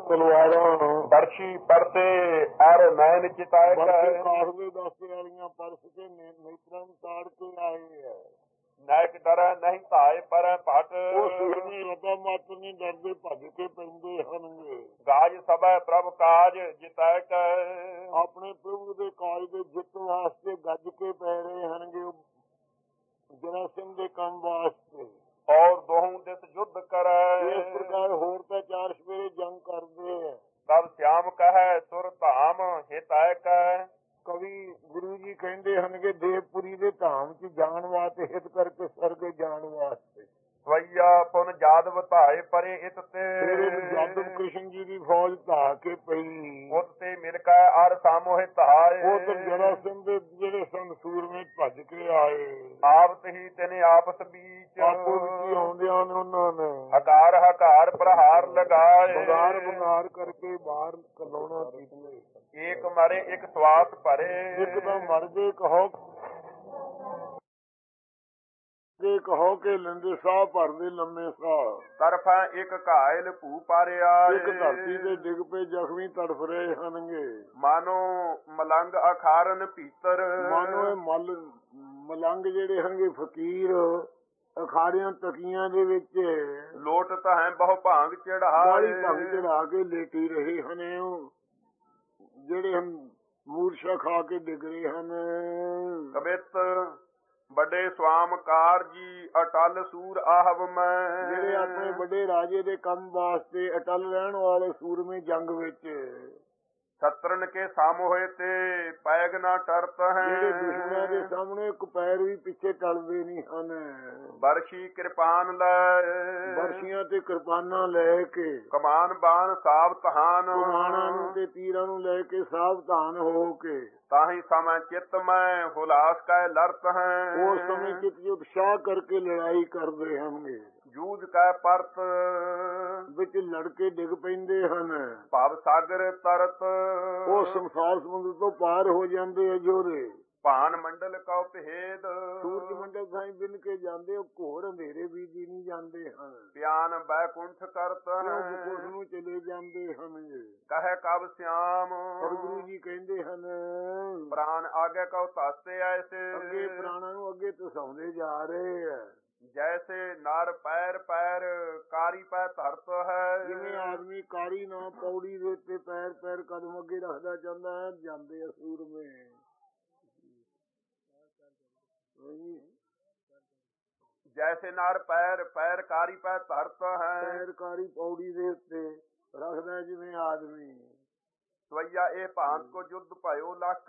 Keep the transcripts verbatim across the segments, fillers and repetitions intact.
ਤਲਵਾਰਾਂ ਬਰਸ਼ੀ ਪਰਸੇ ਅਰ ਨੈਣ ਚਿਤਾਇ ਬਰਸ਼ੀ ਕੈ ਕਾਸਵੇ ਦੱਸੇ ਵਾਲੀਆਂ ਪਰਸ ਕੇ ਨੇ- ਨੇਤਰਾਂ ਨੂੰ ਤਾੜ ਕੇ ਆਏ ਹੈ। ਨਾਇਕ ਡਰੈ ਨਹੀਂ ਧਾਇ ਪਰੈ ਭਟ ਉਹ ਸੂਰਮੇ ਰਤਾ ਮਤ ਨਹੀਂ ਡਰਦੇ, ਭੱਜ ਕੇ ਪੈਂਦੇ ਹਨਗੇ। ਗਾਜ ਸਭੈ ਪ੍ਰਭ ਕਾਜ ਜਿਤੈ ਕੈ ਆਪਣੇ ਪ੍ਰਭੂ ਦੇ ਕਾਜ ਦੇ ਜਿੱਤ ਵਾਸਤੇ ਗੱਜ ਕੇ ਪੈ ਰਹੇ ਹਨਗੇ। ਉਹ ਜਰਾਸੰਧ ਦੇ ਕੰਮ ਵਾਸਤੇ ਔਰ ਦੋਹੂ ਦਿਸ ਯੁੱਧ ਕਰੈ ਇਸ ਪ੍ਰਕਾਰ ਹੋਰ ਤਾਂ ਚਾਰ ਸਵੇਰੇ ਜੰਗ ਕਰਦੇ ਹੈ। ਤਬ ਸਿਆਮ ਕਹੈ ਸੁਰ ਧਾਮ ਹਿਤੈ ਕੈ ਕਵੀ ਗੁਰੂ ਜੀ ਕਹਿੰਦੇ ਹਨ ਕਿ ਦੇਵਪੁਰੀ ਦੇ ਧਾਮ ਚ ਜਾਣ ਵਾਸਤੇ ਹਿਤ ਕਰਕੇ ਸਰਗੇ ਜਾਣ ਵਾਸਤੇ ਸਵਈਆ ਪੁਨ ਜਾਦਵ ਧਾਏ ਪਰੇ ਇਤ ਤੇ ਫਿਰ ਜਾਦਵ ਕ੍ਰਿਸ਼ਨ ਜੀ ਦੀ ਫੌਜ ਧਾ ਕੇ ਪਈ। ਉਤ ਤੇ ਮਿਲ ਕੈ ਅਰ ਸਾਮੋਹਿ ਧਾਏ ਉਹ ਤਾਂ ਜਰਾਸੰਧ ਦੇ ਜਿਹੜੇ ਸਨ ਸੂਰਮੇ ਭੱਜ ਕੇ ਆਏ। ਆਪਤ ਹੀ ਤਿਨੇ ਆਪਸ ਬੀਚ ਆਪੋ ਵਿੱਚ ਹੀ ਆਉਂਦਿਆਂ ਨੇ ਉਹਨਾਂ ਨੇ ਹਕਾਰ ਹਕਾਰ ਪ੍ਰਹਾਰ ਲਗਾਏ ਬੰਗਾਰ ਬੰਗਾਰ ਕਰਕੇ ਬਾਹਰ ਕਲਾਉਣਾ ਕੀਤੇ। ਏਕ ਮਰੇ ਇੱਕ ਸਵਾਸ ਭਰੇ ਇੱਕ ਤਾਂ ਮਰ ਗਏ ਕਹੋ ਜੇ ਕਹੋ ਕਿ ਲੈਂਦੇ ਸਾਹ ਭਰਦੇ ਲੰਮੇ ਸਾਹ। ਤਰਫਾ ਇੱਕ ਘਾਇਲ ਭੂ ਪਾਰਿਆ ਇੱਕ ਧਰਤੀ ਤੇ ਡਿੱਗ ਪਏ ਜ਼ਖਮੀ ਤੜਫ ਰਹੇ ਹਨਗੇ। ਮਾਨੋ ਮਲੰਗ ਅਖਾਰਨ ਭੀਤਰ ਮਾਨੋ ਇਹ ਮਲ ਮਲੰਗ ਜਿਹੜੇ ਹਨਗੇ ਫਕੀਰ ਅਖਾੜਿਆਂ ਤਕੀਆਂ ਦੇ ਵਿੱਚ ਲੋਟ ਤਾਂ ਹੈ ਬਹੁ ਭਾਂਗ ਬਾਲੀ ਚੜਾਏ ਭੰਗ ਚੜਾ ਕੇ ਲੇਟੀ ਰਹੇ ਹਨ। ਉਹ ਜਿਹੜੇ ਹਨ ਮੂਰਛਾ ਖਾ ਕੇ ਡਿੱਗ ਰਹੇ ਹਨ। ਕਬਿਤ ਵੱਡੇ ਸਵਾਮ ਕਾਰਜੀ ਅਟਲ ਸੂਰ ਆਹਵ ਮੈਂ ਜਿਹੜੇ ਆਪਣੇ ਵੱਡੇ ਰਾਜੇ ਦੇ ਕੰਮ ਵਾਸਤੇ ਅਟਲ ਰਹਿਣ ਵਾਲੇ ਸੂਰਮੇ ਜੰਗ ਵਿੱਚ ਸਤਰਨ ਕੇ ਸਾਮ ਹੋਏ ਤੇ ਪੈਗ ਨਾ ਟਰਤ ਹੈ ਜਿਹੜੇ ਦੁਸ਼ਮਣਾਂ ਦੇ ਸਾਹਮਣੇ ਇੱਕ ਪੈਰ ਵੀ ਪਿੱਛੇ ਟਲਦੇ ਨਹੀਂ ਹਨ। ਬਰਸ਼ੀ ਕਿਰਪਾਨ ਲੈ ਬਰਸ਼ੀਆਂ ਤੇ ਕਿਰਪਾਨਾਂ ਲੈ ਕੇ ਕਮਾਨ ਬਾਣ ਸਾਵਧਾਨ ਕੁਮਾਨਾਂ ਨੂੰ ਤੇ ਤੀਰਾਂ ਨੂੰ ਲੈ ਕੇ ਸਾਵਧਾਨ ਹੋ ਕੇ ਤਾਹੀ ਸਮੈ ਚਿੱਤ ਮੈਂ ਹੁਲਾਸ ਕੈ ਲੜਤ ਹੈ ਉਸ ਸਮੇਂ ਚਿੱਤ ਚ ਉਤਸ਼ਾਹ ਕਰਕੇ ਲੜਾਈ ਕਰਦੇ ਹਨਗੇ। ਜੂਝ ਕੈ ਪਰਤ ਵਿੱਚ ਲੜਕੇ ਡਿੱਗ ਪੈਂਦੇ ਹਨ। ਭਵ ਸਾਗਰ ਤਰਤ ਉਹ ਸੰਸਾਰ ਸਮੁੰਦਰ ਤੋਂ ਪਾਰ ਹੋ ਜਾਂਦੇ ਆ ਜੋਰੇ। ਭਾਨ ਮੰਡਲ ਕਉ ਭੇਦ ਸੂਰਜ ਮੰਡਲ ਥਾਈ ਬਿਨ ਕੇ ਜਾਂਦੇ, ਉਹ ਘੋਰ ਅੰਧੇਰੇ ਵੀ ਦੀ ਨਹੀਂ ਜਾਂਦੇ ਹਨ। ਪਿਆਨ ਬੈਕੁੰਠ ਕਰਤ ਉਸ ਨੂੰ ਚਲੇ ਜਾਂਦੇ ਹਨ। ਕਹੈ ਕਬ ਸਿਆਮ ਗੁਰੂ ਜੀ ਕਹਿੰਦੇ ਹਨ ਪ੍ਰਾਨ ਆਗੇ ਕਉ ਤਾਸੇ ਐਸੇ ਅੱਗੇ ਪ੍ਰਾਣਾਂ ਨੂੰ ਅੱਗੇ ਧਸਾਉਂਦੇ ਜਾ ਰਹੇ ਆ। ਜੈਸੇ ਨਰ ਪੈਰ ਪੈਰ ਕਾਰੀ ਪੈ ਧਰਤ ਹੈ ਜਿਵੇਂ ਆਦਮੀ ਕਾਰੀ ਨਾ ਪੌੜੀ ਦੇ ਉੱਤੇ ਪੈਰ ਪੈਰ ਕਦਮ ਅੱਗੇ ਰੱਖਦਾ ਜਾਂਦਾ ਹੈ, ਜਾਂਦੇ ਆ ਸੂਰਮੇ। ਜੈਸੇ ਨਰ ਪੈਰ ਪੈਰ ਕਾਰੀ ਪੈ ਧਰਤ ਹੈ ਪੈਰ ਕਾਰੀ ਪੌੜੀ ਦੇ ਉੱਤੇ ਰੱਖਦਾ ਜਿਵੇਂ ਆਦਮੀ। ਸਵਈਆ ਇਹ ਭਾਂਤ ਕੋ ਯੁੱਧ ਭਇਓ ਲੱਕ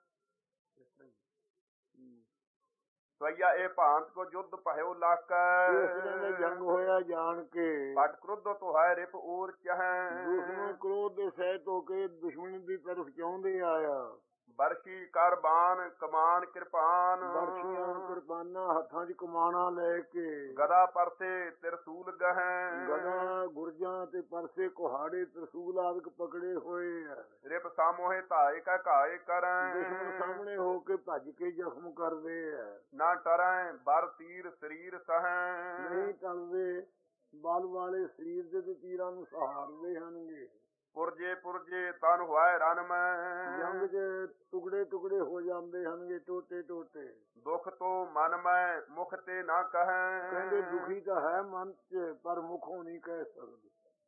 ਸਵਈਆ ਇਹ ਭਾਂਤ ਕੋ ਯੁੱਧ ਭਇਓ ਲੱਕ ਇਸ ਦਿਨ ਜੰਗ ਹੋਇਆ ਜਾਣ ਕੇ ਪਟ ਕ੍ਰੁੱਧ ਤੋਂ ਹੈ ਰਿਪ ਊਰ ਚਹੈ ਦੁਸ਼ਮਣ ਕ੍ਰੋਧ ਦੇ ਸਹਿਤ ਹੋ ਕੇ ਦੁਸ਼ਮਣ ਦੀ ਤਰਫ ਚਾਹੁੰਦੇ ਆਇਆ। ਬਰਸ਼ੀ ਕਰ ਬਾਣ ਕਮਾਨ ਕਿਰਪਾਨ ਬਰਸ਼ੀਆਂ ਕਿਰਪਾਨਾਂ ਹੱਥਾਂ 'ਚ ਕਮਾਣਾ ਲੈ ਕੇ ਗਦਾ ਪਰਸੇ ਤਿਰਸੂਲ ਗਹਿ ਗਦਾ ਗੁਰਜਾਂ ਤੇ ਪਰਸੇ ਕੁਹਾੜੇ ਤਰਸੂਲ ਆਦਿਕ ਪਕੜੇ ਹੋਏ ਆ। ਰਿਪ ਸਾਮੋਹੇ ਧਾਏ ਕਾ ਘਾਏ ਕਰੈ ਦੁਸ਼ਮਣ ਸਾਹਮਣੇ ਹੋ ਕੇ ਭੱਜ ਕੇ ਜ਼ਖਮ ਕਰਦੇ ਆ। ਨਾ ਟਰੈ ਬਰ ਤੀਰ ਸਰੀਰ ਸਹੈ ਨਹੀਂ ਟਲਦੇ, ਬਲ ਵਾਲੇ ਸਰੀਰ ਦੇ ਤੇ ਤੀਰਾਂ ਨੂੰ ਸਹਾਰਦੇ ਹਨਗੇ। ਪੁਰਜੇ ਪੁਰਜੇ ਤਨ ਹੋਇ ਰਨ ਮੈਂ ਜੰਗ ਦੇ ਟੁਕੜੇ ਟੁਕੜੇ ਹੋ ਜਾਂਦੇ ਹਨਗੇ, ਟੋਟੇ ਟੋਟੇ। ਦੁੱਖ ਤੋਂ ਮਨ ਮੈਂ ਮੁਖ ਤੇ ਨਾ ਕਹੈ ਕਹਿੰਦੇ ਦੁਖੀ ਤਾਂ ਹੈ ਮਨ ਚ, ਪਰ ਮੁਖੋਂ ਨਹੀਂ ਕਹਿ ਸਕਦੇ।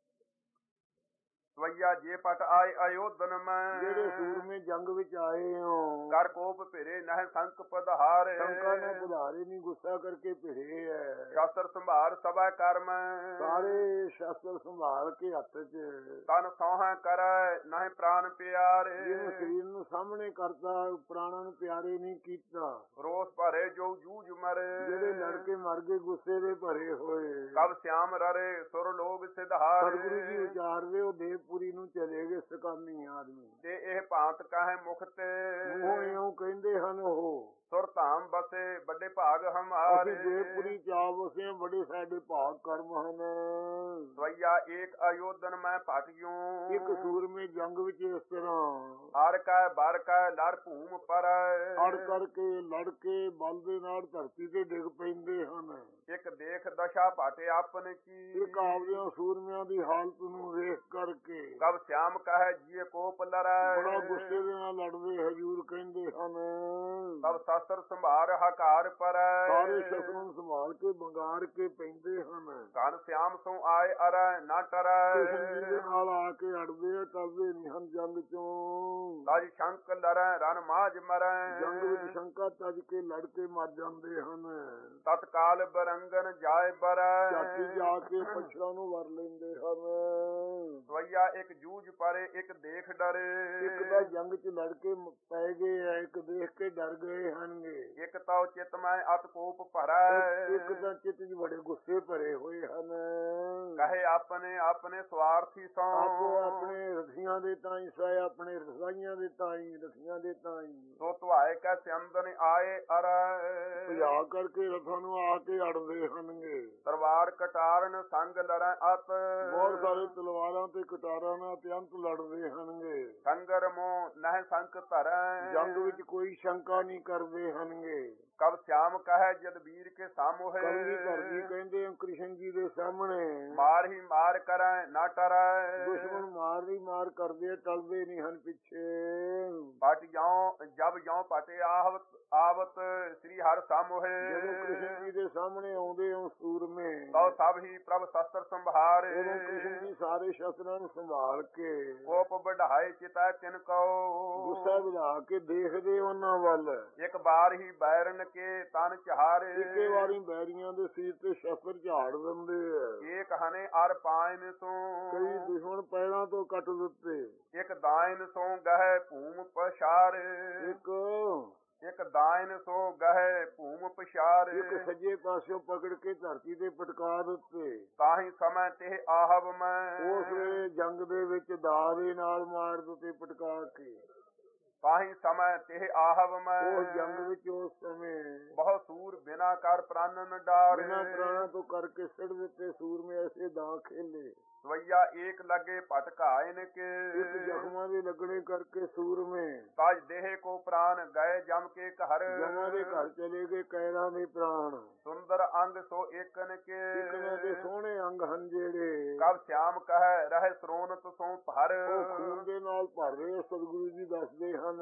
ਸਵਈਆ ਜੇ ਪਟ ਆਏ ਅਯੋਧਨ ਮੈਂ ਜਿਹੜੇ ਸੂਰਮੇ ਜੰਗ ਵਿੱਚ ਆਏ ਹੋ ਕਰ ਕੋਪ ਭਿਰੇ ਨਹਿ ਸੰਕ ਪਧਾਰੇ ਸ਼ੰਕਾ ਨੇ ਪਧਾਰੇ ਨਹੀਂ, ਗੁੱਸਾ ਕਰਕੇ ਭਿਰੇ ਹੈ। ਸ਼ਾਸਤਰ ਸੰਭਾਰ ਸਭਾ ਕਰਮ ਸਾਰੇ ਸ਼ਾਸਤਰ ਸੰਭਾਲ ਕੇ ਹੱਥ ਚ ਤਨ ਸੋਹਾਂ ਕਰੈ ਨਹਿ ਪ੍ਰਾਨ ਪਿਆਰੇ ਜਿਹਨੂੰ ਸਰੀਰ ਨੂੰ ਸਾਹਮਣੇ ਕਰਤਾ, ਪ੍ਰਾਣਾਂ ਨੂੰ ਪਿਆਰੇ ਨਹੀਂ ਕੀਤਾ। ਰੋਸ ਭਰੇ ਜੋ ਜੂਝ ਮਰੇ ਜਿਹੜੇ ਲੜਕੇ ਮਰ ਗਏ ਗੁੱਸੇ ਦੇ ਭਰੇ ਹੋਏ। ਕਬ ਸਿਆਮ ਰਰੇ ਸੁਰ ਲੋਗ ਸਿਧਾਰੇ ਸਤਿਗੁਰੂ ਜੀ ਉਚਾਰਦੇ ਉਹ ਦੇਵਪੁਰੀ ਨੂੰ ਚਲੇ ਗਏ ਸਕਾਮੀ ਆਦਮੀ। ਤੇ ਇਹ ਭਾਂਤ ਕਾਹੇ ਮੁਖ ਤੇ ਮੂੰਹੋਂ ਇਉਂ ਕਹਿੰਦੇ ਹਨ ਉਹ ਸੁਰ ਧਾਮ ਬਸੇ ਵੱਡੇ ਭਾਗ ਅਸੀਂ ਹਮਾਰੇ। ਦੇਵਪੁਰੀ ਚਾਵ ਵਸੇ ਬੜੇ ਸਾਡੇ ਭਾਗ ਕਰਮ ਹਨ। ਸਵਈਆ ਏਕ ਅਯੋਧਨ ਮੈਂ ਭਟਿਓ। ਇੱਕ ਸੂਰਮੇ ਜੰਗ ਵਿੱਚ ਇਸ ਤਰ੍ਹਾਂ ਹਰ ਕੈ ਬਰ ਕੈ ਲੜ ਭੂਮ ਪਰ। ਅੜ ਕਰਕੇ ਲੜ ਕੇ ਬਲ ਦੇ ਨਾਲ ਧਰਤੀ ਤੇ ਡਿੱਗ ਪੈਂਦੇ ਹਨ। ਇੱਕ ਦੇਖ ਦਸ਼ਾ ਭਟੇ ਆਪਨ ਕੀ। ਇੱਕ ਆਪਦਿਆਂ ਸੂਰਮਿਆਂ ਦੀ ਹਾਲਤ ਨੂੰ ਵੇਖ ਕਰਕੇ ਕਬ ਸ਼ਿਆਮ ਕਹੈ ਜੀਏ ਕੋਪ ਲੜੈ। ਬੜਾ ਗੁੱਸੇ ਦੇ ਨਾਲ ਲੜਦੇ ਹਜੂਰ ਕਹਿੰਦੇ ਹਨ। ਤਬ ਸ਼ਸਤਰ ਸੰਭਾਰ ਹਕਾਰ ਪਰ। ਸਾਰੇ ਸ਼ਸਤਰਾਂ ਨੂੰ ਸੰਭਾਲ ਕੇ ਬੰਗਾਰ ਕੇ ਪੈਂਦੇ ਹਨ। ਘਨ ਸ਼ਿਆਮ ਸੋ ਆਏ ਅਰੈ ਨਾ ਟਰੈ। ਕ੍ਰਿਸ਼ਨ ਜੀ ਦੇ ਨਾਲ ਆ ਕੇ ਅੜਦੇ ਆ ਟਲਦੇ ਨਹੀਂ ਹਨ ਜੰਗ ਚੋਂ। ਤਜ ਸ਼ੰਕ ਲੜੈ ਰਨ ਮਾਝ ਮਰੈ। ਜੰਗ ਵਿੱਚ ਸ਼ੰਕਾ ਤਜ ਕੇ ਲੜ ਕੇ ਮਰ ਜਾਂਦੇ ਹਨ। ਤਤਕਾਲ ਬਰੰਗਨ ਜਾਏ ਬਰੈ। ਝਾਟੀ ਜਾ ਕੇ ਪਛੜਾ ਨੂੰ ਵਰ ਲੈਂਦੇ ਹਨ। ਸਵਈਆ ਇੱਕ ਜੂਝ ਪਰੇ ਇੱਕ ਦੇਖ ਡਰੇ। ਇੱਕ ਤਾਂ ਜੰਗ ਚ ਲੜ ਕੇ ਪੈ ਗਏ ਆ, ਇੱਕ ਦੇਖ ਕੇ ਡਰ ਗਏ ਹਨਗੇ। ਇੱਕ ਤਉ ਚਿਤ ਮੈਂ ਅਤ ਕੋਪ ਭਰੈ। ਇੱਕ ਤਾਂ ਚਿੱਤ ਚ ਬੜੇ ਗੁੱਸੇ ਭਰੇ ਹੋਏ ਹਨ। ਕਹੇ ਆਪਣੇ ਆਪਣੇ ਸਵਾਰਥੀ ਸੋ। ਆਪੋ ਆਪਣੇ ਰਥੀਆਂ ਦੇ ਤਾਈ ਸਾਇ ਆਪਣੇ ਰਸਾਈਆਂ ਦੇ ਤਾਈ ਰਥੀਆਂ ਦੇ ਤਾਈ ਸੋ ਤੁਆਏ ਕੈ ਸਿਆਮਦਨ ਆਏ ਅਰੈ। ਭਜਾ ਕਰਕੇ ਰਥਾਂ ਨੂੰ ਆ ਕੇ ਅੜਦੇ ਹਨਗੇ। ਤਲਵਾਰ ਕਟਾਰਨ ਸੰਗ ਲੜੈ ਅਤ। ਬਹੁਤ ਸਾਰੇ ਤਲਵਾਰਾਂ ਤੇ ਕਟਾਰਾਂ ਨਾਲ ਅਤਿਅੰਤ ਲੜਦੇ ਹਨਗੇ। ਸੰਗਰ ਮੋ ਨਹਿ ਸੰਕ ਧਰੈ। ਜੰਗ ਵਿੱਚ ਕੋਈ ਸ਼ੰਕਾ ਨਹੀਂ ਕਰਦੇ ਹਨਗੇ। ਕਬ ਸ਼ਿਆਮ ਕਹੈ ਜਦ ਵੀਰ ਕੇ ਸਾਮੋਹੇ। ਕਲਗੀ ਧਰਦੀ ਕਹਿੰਦੇ ਆ ਕ੍ਰਿਸ਼ਨ ਜੀ ਦੇ ਸਾਹਮਣੇ ਮਾਰ ਹੀ ਮਾਰ ਕਰੈ ਨਾ ਟਰੈ। ਦੁਸ਼ਮਣ ਮਾਰ ਹੀ ਮਾਰ ਕਰਦੇ ਆ, ਟਲਦੇ ਨਹੀਂ ਹਨ ਪਿੱਛੇ। ਪਟ ਜਾਉ ਜਬ ਜਾਉ ਪਟੇ ਆਵਤ ਆਵਤ ਸ੍ਰੀ ਹਰਿ ਸਾਮੋਹੇ। ਜਦੋਂ ਕ੍ਰਿਸ਼ਨ ਜੀ ਦੇ ਸਾਹਮਣੇ ਆਉਂਦੇ ਹੋ ਸੂਰਮੇ ਤਉ ਸਭ ਹੀ ਪ੍ਰਭ ਸ਼ਸਤਰ ਸੰਭਾਰੇ। ਉਦੋਂ ਕ੍ਰਿਸ਼ਨ ਜੀ ਸਾਰੇ ਸ਼ਸਤਰਾਂ ਨੂੰ ਸੰਭਾਲ ਕੇ ਕੋਪ ਵਢਾਏ ਚਿਤੈ ਤਿਨ ਕਉ। ਗੁੱਸਾ ਵਧਾ ਕੇ ਦੇਖਦੇ ਉਹਨਾਂ ਵੱਲ। ਇੱਕ ਬਾਰ ਹੀ ਬੈਰਨ ਕੇ ਤਨ ਚਾਰੇ। ਇੱਕੇ ਵਾਰੀ ਬੈਰੀਆਂ ਦੇ ਸਿਰ ਤੇ ਸ਼ਸਤਰ ਝਾੜ ਦਿੰਦੇ ਆ। ਏਕ ਹਨੇ ਅਰ ਪਾਇਨ ਸੋ। ਕਈ ਦੁਸ਼ਮਣ ਪੈਰਾਂ ਤੋਂ ਕੱਟ ਦਿੱਤੇ। ਇੱਕ ਦਾਇਨ ਸੋ ਗਹਿ ਭੂਮ ਪਛਾਰੇ। ਇੱਕ ਇੱਕ ਦਾਇਨ ਸੋ ਗਹਿ ਭੂਮ ਪਛਾਰੇ। ਇੱਕ ਸੱਜੇ ਪਾਸਿਓਂ ਪਕੜ ਕੇ ਧਰਤੀ ਤੇ ਪਟਕਾ ਦਿੱਤੇ। ਤਾਹੀ ਸਮੇਂ ਤੇ ਆਹਵ ਮੈਂ। ਉਸ ਵੇਲੇ ਜੰਗ ਦੇ ਵਿੱਚ ਦਾਅ ਦੇ ਨਾਲ ਮਾਰ ਦਿੱਤੇ ਪਟਕਾ ਕੇ। ਤਾਹੀ ਸਮੇਂ ਤੇ ਆਹਵ ਮੈਂ। ਉਸ ਜੰਗ ਵਿੱਚ ਉਸ ਸਮੇਂ ਬਹੁ ਸੂਰ ਬਿਨਾ ਕਰ ਪ੍ਰਾਨਨ ਡਾਰੇ। ਬਿਨਾਂ ਪ੍ਰਾਣਾਂ ਤੋਂ ਕਰਕੇ ਸਿੱਟ ਦਿੱਤੇ ਸੂਰਮੇ ਐਸੇ ਦਾਅ ਖੇਲੇ। ਸਵਈਆ ਏਕ ਲੱਗੇ ਭਟਕਾਇਨ ਕੇ। ਇੱਕ ਜ਼ਖਮਾਂ ਦੇ ਲੱਗਣੇ ਕਰਕੇ ਸੂਰਮੇ ਤਜ ਦੇਹ ਕੋ ਪ੍ਰਾਨ ਗਏ ਜਮ ਕੇ ਘਰ। ਜਮਾਂ ਦੇ ਘਰ ਚਲੇ ਗਏ ਕੈਰਾਂ ਦੇ ਪ੍ਰਾਣ। ਸੁੰਦਰ ਅੰਗ ਸੋ ਏਕਨ ਕੇ। ਇਕਨਾਂ ਦੇ ਸੋਹਣੇ ਅੰਗ ਹਨ ਜਿਹੜੇ ਕਬ ਸ਼ਿਆਮ ਕਹੈ ਰਹਿ ਸਰੋਨਤ ਸੋ ਭਰ। ਉਹ ਖੂਨ ਦੇ ਨਾਲ ਭਰ ਰਹੇ ਸਤਿਗੁਰੂ ਜੀ ਦੱਸਦੇ ਹਨ।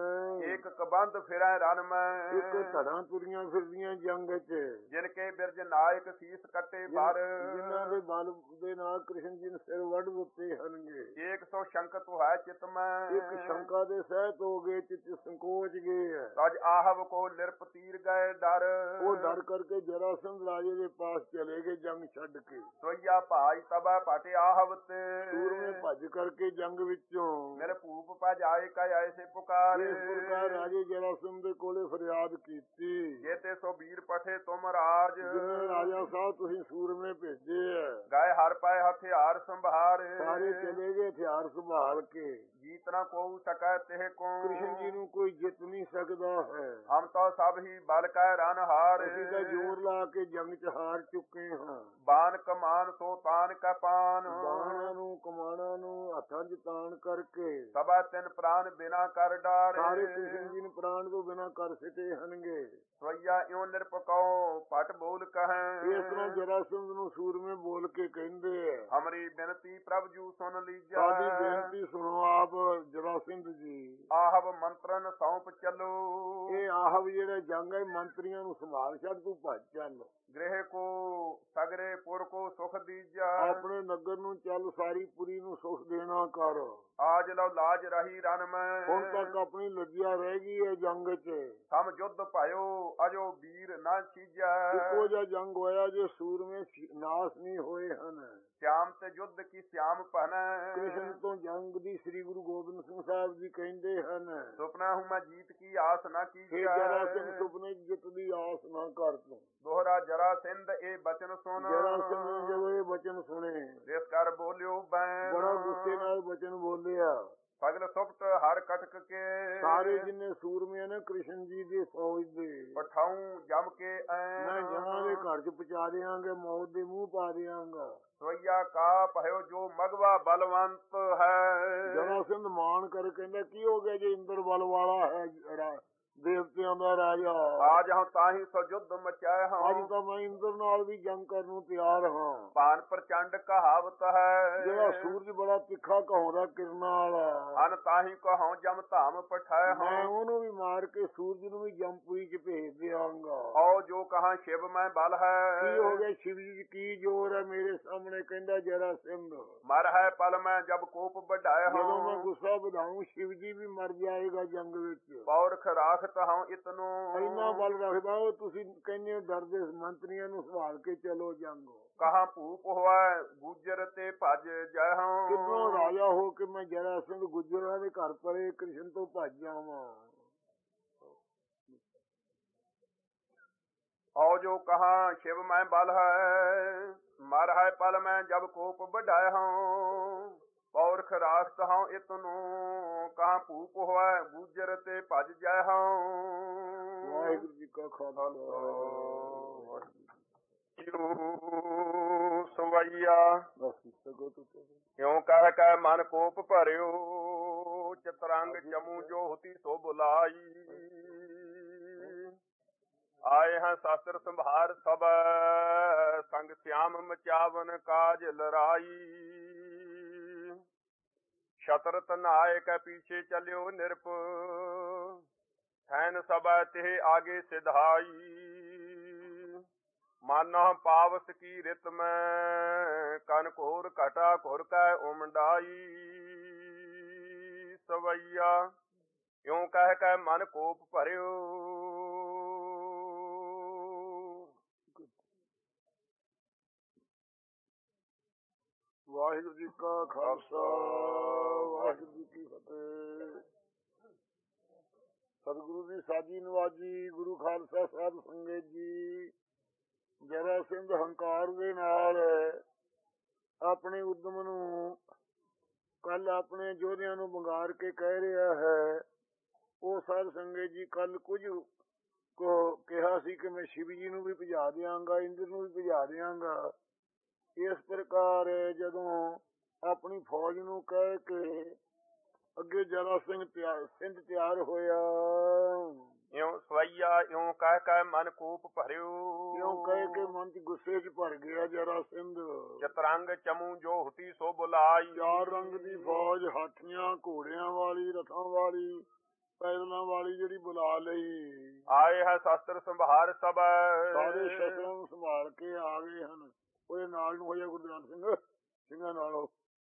ਇੱਕ ਕਬੰਧ ਫਿਰੈ ਰਨ ਮੈਂ। ਇੱਕ ਧੜਾਂ ਤੁਰੀਆਂ ਫਿਰਦੀਆਂ ਜੰਗ ਚ। ਜਿਨ ਕੇ ਬਿਰਜ ਨਾਇਕ ਸੀਸ ਕੱਟੇ ਪਰ। ਜਿਨ੍ਹਾਂ ਦੇ ਬਲ ਦੇ ਨਾਲ ਕ੍ਰਿਸ਼ਨ ਜੀ ਨੇ ਸਿਰ ਵੱਢ ਦਿੱਤੇ ਹਨਗੇ। ਏਕ ਸੋ ਸ਼ੰਕਤ ਹੈ ਚਿਤ ਮੈਂ। ਇੱਕ ਸ਼ੰਕਾ ਦੇ ਸਹਿਤ ਹੋ ਗਏ, ਚਿੱਤ ਸੰਕੋਚ ਗਏ ਹੈ। ਤਜ ਆਹਵ ਕੋ ਲਿਰਪ ਤੀਰ ਗਏ ਡਰ। ਉਹ ਡਰ ਕਰਕੇ ਜਰਾਸੰਧ ਰਾਜੇ ਦੇ ਪਾਸ ਚਲੇ ਗਏ ਜੰਗ ਛੱਡ ਕੇ। ਸੋਈਆ ਭਾਜ ਤਬੈ ਪਟੇ ਆਹਵ ਤੇ। ਸੂਰਮੇ ਭੱਜ ਕਰਕੇ ਜੰਗ ਵਿੱਚੋਂ ਮੇਰੇ ਭੂਪ ਭਜ ਆਏ ਕੈ ਐਸੇ ਪੁਕਾਰ। ਇਸ ਪ੍ਰਕਾਰ ਰਾਜੇ ਜਰਾਸੰਧ ਦੇ ਕੋਲੇ ਫਰਿਆਦ ਕੀਤੀ। ਜੇ ਤੇ ਸੋ ਵੀਰ ਪਠੇ ਤੁਮ ਰਾਜ। ਜਿਵੇਂ ਰਾਜਾ ਸਾਹਿਬ ਤੁਸੀਂ ਸੂਰਮੇ ਭੇਜੇ ਆ। ਗਏ ਹਰ ਪਾਏ ਹਥਿਆਰ ਸੰਭਾਰੇ। ਸਾਰੇ ਚਲੇ ਗਏ ਹਥਿਆਰ ਸੰਭਾਲ ਕੇ। ਜੀਤ ਨਾ ਕੋ ਸਕੈ ਤਿਹ ਕੋ। ਕ੍ਰਿਸ਼ਨ ਜੀ ਨੂੰ ਕੋਈ ਜਿੱਤ ਨਹੀਂ ਸਕਦਾ ਹੈ। ਹਮ ਤਾਂ ਸਭ ਹੀ ਬਲ ਕੈ ਰਨ ਹਾਰ। ਅਸੀਂ ਤਾਂ ਜ਼ੋਰ ਲਾ ਕੇ ਜੰਗ ਚ ਹਾਰ ਚੁੱਕੇ ਹਾਂ। ਬਾਨ ਕਮਾਨ ਸੋ ਤਾਨ ਕੈ ਪਾਨ। ਬਾਣਾਂ ਨੂੰ ਕਮਾਨਾਂ ਨੂੰ ਹੱਥਾਂ ਚ ਤਾਣ ਕਰਕੇ ਸਭਾ ਤਿੰਨ ਪ੍ਰਾਨ ਬਿਨਾ ਕਰ ਡਾਰੇ। ਸਾਰੇ ਕ੍ਰਿਸ਼ਨ ਜੀ ਨੂੰ ਪ੍ਰਾਣ ਤੋਂ ਬਿਨਾ ਕਰ ਸਿੱਟੇ ਹਨਗੇ। ਸਵਈਆ ਇਉ ਨਿਰਪਕਾਉ ਪਟ ਬੋਲ ਕਹੈ। ਇਸ ਤਰ੍ਹਾਂ ਜਰਾਸੰਧ ਨੂੰ ਸੂਰਮੇ ਬੋਲ ਕੇ ਕਹਿੰਦੇ ਆ। ਹਮਰੀ ਬੇਨਤੀ ਪ੍ਰਭ ਜੂ ਸੁਨ ਲੀਜੈ। ਸਾਡੀ ਬੇਨਤੀ ਸੁਣੋ ਆਪ ਜਰਾਸੰਧ ਜੀ। ਆਹਵ ਮੰਤਰਨ ਸੌਂਪ ਚੱਲੋ। ਇਹ ਆਹਵ ਜਿਹੜੇ ਜੰਗ ਹੈ ਮੰਤਰੀਆਂ ਨੂੰ ਸੰਭਾਲ ਛੱਡ, ਤੂੰ ਭੱਜ ਚੱਲ। ਗ੍ਰਹਿ ਕੋ ਸਗਰੇ ਪੁਰ ਕੋ ਸੁਖ ਦੀਜੈ। ਆਪਣੇ ਨਗਰ ਨੂੰ ਚੱਲ, ਸਾਰੀ ਪੁਰੀ ਨੂੰ ਸੁਖ ਦੇਣਾ ਕਰ। ਆਜ ਲਓ ਲਾਜ ਰਹੀ ਰਨ ਮੈਂ। ਹੁਣ ਤੱਕ ਆਪਣੀ ਲੱਜਿਆ ਰਹਿ ਗਈ ਹੈ ਜੰਗ ਚ। ਸਮ ਜੁੱਧ ਭਇਓ ਅਜੋ ਵੀਰ ਨਾ ਛੀਜੈ। ਇੱਕੋ ਜਿਹਾ ਜੰਗ ਹੋਇਆ ਜੇ ਸੂਰਮੇ ਨਾਸ ਨਹੀਂ ਹੋਏ ਹਨ। ਸ਼ਿਆਮ ਤੇ ਯੁੱਧ ਕੀ ਸ਼ਿਆਮ ਭਨੈ। ਕ੍ਰਿਸ਼ਨ ਤੋਂ ਜੰਗ ਦੀ ਸ੍ਰੀ ਗੁਰੂ ਗੋਬਿੰਦ ਸਿੰਘ ਸਾਹਿਬ ਜੀ ਕਹਿੰਦੇ ਹਨ। ਸੁਪਨਾ ਹੂੰ ਮੈਂ ਜੀਤ ਕੀ ਆਸ ਨਾ ਇਹ ਕੀਜੈ। ਜਰਾਸੰਧ ਸੁਪਨੇ ਜਿੱਤ ਦੀ ਆਸ ਨਾ ਕਰ ਤੂੰ। ਦੋਹਰਾ ਜਰਾ ਸਿੰਧ ਇਹ ਬਚਨ ਸੁਨ। ਜਰਾਸੰਧ ਨੇ ਜਦੋਂ ਇਹ ਬਚਨ ਸੁਣੇ ਜਿਸ ਕਰ ਬੋਲਿਓ ਬੈਨ। ਬੜਾ ਗੁੱਸੇ ਨਾਲ ਬਚਨ ਬੋਲਿਆ। ਸਗਲ ਸੁਪਟ ਹਰ ਕਟਕ ਕੇ ਸਾਰੇ ਜਿੰਨੇ ਸੂਰਮੇ ਨੇ ਕ੍ਰਿਸ਼ਨ ਜੀ ਦੇ ਫੌਜ ਦੇ ਪਠਾਉ ਜਮ ਕੇ ਮੈਂ ਐ ਜਹਾਂ ਦੇ ਘਰ ਚ ਪਹੁੰਚਾ ਦਿਆਂਗੇ, ਮੌਤ ਦੇ ਮੂੰਹ ਪਾ ਦਿਆਂਗਾ। ਸਵਈਆ ਕਾ ਭਇਓ ਜੋ ਮਗਵਾ ਬਲਵੰਤ ਹੈ। ਜਰਾਸੰਧ ਮਾਨ ਕਰ ਕਹਿੰਦਾ ਕੀ ਹੋ ਗਿਆ ਜੇ ਇੰਦਰ ਬਲ ਵਾਲਾ ਹੈ, ਰਾ- ਦੇਵਤਿਆਂ ਦਾ ਰਾਜਾ। ਆਜ ਹਮ ਤਾਹੀ ਸੋ ਯੁੱਧ ਮਚਾਏ ਅੱਜ ਹਾਂ ਤਾਂ ਮੈਂ ਇੰਦਰ ਨਾਲ ਵੀ ਜੰਗ ਕਰਨ ਨੂੰ ਤਿਆਰ ਹਾਂ। ਪਾਨ ਪ੍ਰਚੰਡ ਕਹਾਵਤ ਹੈ। ਜਿਹੜਾ ਸੂਰਜ ਬੜਾ ਤਿੱਖਾ ਕਹਾਉਂਦਾ ਕਿਰਨਾਂ ਵਾਲਾ, ਹਨ ਤਾਹੀ ਕਹਉ ਜਮ ਧਾਮ ਪਠਾਏ ਮੈਂ ਹਾਂ ਉਹਨੂੰ ਵੀ ਮਾਰ ਕੇ ਸੂਰਜ ਨੂੰ ਵੀ ਜੰਪੂਈ ਚ ਭੇਜ ਦਿਆਂਗਾ। ਔ ਜੋ ਕਹਾ ਸ਼ਿਵ ਮੈਂ ਬਲ ਕੀ ਹੋ ਹੈ। ਗਿਆ ਸ਼ਿਵ ਜੀ ਕੀ ਜ਼ੋਰ ਹੈ ਮੇਰੇ ਸਾਹਮਣੇ, ਕਹਿੰਦਾ ਜਰਾ ਸਿੰਘ ਮਰ ਹੈ ਪਲ ਮੈਂ ਜਬ ਕੋਪ ਵਢਾਏ ਜਦੋਂ ਮੈਂ ਹਾਂ ਗੁੱਸਾ ਵਧਾਉਂ ਸ਼ਿਵ ਜੀ ਵੀ ਮਰ ਜਾਏਗਾ ਜੰਗ ਵਿੱਚ। ਪੌਰਖ ਰਾਖਤ ਹਾਂ ਇਤਨੋ ਇੰਨਾ ਬਲ ਰੱਖਦਾ ਉਹ, ਤੁਸੀਂ ਕਹਿੰਦੇ ਹੋ ਡਰਦੇ ਮੰਤਰੀਆਂ ਨੂੰ ਸੰਭਾਲ ਕੇ ਚਲੋ ਜੰਗ। ਕਹਾ ਭੂਪ ਹੋਇ ਗੁਜਰ ਤੇ ਭਜ ਜੈ ਕਿੱਧਰੋਂ ਹਾਂ ਰਾਜਾ ਹੋ ਕੇ ਮੈਂ ਜਰਾ ਸਿੰਘ ਗੁਜਰਾਂ ਦੇ ਘਰ ਪਰੇ ਕ੍ਰਿਸ਼ਨ ਤੋਂ ਭੱਜ ਜਾਵਾਂ। ਔ ਜੋ ਕਹਾ ਸ਼ਿਵ ਮੈਂ ਬਲ ਹੈ। ਮਰ ਹੈ ਪਲ ਮੈਂ ਜਬ ਕੋਪ ਵਢਾਏ ਹਾਂ ਪੌਰਖ ਰਾਖਤ ਹਾਂ ਇਤਨੋ ਕਹਾ ਭੂਪ ਹੋਇ ਗੁਜਰ ਤੇ ਭਜ ਜੈ ਹਾਂ। ਵਾਹਿਗੁਰੂ ਜੀ ਕਾ ਖਾਲਸਾ ਸਵਈਆ ਬਸ ਸਕੋ ਤੁਤੇ ਕਿਉ ਕਹਿ ਕਹਿ ਮਨ ਕੋਪ ਭਰਿਓ ਚਤਰੰਗ ਚਮੂ ਜੋ ਹੁਤੀ ਸੋ ਬੁਲਾਈ। ਆਏ ਹਾਂ ਸ਼ਾਸਤਰ ਸੰਭਾਰ ਸਭ ਸੰਗ ਸਿਆਮ ਮਚਾਵਨ ਕਾਜ ਲੜਾਈ। ਸ਼ਤਰਤ ਨਾਇਕ ਪੀਛੇ ਚਲਿਓ ਨਿਰਪ ਸੈਨ ਸਭਾ ਤੇ ਆਗੇ ਸਿਧਾਈ। ਮਾਨਾ ਪਾਵਸ ਕੀ ਰਿਤ ਮੈਂ ਕਨ ਘੋਰ ਘਟਾ ਘੁਰ ਕੈ ਉਮਡਾਈ। ਸਵਈਆ ਇਉ ਕਹਿ ਕੈ ਮਨ ਕੋਪ ਭਰਿਓ ਵਾਹਿਗੁਰੂ ਜੀ ਕਾ ਖਾਲਸਾ ਵਾਹਿਗੁਰੂ ਜੀ ਕੀ ਫਤਿਹ। ਸਤਿਗੁਰੂ ਦੀ ਸਾਜੀ ਨਵਾਜੀ, ਗੁਰੂ ਖਾਲਸਾ ਸਾਹਿਬ ਸੰਗਤ ਜੀ। ਜਰਾ ਸਿੰਘ ਹੰਕਾਰ ਦੇ ਨਾਲ ਆਪਣੇ ਉਦਮ ਨੂੰ ਕੱਲ ਆਪਣੇ ਯੋਧਿਆਂ ਨੂੰ ਬੰਗਾਰ ਕੇ ਕਹਿ ਰਿਹਾ ਹੈ। ਉਹ ਸਾਧ ਸੰਗਤ ਜੀ ਕੱਲ ਕੁਝ ਕੋ ਕਿਹਾ ਸੀ ਕਿ ਮੈਂ ਸ਼ਿਵ ਜੀ ਨੂੰ ਵੀ ਭਜਾ ਦਿਆਂਗਾ, ਇੰਦਰ ਨੂੰ ਵੀ ਭਜਾ ਦਿਆਂਗਾ। ਇਸ ਪ੍ਰਕਾਰ ਜਦੋਂ ਆਪਣੀ ਫੌਜ ਨੂੰ ਕਹਿ ਕੇ ਅੱਗੇ ਜਰਾ ਸਿੰਘ ਤਿਆਰ ਸਿੰਘ ਤਿਆਰ ਹੋਇਆ। ਇਉ ਸਵਈਆ ਇਉ ਕਹਿ ਕਹਿ ਮਨ ਕੋਪ ਭਰਿਓ ਇਉਂ ਕਹਿ ਕੇ ਮਨ ਚ ਗੁੱਸੇ ਚ ਭਰ ਗਿਆ ਜਰਾ ਸਿੰਘ। ਚਤਰੰਗ ਚਮੂ ਜੋ ਹੁਤੀ ਸੋ ਬੁਲਾਈ। ਚਾਰ ਰੰਗ ਦੀ ਫੌਜ, ਹਾਥੀਆਂ ਘੋੜਿਆਂ ਵਾਲੀ, ਰਥਾਂ ਵਾਲੀ, ਪੈਦਲਾਂ ਵਾਲੀ ਜਿਹੜੀ ਬੁਲਾ ਲਈ। ਆਏ ਹੈ ਸ਼ਾਸਤਰ ਸੰਭਾਰ ਸਭ ਸਾਰੇ ਸ਼ਸਤਰਾਂ ਨੂੰ ਸੰਭਾਲ ਕੇ ਆ ਗਏ ਹਨ। ਉਹਦੇ ਨਾਲ ਨੂੰ ਹੋਇਆ ਗੁਰਦਿਆਲ ਸਿੰਘ ਸਿੰਘਾਂ ਨਾਲੋਂ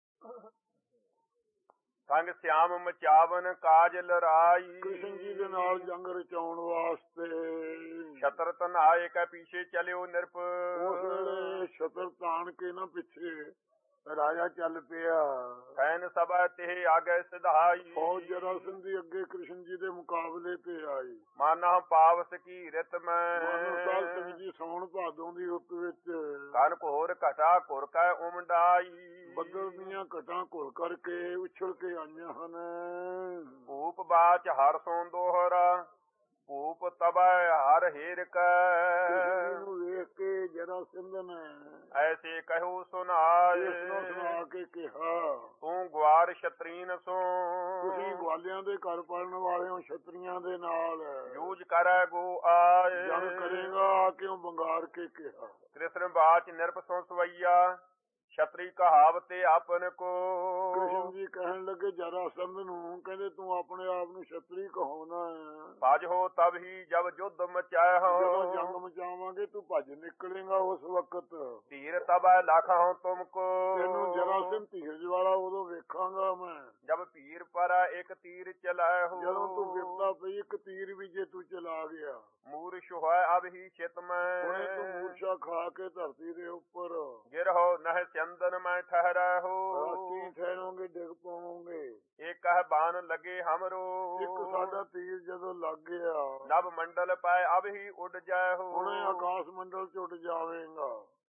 ਸੰਗ ਸਿਆਮ ਮਚਾਵਨ ਕਾਜ ਲੜਾਈ। ਕ੍ਰਿਸ਼ਨ ਜੀ ਦੇ ਨਾਲ ਜੰਗ ਰਚਾਉਣ ਵਾਸਤੇ ਸ਼ਤਰਤ ਨਾਇਕ ਪਿੱਛੇ ਚਲਿਓ ਨਿਰਪ। ਉਸ ਵੇਲੇ ਛਤਰ ਤਾਣ ਕੇ ਨਾ ਪਿੱਛੇ ਰਾਜਾ ਚੱਲ ਪਿਆ। ਸੈਨ ਸਭਾ ਤੇ ਆਗੇ ਸਿਧਾਈ। ਫੌਜ ਜਰਾ ਸਿੰਘ ਦੀ ਅੱਗੇ ਕ੍ਰਿਸ਼ਨ ਜੀ ਦੇ ਮੁਕਾਬਲੇ ਤੇ ਆਈ। ਮਾਨਾ ਪਾਵਸ ਕੀ ਰਿਤ ਮੈਂ ਮਾਨੋ ਸਾਹਿਬ ਸਿੰਘ ਜੀ ਸੌਣ ਭਾਦੋਂ ਦੀ ਰੁੱਤ ਵਿੱਚ ਕਨ ਘੋਰ ਘਟਾ ਘੁਰ ਕੈ ਉਮਡਾਈ। ਬੱਦਲ ਦੀਆਂ ਘਟਾਂ ਘੁਲ ਕਰਕੇ ਉਛਲ ਕੇ ਆਈਆਂ ਹਨ। ਭੂਪ ਬਾਚ ਹਰ ਸੋਂ ਦੋਹਰਾ ਭੂਪ ਤਬੈ ਹਰ ਹੀਰ ਕੈ। ਨੂੰ ਵੇਖ ਕੇ ਜਰਾ ਸਿੰਘ ਨੇ ਐਸੇ ਕਹਿਓ ਸੁਨਾਏ। ਇਸ ਨੂੰ ਸੁਣਾ ਕੇ ਕਿਹਾ ਤੂੰ ਗਵਾਰ ਛਤਰੀਨ ਸੋ ਤੁਸੀਂ ਗਵਾਲਿਆਂ ਦੇ ਘਰ ਪੜਨ ਵਾਲੇ ਹੋ, ਛਤਰੀਆਂ ਦੇ ਨਾਲ ਯੂਜ ਕਰੈ ਗੋ ਆਏ। ਜੰਗ ਕਰੇਗਾ ਕਿਉਂ ਬੰਗਾਰ ਕੇ ਕਿਹਾ। ਕ੍ਰਿਸ਼ਨ ਬਾਚ ਨਿਰਪ ਸੋ ਸਵਈਆ ਛਤਰੀ ਕਹਾਵਤੇ ਆਪਨ ਕੋ। ਕ੍ਰਿਸ਼ਨ ਜੀ ਕਹਿਣ ਲੱਗੇ ਜਰਾ ਸਿੰਘ ਨੂੰ, ਕਹਿੰਦੇ ਤੂੰ ਆਪਣੇ ਆਪ ਨੂੰ ਛਤਰੀ ਕਹਾਉਣਾ ਹੈ। ਭਜ ਹੋ ਤਬ ਹੀ ਜਬ ਯੁੱਧ ਮਚਾਇ ਜਦੋਂ ਹੋ ਜੰਗ ਮਚਾਵਾਂਗੇ ਤੂੰ ਭੱਜ ਨਿਕਲੇਗਾ ਉਸ ਵਕਤ। ਧੀਰ ਤਬੈ ਲਖ ਹੋ ਤੁਮ ਕੋ। ਤੈਨੂੰ ਜਰਾ ਸਿੰਘ ਧੀਰਜ ਵਾਲਾ ਉਦੋਂ ਵੇਖਾਂਗਾ ਮੈਂ ਜਬ ਭੀਰ ਪਰ ਇੱਕ ਤੀਰ ਚਲਾਇ ਹੋ। ਜਦੋਂ ਤੂੰ ਵਿਪਤਾ ਪਈ ਇੱਕ ਤੀਰ ਵੀ ਜੇ ਤੂੰ ਚਲਾ ਗਿਆ। ਮੂਰਛ ਹੋਇ ਅਬ ਹੀ ਚਿਤ ਹੁਣੇ ਤੂੰ ਮੈਂ ਮੂਰਛਾ ਖਾ ਕੇ ਧਰਤੀ ਦੇ ਉੱਪਰ ਗਿਰ ਹੋ ਨਹਿ ਚੰਦਨ ਮੈਂ ਠਹਿਰੈ ਹੋ। ਰਾਸੀ ਠਹਿਰੋਗੇ, ਡਿੱਗ ਪਾਓਗੇ। ਇੱਕ ਹੈ ਬਾਨ ਲਗੇ ਹਮਰੋ। ਇੱਕ ਸਾਡਾ ਤੀਰ ਜਦੋਂ ਲੱਗ ਗਿਆ ਨਭ ਮੰਡਲ ਪੈ ਅਬ ਹੀ ਉੱਡ ਜਾਏ ਹੋ। ਹੁਣੇ ਆਕਾਸ਼ ਮੰਡਲ ਚ ਉੱਡ ਜਾਵੇਗਾ।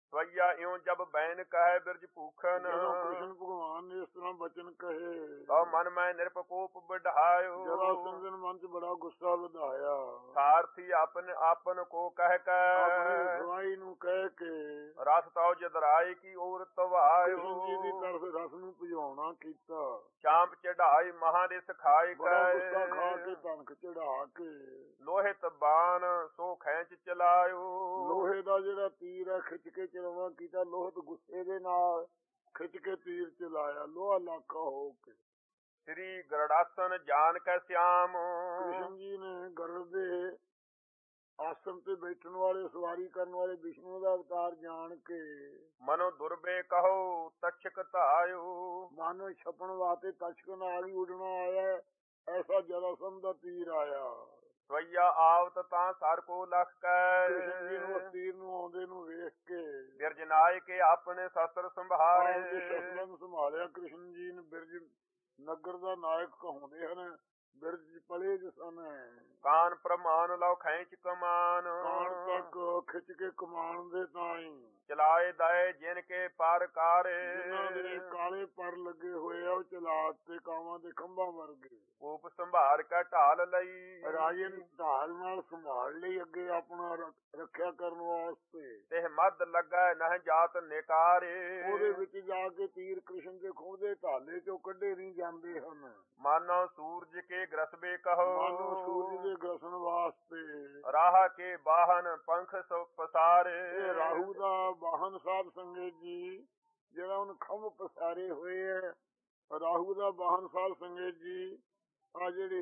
ਸਵਈਆ ਇਉਂ ਜਬ ਬੈਨ ਕਹੈ ਬਿਰਜ ਭੂਖਨ ਜਦੋਂ ਕ੍ਰਿਸ਼ਨ ਭਗਵਾਨ ਨੇ ਇਸ ਤਰ੍ਹਾਂ ਬਚਨ ਕਹੇ ਤਉ ਮਨ ਮੈਂ ਨਿਰਪਕੋਪ ਬਢਾਇਓ ਜਰਾਸੰਧ ਨੇ ਮਨ ਚ ਬੜਾ ਗੁੱਸਾ ਵਧਾਇਆ ਸਾਰਥੀ ਆਪਨ ਆਪਨ ਕੋ ਕਹਿ ਆਪਣੇ ਕੈ ਰਸਵਾਈ ਨੂੰ ਕਹਿ ਕੇ ਰਸ ਤਉ ਜਦਰਾਈ ਕੀ ਔਰ ਤਵਾਇਓ ਕ੍ਰਿਸ਼ਨ ਜੀ ਦੀ ਤਰਫ ਰਸ ਨੂੰ ਭਜਾਉਣਾ ਕੀਤਾ ਚਾਂਪ ਚੜਾਈ ਮਹਾਦਿਸ ਖਾਈ ਬੜਾ ਗੁੱਸਾ ਖਾ ਕੈ ਕੇ ਧਨਖ ਚੜਾ ਕੇ ਲੋਹਿਤ ਬਾਣ ਸੋ ਖੈਂਚ ਚਲਾਇਓ ਲੋਹੇ ਦਾ ਜਿਹੜਾ ਤੀਰ ਹੈ ਖਿੱਚ ਕੇ ਚਲਾਉਣਾ ਕੀਤਾ ਲੋਹਤ ਗੁੱਸੇ ਦੇ ਨਾਲ ਖਿੱਚ ਕੇ ਤੀਰ ਚਲਾਇਆ ਲੋਹਾ ਲਾਖਾ ਹੋ ਕੇ ਸ੍ਰੀ ਗਰੜਾਸਨ ਜਾਨ ਕੈ ਸਿਆਮ ਕ੍ਰਿਸ਼ਨ ਜੀ ਨੇ ਗਰੜ ਦੇ ਆਸਨ ਤੇ ਬੈਠਣ ਵਾਲੇ ਸਵਾਰੀ ਕਰਨ ਵਾਲੇ ਵਿਸ਼ਨੂੰ ਦਾ ਅਵਤਾਰ ਜਾਣ ਕੇ ਮਨੋ ਦੁਰਬੇ ਕਹੋ ਤਛਕ ਧਾਇਓ ਮਨ ਛਪਣ ਵਾਸਤੇ ਤਸ਼ਕ ਨਾਲ ਹੀ ਉੱਡਣਾ ਆਇਆ ਐਸਾ ਜਰਾਸੰਧ ਦਾ ਤੀਰ ਆਇਆ ਸਵਈਆ ਆਵਤ ਤਾਂ ਸਰ ਕੋ ਲਖ ਕ੍ਰਿਸ਼ਨ ਜੀ ਨੂੰ ਉਸ ਕੈ ਤੀਰ ਨੂੰ ਆਉਂਦੇ ਨੂੰ ਵੇਖ ਕੇ ਬਿਰਜਨਾਇ ਕੇ ਆਪਣੇ ਸ਼ਸਤਰ ਆਪਦੇ ਸੰਭਾਲੇ ਸ਼ਸਤਰਾਂ ਨੂੰ ਸੰਭਾਲਿਆ ਕ੍ਰਿਸ਼ਨ ਜੀ ਨੇ ਬਿਰਜ ਨਗਰ ਦਾ ਨਾਇਕ ਕਹਾਉਂਦੇ ਹਨ ਬਿਰਜ ਪਲੇ ਜਸਨ ਕਾਨ ਪ੍ਰਮਾਨ ਲਓ ਖੈਂਚ ਕਮਾਨ ਕਾਣ ਤੱਕ ਖਿੱਚ ਕੇ ਕਮਾਨ ਦੇ ਤਾਈ ਚਲਾਏ ਦਾਏ ਜਿਨ ਕੇ ਪਾਰ ਕਾਰੇ ਜਿਨ੍ਹਾਂ ਦੇ ਕਾਲੇ ਪਰ ਲੱਗੇ ਹੋਏ ਆ ਉਹ ਚਲਾਤ ਤੇ ਕਾਵਾਂ ਦੇ ਖੰਭਾਂ ਵਰਗੇ ਕੋਪ ਸੰਭਾਰ ਕੈ ਢਾਲ ਲਈ ਰਾਜੇ ਨੇ ਢਾਲ ਨਾਲ ਸੰਭਾਲ ਲਈ ਅੱਗੇ ਆਪਣਾ ਰੱਖ- ਰੱਖਿਆ ਕਰਨ ਵਾਸਤੇ ਤੇ ਮਦ ਲੱਗਾ ਨਹ ਜਾਤ ਨਿਕਾਰੇ ਉਹਦੇ ਵਿੱਚ ਜਾ ਕੇ ਤੀਰ ਕ੍ਰਿਸ਼ਨ ਦੇ ਖੂਹ ਦੇ ਢਾਲੇ ਚੋਂ ਕੱਢੇ ਨਹੀਂ ਜਾਂਦੇ ਹਨ ਮਾਨੋ ਸੂਰਜ ਕੇ ਗ੍ਰਸਬੇ ਕਹੋ ਮਾਨੋ ਸੂਰਜ ਦੇ ਗ੍ਰਸਣ ਵਾਸਤੇ ਰਾਹ ਕੇ ਬਾਹਨ ਪੰਖ ਸੋ ਪਸਾਰੇ ਇਹ ਰਾਹੂ ਦਾ ਵਾਹਨ ਸਾਧ ਸੰਗਤ ਜੀ ਜਿਹੜਾ ਉਹਨ ਖੰਭ ਪਸਾਰੇ ਹੋਏ ਹੈ ਰਾਹੂ ਦਾ ਵਾਹਨ ਸਾਧ ਸੰਗਤ ਜੀ ਆ ਜਿਹੜੀ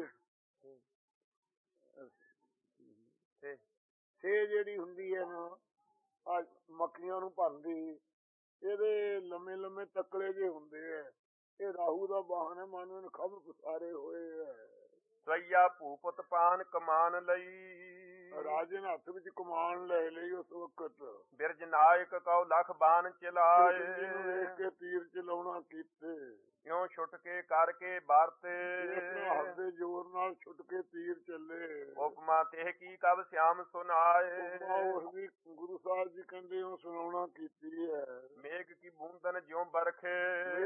ਤੇ ਸੇ ਜਿਹੜੀ ਹੁੰਦੀ ਹੈ ਨਾ ਆ ਮੱਖੀਆਂ ਨੂੰ ਭੰਦੀ ਇਹਦੇ ਲੰਮੇ ਲੰਮੇ ਤਕਲੇ ਜੇ ਹੁੰਦੇ ਹੈ ਇਹ ਰਾਹੂ ਦਾ ਵਾਹਨ ਹੈ ਮਨ ਨੂੰ ਖੰਭ ਪਸਾਰੇ ਹੋਏ ਹੈ ਸਈਆ ਭੂਪਤ ਪਾਨ ਕਮਾਨ ਲਈ ਰਾਜੇ ਨੇ ਹੱਥ ਵਿੱਚ ਕਮਾਨ ਲੈ ਲਈ ਉਸ ਵਕਤ ਬਿਰਜ ਨਾਇਕ ਕਉ ਲਖ ਬਾਣ ਚਲਾਏ ਕ੍ਰਿਸ਼ਨ ਜੀ ਨੂੰ ਵੇਖ ਕੇ ਤੀਰ ਚਲਾਉਣਾ ਕੀਤੇ ਇਉਂ ਛੁੱਟ ਕੇ ਕਰਕੇ ਬਾਰਤੇ ਹੱਥ ਦੇ ਜ਼ੋਰ ਨਾਲ ਛੁੱਟ ਕੇ ਤੀਰ ਚੱਲੇ ਉਪਮਾ ਤੇ ਕੀ ਕਬ ਸਿਆਮ ਸੁਨਾਏ ਉਪਮਾ ਉਸ ਦੀ ਗੁਰੂ ਸਾਹਿਬ ਜੀ ਕਹਿੰਦੇ ਉਹ ਸੁਣਾਉਣਾ ਕੀਤੀ ਹੈ ਮੇਘ ਕੀ ਬੂੰਦਨ ਜਿਉ ਬਰਖੇ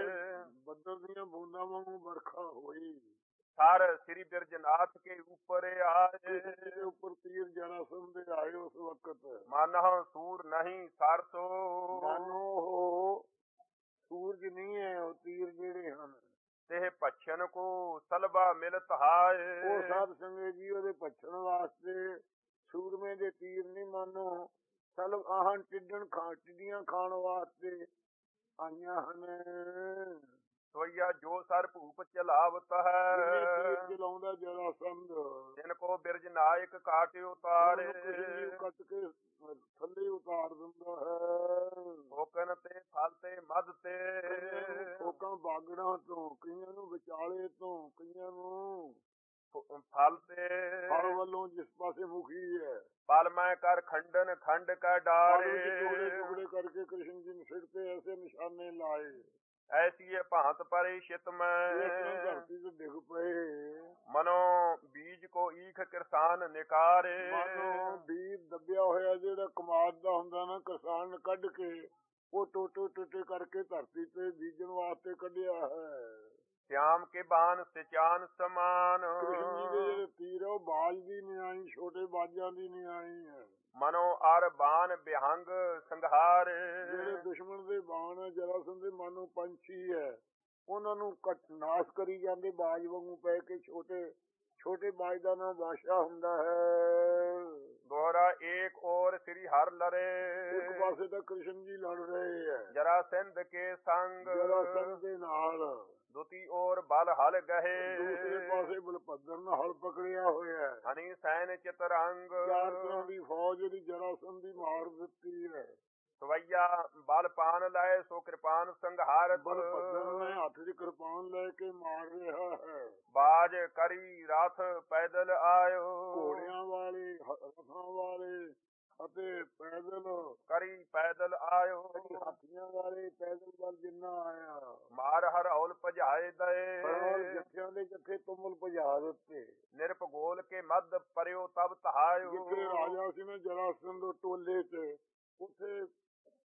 ਬੱਦਲ ਦੀਆਂ ਬੂੰਦਾਂ ਵਾਂਗੂ ਵਰਖਾ ਹੋਈ ਸਰ ਸ੍ਰੀ ਬਿਰਜਨਾਥ ਕੇ ਉੱਪਰ ਆਏ ਦੇ ਉੱਪਰ ਤੀਰ ਜਰਾਸੰਧ ਦੇ ਆਏ ਉਸ ਵਕਤ ਮਾਨਹੁ ਸੂਰ ਨਹੀਂ ਸਰਸੋ ਮਾਨੋ ਉਹ ਸੂਰਜ ਨਹੀਂ ਹੈ ਉਹ ਤੀਰ ਜਿਹੜੇ ਹਨ ਤੇ ਪਛਨ ਕੋ ਸਲਬਾ ਮਿਲਤ ਹਾਏ ਉਹ ਸਾਧ ਸੰਗਤ ਜੀ ਉਹਦੇ ਪਛਣ ਵਾਸਤੇ ਸੂਰਮੇ ਦੇ ਤੀਰ ਨਹੀਂ ਮਾਨੋ ਸਲਬ ਆਹਾਂ ਟਿੱਡਣ ਖਾ ਟਿੱਡੀਆਂ ਖਾਣ ਵਾਸਤੇ ਆਈਆਂ ਹਨ ਸੋਈਆ ਜੋ ਸਰ ਭੂਪ ਚਲਾਵਤ ਹੈ ਤੀਰ ਚਲਾਉਂਦਾ ਜਰਾਸੰਧ ਜਿਨ ਕੋ ਬਿਰਜ ਨਾਇਕ ਕਾਟ ਉਤਾਰੇ ਕੱਟ ਕੇ ਥੱਲੇ ਉਤਾਰ ਦਿੰਦਾ ਹੈ ਹੋਕਨ ਤੇ ਫਲ ਤੇ ਮਦ ਤੇ ਲੋਕਾਂ ਬਾਗੜਾਂ ਤੋਂ ਕਈਆਂ ਨੂੰ ਵਿਚਾਲੇ ਤੋਂ ਕਈਆਂ ਨੂੰ ਫਲ ਤੇ ਫਲ ਵੱਲੋਂ ਜਿਸ ਪਾਸੇ ਮੁਖੀ ਹੈ ਪਲ ਮੈਂ ਕਰ ਖੰਡਨ ਖੰਡ ਕਾ ਡਾਰੇ ਟੁਕੜੇ ਟੁਕੜੇ ਕਰਕੇ ਕ੍ਰਿਸ਼ਨ ਜੀ ਨੇ ਸਿਰ ਤੇ ਐਸੇ ਨਿਸ਼ਾਨੇ ਲਾਏ ਐਸੀ ਭਾਂਤ ਪਰੇ ਸ਼ਿਤ ਮੈਂ ਧਰਤੀ ਤੇ ਡਿੱਗ ਪਏ ਮਨੋ ਬੀਜ ਕੋ ਈਖ ਕਿਰਸਾਨ ਨਿਕਾਰੇ ਮਨੋ ਬੀਜ ਦੱਬਿਆ ਹੋਇਆ ਜਿਹੜਾ ਕਮਾਦ ਦਾ ਹੁੰਦਾ ਨਾ ਕਿਸਾਨ ਕੱਢ ਕੇ ਉਹ ਟੋਟੇ ਟੋਟੇ ਕਰਕੇ ਧਰਤੀ ਤੇ ਬੀਜਣ ਵਾਸਤੇ ਕੱਢਿਆ ਹੈ श्याम के बाण सिचान समान ਕ੍ਰਿਸ਼ਨ ਜੀ ਦੇ ਜਿਹੜੇ ਤੀਰ ਉਹ ਬਾਜ ਦੀ ਨਹੀਂ ਆਈ ਛੋਟੇ ਬਾਜਾਂ ਦੀ ਨਹੀਂ ਆਈ ਹੈ मनो अर बाण बिहंग संघारे ਜਿਹੜੇ ਦੁਸ਼ਮਣ ਦੇ ਬਾਣ ਹੈ ਜਰਾਸੰਧ ਦੇ ਮਾਨੋ ਪੰਛੀ ਹੈ ਉਹਨਾਂ ਨੂੰ ਕੱਟ ਨਾਸ਼ ਕਰੀ ਜਾਂਦੇ ਬਾਜ ਵਾਂਗੂ ਪੈ ਕੇ ਛੋਟੇ ਛੋਟੇ ਬਾਜ ਦਾ ਨਾਮ ਬਾਦਸ਼ਾਹ ਹੁੰਦਾ ਹੈ दोहरा एक और श्री हर लरे ਇੱਕ ਪਾਸੇ ਤਾਂ ਕ੍ਰਿਸ਼ਨ ਜੀ ਲੜ ਰਹੇ ਹੈ जरासंध के संग ਜਰਾਸੰਧ ਦੇ ਨਾਲ दूती ओर बल हल गहे ਦੂਸਰੇ ਪਾਸੇ ਬਲਭੱਦਰ ਨੇ ਹਲ ਪਕੜਿਆ ਹੋਇਆ ਹੈ हनी सैन चितरंग ਚਾਰ ਤਰ੍ਹਾਂ ਦੀ ਫੌਜ ਦੀ ਜਰਾਸੰਧ ਦੀ ਮਾਰ ਦਿੱਤੀ ਹੈ सवैया बल पान लाए सो कृपान संघारत ਬਲਭੱਦਰ ਨੇ ਹੱਥ 'ਚ ਕਿਰਪਾਨ ਲੈ ਕੇ ਮਾਰ ਰਿਹਾ ਹੈ बाज करी रथ पैदल आयो ਘੋੜਿਆਂ ਵਾਲੇ ਰਥਾਂ ਵਾਲੇ ਅਤੇ ਪੈਦਲ करी पैदल आयो ਹਾਥੀਆਂ ਵਾਲੇ ਪੈਦਲ ਵੱਲ ਜਿੰਨਾ ਆਇਆ मार हर हौल भजाए दए ਪਰ ਜੱਥਿਆਂ ਦੇ ਜੱਥੇ ਤੁਮਲ ਭਜਾ ਦਿੱਤੇ निरप गोल के मद पर्यो तब तहायो ਜਿੱਥੇ ਰਾਜਾ ਸੀ ਨਾ ਜਰਾਸੰਧ ਦੇ ਟੋਲੇ 'ਚ ਉੱਥੇ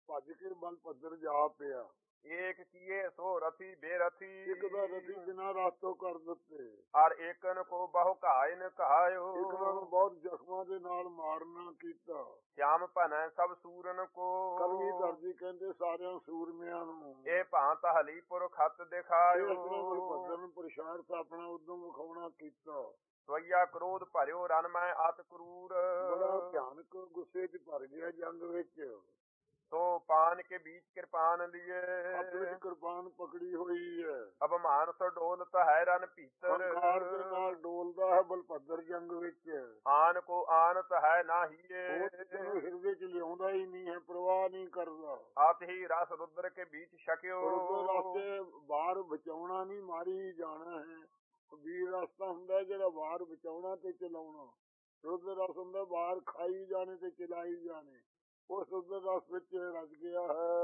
ਭੱਜ ਕੇ ਬਲਭੱਦਰ ਜਾ ਪਿਆ। एक किए सो रथी बेरथी ਇੱਕ ਦਾ ਰਥੀ ਬਿਨਾਂ ਰਾਤੋਂ ਕਰ ਦਿੱਤੇ, और एकन को बहु घायन कहायो ਇੱਕ ਨੂੰ ਬਹੁਤ ਜ਼ਖਮਾਂ ਦੇ ਨਾਲ ਮਾਰਨਾ ਕੀਤਾ। श्याम भनै सब सूरन को ਕਲਗੀਧਰ ਜੀ ਕਹਿੰਦੇ ਸਾਰਿਆਂ ਸੂਰਮਿਆਂ ਨੂੰ ए भांत हलीपुर खत ਇਹ दिखायो ਆਪਣਾ ਬਲਭੱਦਰ ਨੂੰ ਪ੍ਰਸ਼ਾਰਤ ਆਪਣਾ ਉਦਮ ਵਿਖਾਉਣਾ ਕੀਤਾ। ਸਵਈਆ ਕ੍ਰੋਧ ਭਰਿਓ ਰਨ ਮੈਂ ਅਤ ਕਰੂਰ ਬੜਾ ਭਿਆਨਕ ਗੁੱਸੇ 'ਚ ਭਰ ਗਿਆ ਜੰਗ ਵਿੱਚ। ਸੋ ਪਾਨ ਕੇ ਬੀਚ ਕਿਰਪਾਨ ਲਿਏ ਹੱਥ ਵਿੱਚ ਕਿਰਪਾਨ ਪਕੜੀ ਹੋਈ ਹੈ। ਅਭਮਾਨ ਸੋ ਡੋਲਤ ਹੈ ਰਨ ਭੀਤਰ ਹੰਕਾਰ ਦੇ ਨਾਲ ਡੋਲਦਾ ਹੈ ਬਲਭੱਦਰ ਜੰਗ ਵਿੱਚ। ਆਨ ਕੋ ਆਨਤ ਹੈ ਨਾਹੀਏ ਉਹ ਤੈਨੂੰ ਹਿਰਦੇ 'ਚ ਲਿਆਉਂਦਾ ਹੀ ਨਹੀਂ ਹੈ, ਪ੍ਰਵਾਹ ਨਹੀਂ ਕਰਦਾ। ਆਤ ਹੀ ਰਸ ਰੁਦਰ ਕੇ ਬੀਚ ਛਕਿਓ ਰੁਦਰ ਰਸਤੇ ਬਾਹਰ ਬਚਾਉਣਾ ਨਹੀਂ, ਮਾਰੀ ਹੀ ਜਾਣਾ ਹੈ। ਵੀਰ ਰਸਤਾ ਹੁੰਦਾ ਜਿਹੜਾ ਬਾਹਰ ਬਚਾਉਣਾ ਤੇ ਚਲਾਉਣਾ। ਰੁਦਰ ਰਸ ਹੁੰਦਾ ਬਾਹਰ ਖਾਈ ਜਾਣੇ ਤੇ ਚਲਾਈ ਜਾਣੇ। ਉਸ ਰੁਦਰ ਰਸ ਵਿੱਚ ਰਚ ਗਿਆ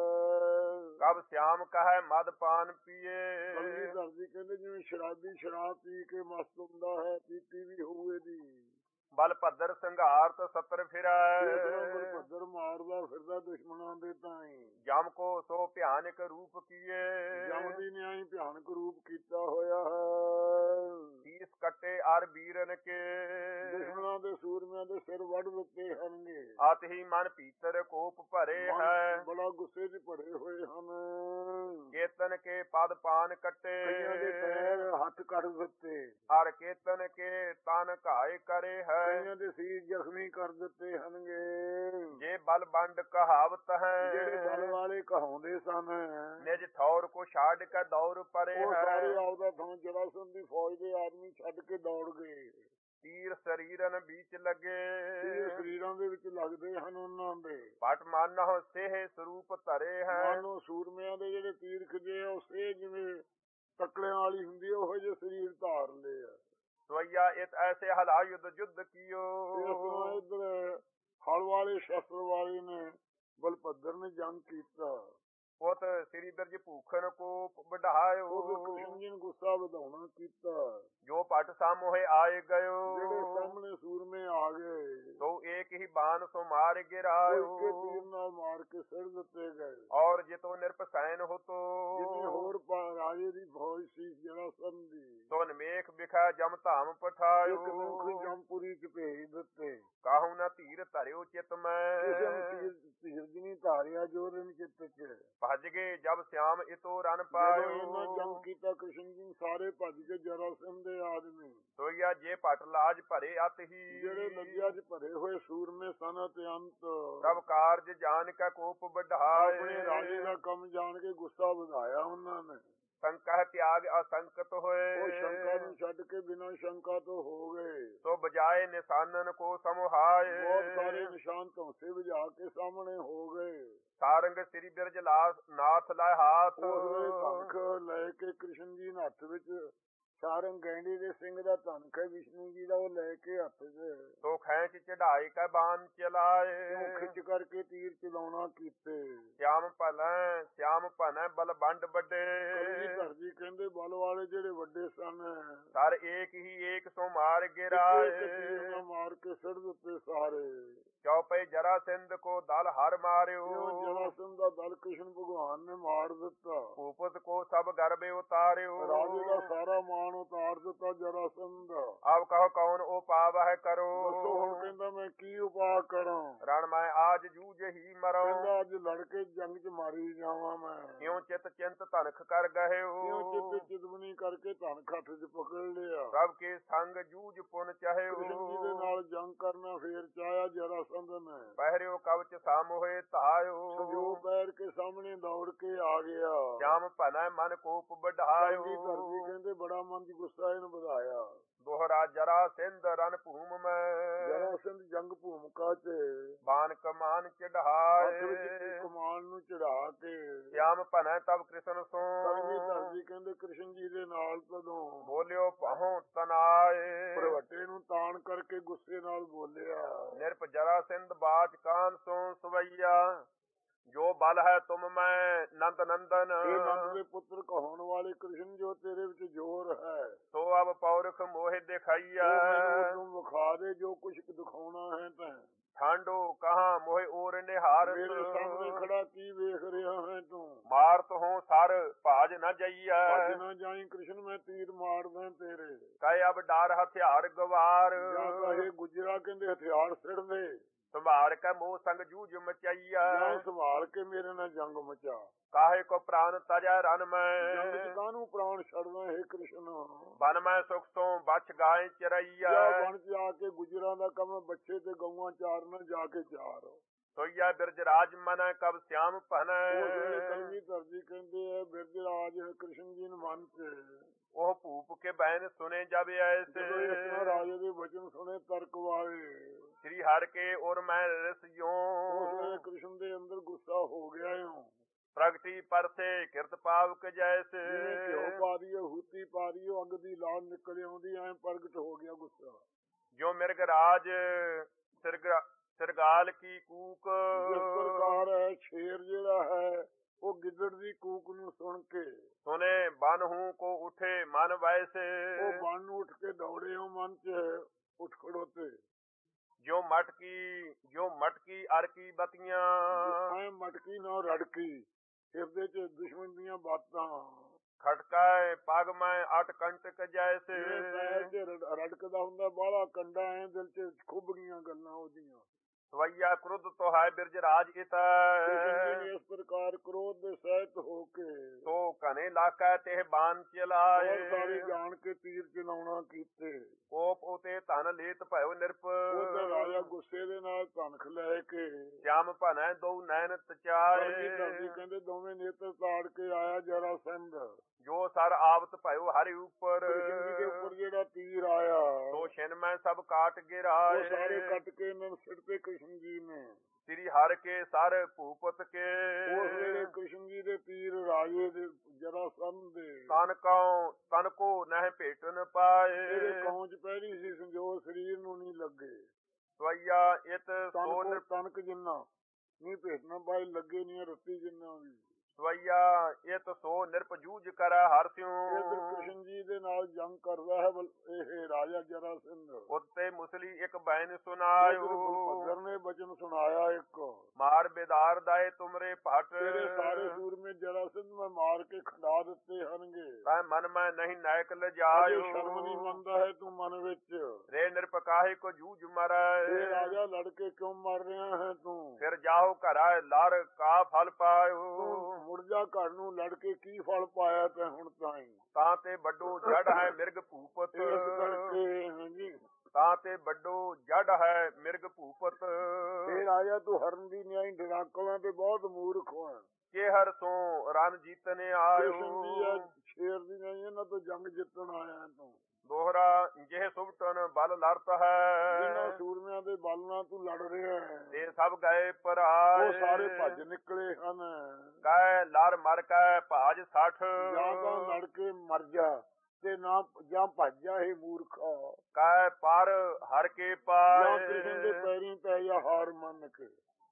ਹੈ। ਕਬ श्याम ਕਹੈ ਮਦ ਪਾਨ ਪੀਏ ਕਲਗੀਧਰ ਜੀ ਕਹਿੰਦੇ ਜਿਵੇਂ ਸ਼ਰਾਬੀ ਸ਼ਰਾਬ ਪੀ ਕੇ ਮਸਤ ਹੁੰਦਾ ਹੈ, ਪੀਤੀ ਵੀ ਹੋਊ ਇਹਦੀ। ਬਲ ਭੱਦਰ ਸੰਘਾਰਤ ਸਤਰ ਫਿਰੈ ਬਲਭੱਦਰ ਮਾਰਦਾ ਫਿਰਦਾ ਦੁਸ਼ਮਣਾਂ ਦੇ ਤਾਈ। ਜਮ ਕੋ ਸੋ ਭਿਆਨਕ ਰੂਪ ਕੀਏ ਜਮ ਦੀ ਨਿਆਈ ਭਿਆਨਕ ਰੂਪ ਕੀਤਾ ਹੋਇਆ ਹੈ। ਤੀਸ ਕੱਟੇ ਅਰ ਬੀਰਨ ਕੇ ਦੁਸ਼ਮਣਾਂ ਦੇ ਸੂਰਮਿਆਂ ਦੇ ਸਿਰ ਵੱਢ ਦਿੱਤੇ ਹਨਗੇ। ਅਤ ਹੀ ਮਨ ਭੀਤਰ ਕੋਪ ਭਰੇ ਹੈ ਬੜਾ ਗੁੱਸੇ 'ਚ ਭਰੇ ਹੋਏ ਹਨ। ਕੇਤਨ ਕੇ ਪਦ ਪਾਨ ਕੱਟੇ ਕਈਆਂ ਦੇ ਪੈਰ ਹੱਥ ਕੱਟ ਦਿੱਤੇ, ਅਰ ਕੇਤਨ ਕੇ ਤਨ ਘਾਇ ਕਰੇ ਹੈ ਕਈਆਂ ਦੇ ਸੀਰ ਜ਼ਖਮੀ ਕਰ ਦਿੱਤੇ ਹਨਗੇ। ਜੇ ਬਲ ਬੰਡ ਕਹਾਵਤ ਹੈ ਜਿਹੜੇ ਬਲ ਵਾਲੇ ਕਹਾਉਂਦੇ ਸਨ ਨਿਜ ਠੌਰ ਕੋ ਛਾੜ ਕੇ ਦੌਰ ਪਰੇ ਉਹ ਹੈ ਸਾਰੇ ਆਪਦਾ ਥਾਂ ਜਰਾਸੰਧ ਦੀ ਫੌਜ ਦੇ ਆਦਮੀ ਛੱਡ ਕੇ ਦੌੜ ਗਏ। ਤੀਰ ਸਰੀਰਨ ਵਿੱਚ ਲੱਗੇ ਤੀਰ ਸਰੀਰਾਂ ਦੇ ਵਿੱਚ ਲੱਗਦੇ ਹਨ ਉਹਨਾਂ ਦੇ। ਪਟ ਮਾਨਹੁ ਸੇਹ ਸਰੂਪ ਧਰੇ ਹੈ ਮਾਨੋ ਸੂਰਮਿਆਂ ਦੇ ਜਿਹੜੇ ਤੀਰ ਖਿਜੇ ਆ ਉਹ ਸੇ ਜਿਵੇਂ ਤਕਲਿਆਂ ਵਾਲੀ ਹੁੰਦੀ ਹੈ, ਉਹੋ ਜਿਹੇ ਸਰੀਰ ਧਾਰ ਲਏ ਆ। ਸਵਈਆ ਇਤ ਐਸੇ ਹਲਾ ਯੁੱਧ ਜੁੱਧ ਕੀਓ ਇਧਰ ਹਲ ਵਾਲੇ ਸ਼ਸਤਰ ਵਾਲੇ ਨੇ ਬਲਭੱਦਰ ਨੇ ਜੰਗ ਕੀਤਾ। ਉਤ ਸ੍ਰੀ ਬਿਰਜ ਭੂਖਨ ਕੋ ਵਢਾਇਓ ਉਹ ਕ੍ਰਿਸ਼ਨ ਜੀ ਨੂੰ ਗੁੱਸਾ ਵਧਾਉਣਾ ਕੀਤਾ। ਜੋ ਪਟ ਸਾਮੋਹੇ ਆਏ ਗਇਓ ਜਿਹੜੇ ਸਾਹਮਣੇ ਸੂਰਮੇ ਆ ਗਏ ਤੋ ਏਕ ਹੀ ਬਾਣ ਸੋ ਮਾਰ ਉਹ ਗਿਰਾਇਓ ਇੱਕੇ ਤੀਰ ਨਾਲ ਮਾਰ ਕੇ ਸਿਰ ਦਿੱਤੇ ਗਏ। ਔਰ ਜਿਤੋ ਨਿਰਪਸੈਨ ਹੋਤੋ ਜਿੰਨੀ ਹੋਰ ਪਾ- ਰਾਜੇ ਦੀ ਫੌਜ ਸੀ ਜਰਾਸੰਧ ਦੀ, ਤੋ ਨਮੇਖ ਵਿਖਾ ਜਮ ਧਾਮ ਪਠਾਇਓ ਇੱਕ ਮੁਖ ਜੰਪੁਰੀ 'ਚ ਭੇਜ ਦਿੱਤੇ। ਕਾਹੂ ਨਾ ਧੀਰ ਧਰਿਓ ਚਿਤ ਮੈਂ ਕਿਸੇ ਨੂੰ ਤੀਰ ਧੀਰਜ ਨਹੀਂ ਧਾਰਿਆ ਜੋਰਨ ਚਿੱਤ 'ਚ। ਭੱਜ ਗਏ ਜਬ ਸ਼ਿਆਮ ਇਤੋ ਰਨ ਜਦੋਂ ਪਾਇਓ ਇਹਨਾਂ ਜੰਗ ਕੀਤਾ ਕ੍ਰਿਸ਼ਨ ਜੀ ਸਾਰੇ ਭੱਜ ਕੇ ਜਰਾਸੰਧ ਦੇ ਆਦਮੀ ਸੋਈਆ ਜੇ ਪਟ ਲਾਜ ਭਰੇ ਅਤ ਹੀ ਜਿਹੜੇ ਲੱਗਿਆ 'ਚ ਭਰੇ ਹੋਏ ਸੂਰਮੇ ਸਨ ਤੇ ਅੰਤ ਸਭ ਕਾਰਜ ਜਾਣ ਕਾ ਕੋਪ ਆਪਣੇ ਰਾਜੇ ਵਢਾਏ ਦਾ ਕੰਮ ਜਾਣ ਕੇ ਗੁੱਸਾ ਵਧਾਇਆ ਉਹਨਾਂ ਨੇ। ਸੰਕਹ ਤਿਆਗ ਅਸੰਕਤ ਉਹ ਹੋਏ ਸ਼ੰਕਾ ਨੂੰ ਛੱਡ ਕੇ ਬਿਨਾਂ ਸ਼ੰਕਾ ਤੋਂ ਹੋ ਗਏ। ਸੋ ਬਜਾਏ ਨਿਸ਼ਾਨਨ ਕੋ ਸਮੁਹਾਏ ਬਹੁਤ ਸਾਰੇ ਨਿਸ਼ਾਨ ਧੌਂਸੇ ਵਜਾ ਕੇ ਸਾਹਮਣੇ ਹੋ ਗਏ। ਸਾਰੰਗ ਸ੍ਰੀ ਬਿਰਜ ਲਾਸ ਨਾਥ ਲੈ ਹਾਥ ਉਸ ਵੇਲੇ ਧਨਖ ਲੈ ਕੇ ਕ੍ਰਿਸ਼ਨ ਜੀ ਨੇ ਹੱਥ ਵਿੱਚ ਸਾਰੰਗ ਗੈਂਡੀ ਦੇ ਸਿੰਘ ਦਾ ਧਨਖ ਹੈ ਵਿਸ਼ਨੂੰ ਜੀ ਦਾ, ਉਹ ਲੈ ਕੇ ਹੱਥ 'ਚ ਸੋ ਖੈਂਚ ਚੜਾਈ ਕੈ ਬਾਣ ਚਲਾਏ ਉਹ ਖਿੱਚ ਕਰਕੇ ਤੀਰ ਚਲਾਉਣਾ ਕੀਤੇ। ਸ਼ਿਆਮ ਭਲੈ ਸ਼ਿਆਮ ਭਨੈ ਬਲ ਬੰਡ ਵੱਡੇ ਕਲਗੀਧਰ ਜੀ ਕਹਿੰਦੇ ਬਲ ਵਾਲੇ ਜਿਹੜੇ ਵੱਡੇ ਸਨ ਸਰ ਏਕ ਹੀ ਏਕ ਸੋ ਮਾਰ ਇੱਕ ਤੀਰ ਗਿਰਾਏ ਨਾਲ ਮਾਰ ਕੇ ਸਿਰ ਦਿੱਤੇ ਸਾਰੇ। ਚੌਪਈ ਜਰਾ ਸਿੰਧ ਕੋ ਦਲ ਹਰ ਮਾਰਿਓ ਇਉਂ ਜਰਾਸੰਧ ਦਾ ਦਲ ਕ੍ਰਿਸ਼ਨ ਭਗਵਾਨ ਨੇ ਮਾਰ ਦਿੱਤਾ। ਭੂਪਤ ਕੋ ਸਭ ਗਰਬੇ ਉਤਾਰਿਓ ਰਾਜੇ ਦਾ ਸਾਰਾ ਮਾਣ ਉਤਾਰ ਦਿੱਤਾ ਜਰਾਸੰਧ। ਆਪ ਕਹੋ ਕੌਣ ਉਹ ਪਾਵਹਿ ਕਰੋ ਦੱਸੋ ਹੁਣ ਕਹਿੰਦਾ ਮੈਂ ਕੀ ਉਪਾਅ ਕਰਾਂ। ਰਣ ਮੈਂ ਆਜ ਜੂਝ ਹੀ ਮਰੋ ਕਹਿੰਦਾ ਅੱਜ ਲੜ ਕੇ ਜੰਗ 'ਚ ਮਾਰੀ ਜਾਵਾਂ ਮੈਂ। ਕਿਉ ਚਿਤ ਚਿੰਤ ਧਨਖ ਕਰ ਗਹਿਓ ਕਿਉਂ ਚਿੱਤ ਚਿਤਵਨੀ ਕਰਕੇ ਧਨ ਖੱਟ 'ਚ ਪਕੜ ਲਿਆ। ਸਭ ਕੇ ਸੰਗ ਜੂਝ ਪੁਨ ਚਾਹਿਓ ਕ੍ਰਿਸ਼ਨ ਜੀ ਦੇ ਨਾਲ ਜੰਗ ਕਰਨਾ ਫੇਰ ਚਾਹਿਆ ਜਰਾਸੰਧ ਨੇ। ਪਹਿਰਿਓ ਕਵਚ ਸਾਮੋਹੇ ਧਾਇਓ ਸੰਜੋਗ ਪੈਰ ਕੇ ਸਾਹਮਣੇ ਦੌੜ ਕੇ ਆ ਗਿਆ। ਸ਼ਾਮ ਭਨੈ ਮਨ ਕੋਪ ਵਢਾਇਓ ਕਲਗੀਧਰ ਜੀ ਕਹਿੰਦੇ ਬੜਾ ਮਨ 'ਚ ਗੁੱਸਾ ਇਹਨੂੰ ਵਧਾਇਆ। ਦੋਹਰਾ ਜਰਾ ਸਿੰਧ ਰਨ ਭੂਮ ਮੈਂ ਜਰਾਸੰਧ ਜੰਗ ਭੂਮਿਕਾ 'ਚ ਬਾਨ ਕਮਾਨ ਹੱਥ ਵਿੱਚ ਚੜਾਏ ਕਮਾਨ ਨੂੰ ਚੜਾ ਕੇ ਸ਼ਿਆਮ ਭਨੈ ਤਬ ਕ੍ਰਿਸ਼ਨ ਸੋ ਕਲਗੀਧਰ ਜੀ ਕਹਿੰਦੇ ਕ੍ਰਿਸ਼ਨ ਜੀ ਦੇ ਨਾਲ ਤਦੋਂ ਬੋਲਿਓ ਪਹੁ ਤਨਾਏ ਭਰਵੱਟੇ ਨੂੰ ਤਾਣ ਕਰਕੇ ਗੁੱਸੇ ਨਾਲ ਬੋਲਿਆ। ਨਿਰਪ ਜਰਾ ਸਿੰਧ ਬਾਚ ਕਾਨ ਸੋ ਸਵਈਆ ਜੋ ਬਲ ਹੈ ਤੁਮ ਮੈਂ ਨੰਦ ਨੰਦਨ ਇਹ ਨੰਦ ਦੇ ਪੁੱਤਰ ਕਹਾਉਣ ਵਾਲੇ ਕ੍ਰਿਸ਼ਨ ਜੋ ਤੇਰੇ ਵਿੱਚ ਜ਼ੋਰ ਹੈ ਸੋ ਅਬ ਪੌਰਖ ਮੋਹਿ ਦਿਖਾਈਆ ਤੂੰ ਵਿਖਾ ਦੇ ਜੋ ਕੁਛ ਦਿਖਾਉਣਾ ਹੈ ਤੈਂ। ਠਾਂਡੋ ਕਹਾ ਮੋਹਿ ਔਰ ਨਿਹਾਰ ਮੇਰੇ ਸਾਹਮਣੇ ਖੜਾ ਕੀ ਨਾ ਜਾਈਐ। ਭੱਜ ਨਾ ਜਾਈ ਕ੍ਰਿਸ਼ਨ ਮੈਂ ਤੀਰ ਮਾਰਦਾ ਤੇਰੇ। ਕਹੇ ਅਬ ਡਾਰ ਹਥਿਆਰ ਗਵਾਰ। ਜਾਂ ਕਹੇ ਗੁਜਰਾ ਕਹਿੰਦੇ ਹਥਿਆਰ ਸਿੜਦੇ। ਸੰਭਾਲ ਕੇ ਮੋਹ ਸੰਗ ਜੂਝ ਮਚਾਈਐ। ਜਾਂ ਸੰਭਾਲ ਕੇ ਮੇਰੇ ਨਾਲ ਜੰਗ ਮਚਾ। ਕਾਹੇ ਕੋ ਪ੍ਰਾਨ ਤਜੈ ਰਨ ਜੰਗ ਮੈਂ। ਚ ਕਾਹਨੂੰ ਪ੍ਰਾਣ ਛੱਡਦਾ ਹੈ ਕ੍ਰਿਸ਼ਨ। ਬਨ ਮੈਂ ਸੁਖ ਤੋਂ ਬਚ ਗਾਏ ਜਾਂ ਚਰਈਐ। ਬਣ ਚ ਆ ਕੇ ਗੁਜਰਾਂ ਦਾ ਕੰਮ ਬੱਚੇ ਤੇ ਗਊਆਂ ਚਾਰਨਾ ਜਾ ਕੇ ਚਾਰ। ਸੋਈਐ ਬਿਰਜ ਰਾਜ ਮਨ ਕਬ ਸਿਆਮ ਉਸ ਵੇਲੇ ਭਨੈ। ਕਲਗੀ ਧਰਦੀ ਕਹਿੰਦੇ ਆ ਬਿਰਜ ਰਾਜ ਕ੍ਰਿਸ਼ਨ ਜੀ ਨੂੰ ਮਨ ਚ। ਉਹ ਭੂਪ ਕੇ ਬੈਨ ਸੁਨੇ ਜਬ ਜਦੋਂ ਇਸ ਐਸੇ। ਰਾਜੇ ਦੇ ਵਚਨ ਸੁਣੇ ਤਰਕ ਵਾਲੇ। ਸ੍ਰੀ ਹਰਿ ਕੇ ਔਰ ਮੈਂ ਰਿਸ ਉਸ ਯੋਂ। ਵੇਲੇ ਕ੍ਰਿਸ਼ਨ ਦੇ ਅੰਦਰ ਗੁੱਸਾ ਹੋ ਗਿਆ ਓ। ਪ੍ਰਗਟੀ ਪਰਸੇ ਕਿਰਤ ਪਾਵਕ ਜੈਸੇ। ਜਿਵੇਂ ਘਿਓ ਪਾ ਦੀਏ ਹੂਤੀ ਪਾ ਦੀਏ ਅੱਗ ਦੀ ਲਾਲ ਨਿਕਲ ਆਉਂਦੀ ਐ ਪ੍ਰਗਟ ਹੋ ਗਿਆ ਗੁੱਸਾ। ਜੋ ਮਿਰਗ ਰਾਜ ਸਿਰਗ ਸਿਰਗਾਲ ਕੀ ਕੂਕ। ਜਿਸ ਪ੍ਰਕਾਰ ਹੈ ਸ਼ੇਰ ਜਿਹੜਾ ਹੈ ਉਹ ਗਿੱਦੜ ਦੀ ਕੂਕ ਨੂੰ ਸੁਣ ਕੇ ਸੁਨੇ ਬਨ ਹੂੰ ਕੋ ਉਠੇ ਮਨ ਵੈਸੇ। ਉਹ ਬਣ ਨੂੰ ਉੱਠ ਕੇ ਦੌੜੇ ਹੋ ਮਨ ਚ ਉੱਠ ਖੜੋਤੇ। ਜੋ ਮਟਕੀ ਜੋ ਮਟਕੀ ਅਰ ਕੀ ਬਤੀਆਂ। ਐ ਮਟਕੀ ਨਾ ਰੜਕੀ ਹਿਰਦੇ ਚ ਦੁਸ਼ਮਣ ਦੀਆਂ ਬਾਤਾਂ। ਖਟਕਾਏ ਪਗ ਮੈਂ ਅਟ ਕੰਟਕ ਜੈਸੇ। ਜਿਵੇਂ ਪੈਰ ਚ ਰੜ- ਰੜਕਦਾ ਹੁੰਦਾ ਬਾਹਲਾ ਕੰਡਾ ਐ ਦਿਲ ਚ ਖੁੱਭ ਗਈਆਂ ਗੱਲਾਂ ਉਹਦੀਆਂ। ਸਵਈਆ ਕ੍ਰੁੱਧ ਤੋਂ ਹੈ ਬਿਰਜ ਰਾਜ ਇਤ। ਕ੍ਰਿਸ਼ਨ ਜੀ ਨੇ ਇਸ ਪ੍ਰਕਾਰ ਕ੍ਰੋਧ ਦੇ ਸਹਿਤ ਹੋ ਕੇ ਤੋ ਘਨੇ ਲਾਕਾ ਤੇ ਬਾਣ ਬਹੁਤ ਸਾਰੇ ਚਲਾਏ। ਜਾਣ ਕੇ ਤੀਰ ਚਲਾਉਣਾ ਕੀਤੇ। ਕੋਪ ਉਤੇ ਧਨ ਲੇਤ ਭਇਓ ਨਿਰਪ। ਉਹਦਾ ਰਾਜਾ ਗੁੱਸੇ ਦੇ ਨਾਲ ਧਨਖ ਲੈ ਕੇ ਸ਼ਿਆਮ ਭਨੈ ਦੋ ਨੈਣ ਕਲਗੀ ਤਚਾਏ। ਧਰਦੀ ਕਹਿੰਦੇ ਦੋਵੇਂ ਨੇਤਰ ਤਾੜ ਕੇ ਆਇਆ ਜਰਾ ਸੰਧ। ਜੋ ਸਰ ਆਵਤ ਭਇਓ ਹਰਿ ਉਪਰ। ਕ੍ਰਿਸ਼ਨ ਜੀ ਦੇ ਉੱਪਰ ਜਿਹੜਾ ਤੀਰ ਆਇਆ ਸੋ ਛਿਨ ਮੈਂ ਸਭ ਕਾਟ ਉਹ ਗਿਰਾਏ। ਸਾਰੇ ਕੱਟ ਕੇ ਇਹਨਾਂ ਨੂੰ ਸਿੱਟਦੇ ਕ੍ਰਿਸ਼ਨ ਜੀ ਨੇ। ਸ੍ਰੀ ਹਰਿ ਕੇ ਸਰ ਭੂਪਤ ਕੇ। ਉਸ ਵੇਲੇ ਕ੍ਰਿਸ਼ਨ ਜੀ ਦੇ ਤੀਰ ਰਾਜੇ ਦੇ ਜਰਾ ਸੰਧ ਦੇ ਤਨ ਕਉ ਤਨ ਕੋ ਨਹਿ ਭੇਟਨ ਇਹਦੇ ਪਾਏ। ਕੌਂਚ ਪਹਿਰੀ ਸੀ ਸੰਜੋਗ ਸਰੀਰ ਨੂੰ ਨਹੀਂ ਲੱਗੇ। ਸਵਈਆ ਇਤ ਤਨ ਸੋ ਕੋ ਤਨਕ ਜਿੰਨਾ ਨਹੀਂ ਭੇਟਣਾ ਪਾਏ ਲੱਗੇ ਨਹੀਂ ਰੱਤੀ ਜਿੰਨਾ ਵੀ। ਸਵਈਆ ਇਤ ਸੋ ਨਿਰਪ ਜੂਝ ਕਰੈ ਹਰਿ ਇਧਰ ਸਿਉ। ਕ੍ਰਿਸ਼ਨ ਜੀ ਦੇ ਨਾਲ ਜੰਗ ਕਰਦਾ ਹੈ ਬਲ- ਇਹ ਰਾਜਾ ਜਰਾ ਸਿੰਘ। ਉਤੇ ਮੁਸਲੀ ਇੱਕ ਬੈਨ ਇਧਰ ਸੁਨਾਇਓ। ਬਲਭੱਦਰ ਨੇ ਬਚਨ ਸੁਣਾਇਆ ਇੱਕ। ਮਾਰ ਬੇਦਾਰ ਦਾਏ ਤੁਮਰੇ ਭਟ। ਤੇਰੇ ਸਾਰੇ ਸੂਰਮੇ ਜਰਾ ਸਿੰਘ ਮੈਂ ਮਾਰ ਕੇ ਖੰਡਾ ਦਿੱਤੇ ਹਨਗੇ। ਤੈ ਮਨ ਮੈਂ ਨਹੀਂ ਨਾਇਕ ਅਜੇ ਲਜਾਇਓ। ਸ਼ਰਮ ਨਹੀਂ ਮੰਨਦਾ ਹੈ ਤੂੰ ਮਨ ਵਿੱਚ। ਰੇ ਨਿਰਪ ਕਾਹੇ ਕੋ ਜੂਝ ਇਹ ਮਰੈ। ਰਾਜਾ ਲੜ ਕੇ ਕਿਉਂ ਮਰ ਰਿਹਾ ਹੈ ਤੂੰ। ਫਿਰ ਜਾਓ ਘਰਾ ਲੜ ਕਾ ਫਲ ਪਾਇਓ। ਤੂੰ ਮੁੜ ਜਾ ਘਰ ਨੂੰ ਲੜ ਕੇ ਕੀ ਫਲ ਪਾਇਆ ਤੈਂ ਹੁਣ ਤਾਈਂ। ਤਾਂ ਤੇ ਵੱਡੋ ਜੜ ਹੈ ਮਿਰਗ ਭੂਪਤ। ਇਸ ਕਰਕੇ ਹਾਂਜੀ ਤਾਂ ਤੇ ਵੱਡੋ ਜੜ ਹੈ ਮਿਰਗ ਭੂਪਤ। ਇਹ ਰਾਜਾ ਤੂੰ ਹਰਨ ਦੀ ਨਿਆਈ ਡਰਾਕਲਾਂ ਤੇ ਬਹੁਤ ਮੂਰਖ ਹੈ। ਕੇ ਹਰ ਸੋ ਰਨ ਜੀਤਨੇ ਕ੍ਰਿਸ਼ਨ ਜੀ ਆ ਆਇਓ। ਸ਼ੇਰ ਦੀ ਨਿਆਈ ਇਹਨਾਂ ਤੋਂ ਜੰਗ ਜਿੱਤਣ ਆਇਆ ਹੈ ਤੂੰ। ਦੋਹਰਾ ਜਿਹ ਸੁਭਟਨ ਬਲ ਲੜਤ ਜਿਨ੍ਹਾਂ ਹੈ। ਸੂਰਮਿਆਂ ਦੇ ਬਲ ਨਾਲ ਤੂੰ ਲੜ ਰਿਹਾ ਹੈ ਤੇ ਸਭ ਗਏ ਉਹ ਪਰਾਏ। ਸਾਰੇ ਭੱਜ ਨਿਕਲੇ ਹਨ। ਕੈ ਲੜ ਮਰ ਕੈ ਭਾਜ ਸੱਠ। ਜਾਂ ਤਾਂ ਲੜ ਕੇ ਮਰ ਜਾ ਤੇ ਨਾ ਜਾਂ ਭੱਜ ਜਾ ਇਹ ਮੂਰਖਾ। ਕੈ ਪਰ ਹਰ ਕੇ ਜਾਂ ਕ੍ਰਿਸ਼ਨ ਦੇ ਪਾਏ। ਪੈਰੀਂ ਪੈ ਜਾ ਹਾਰ ਮੰਨ ਕੇ।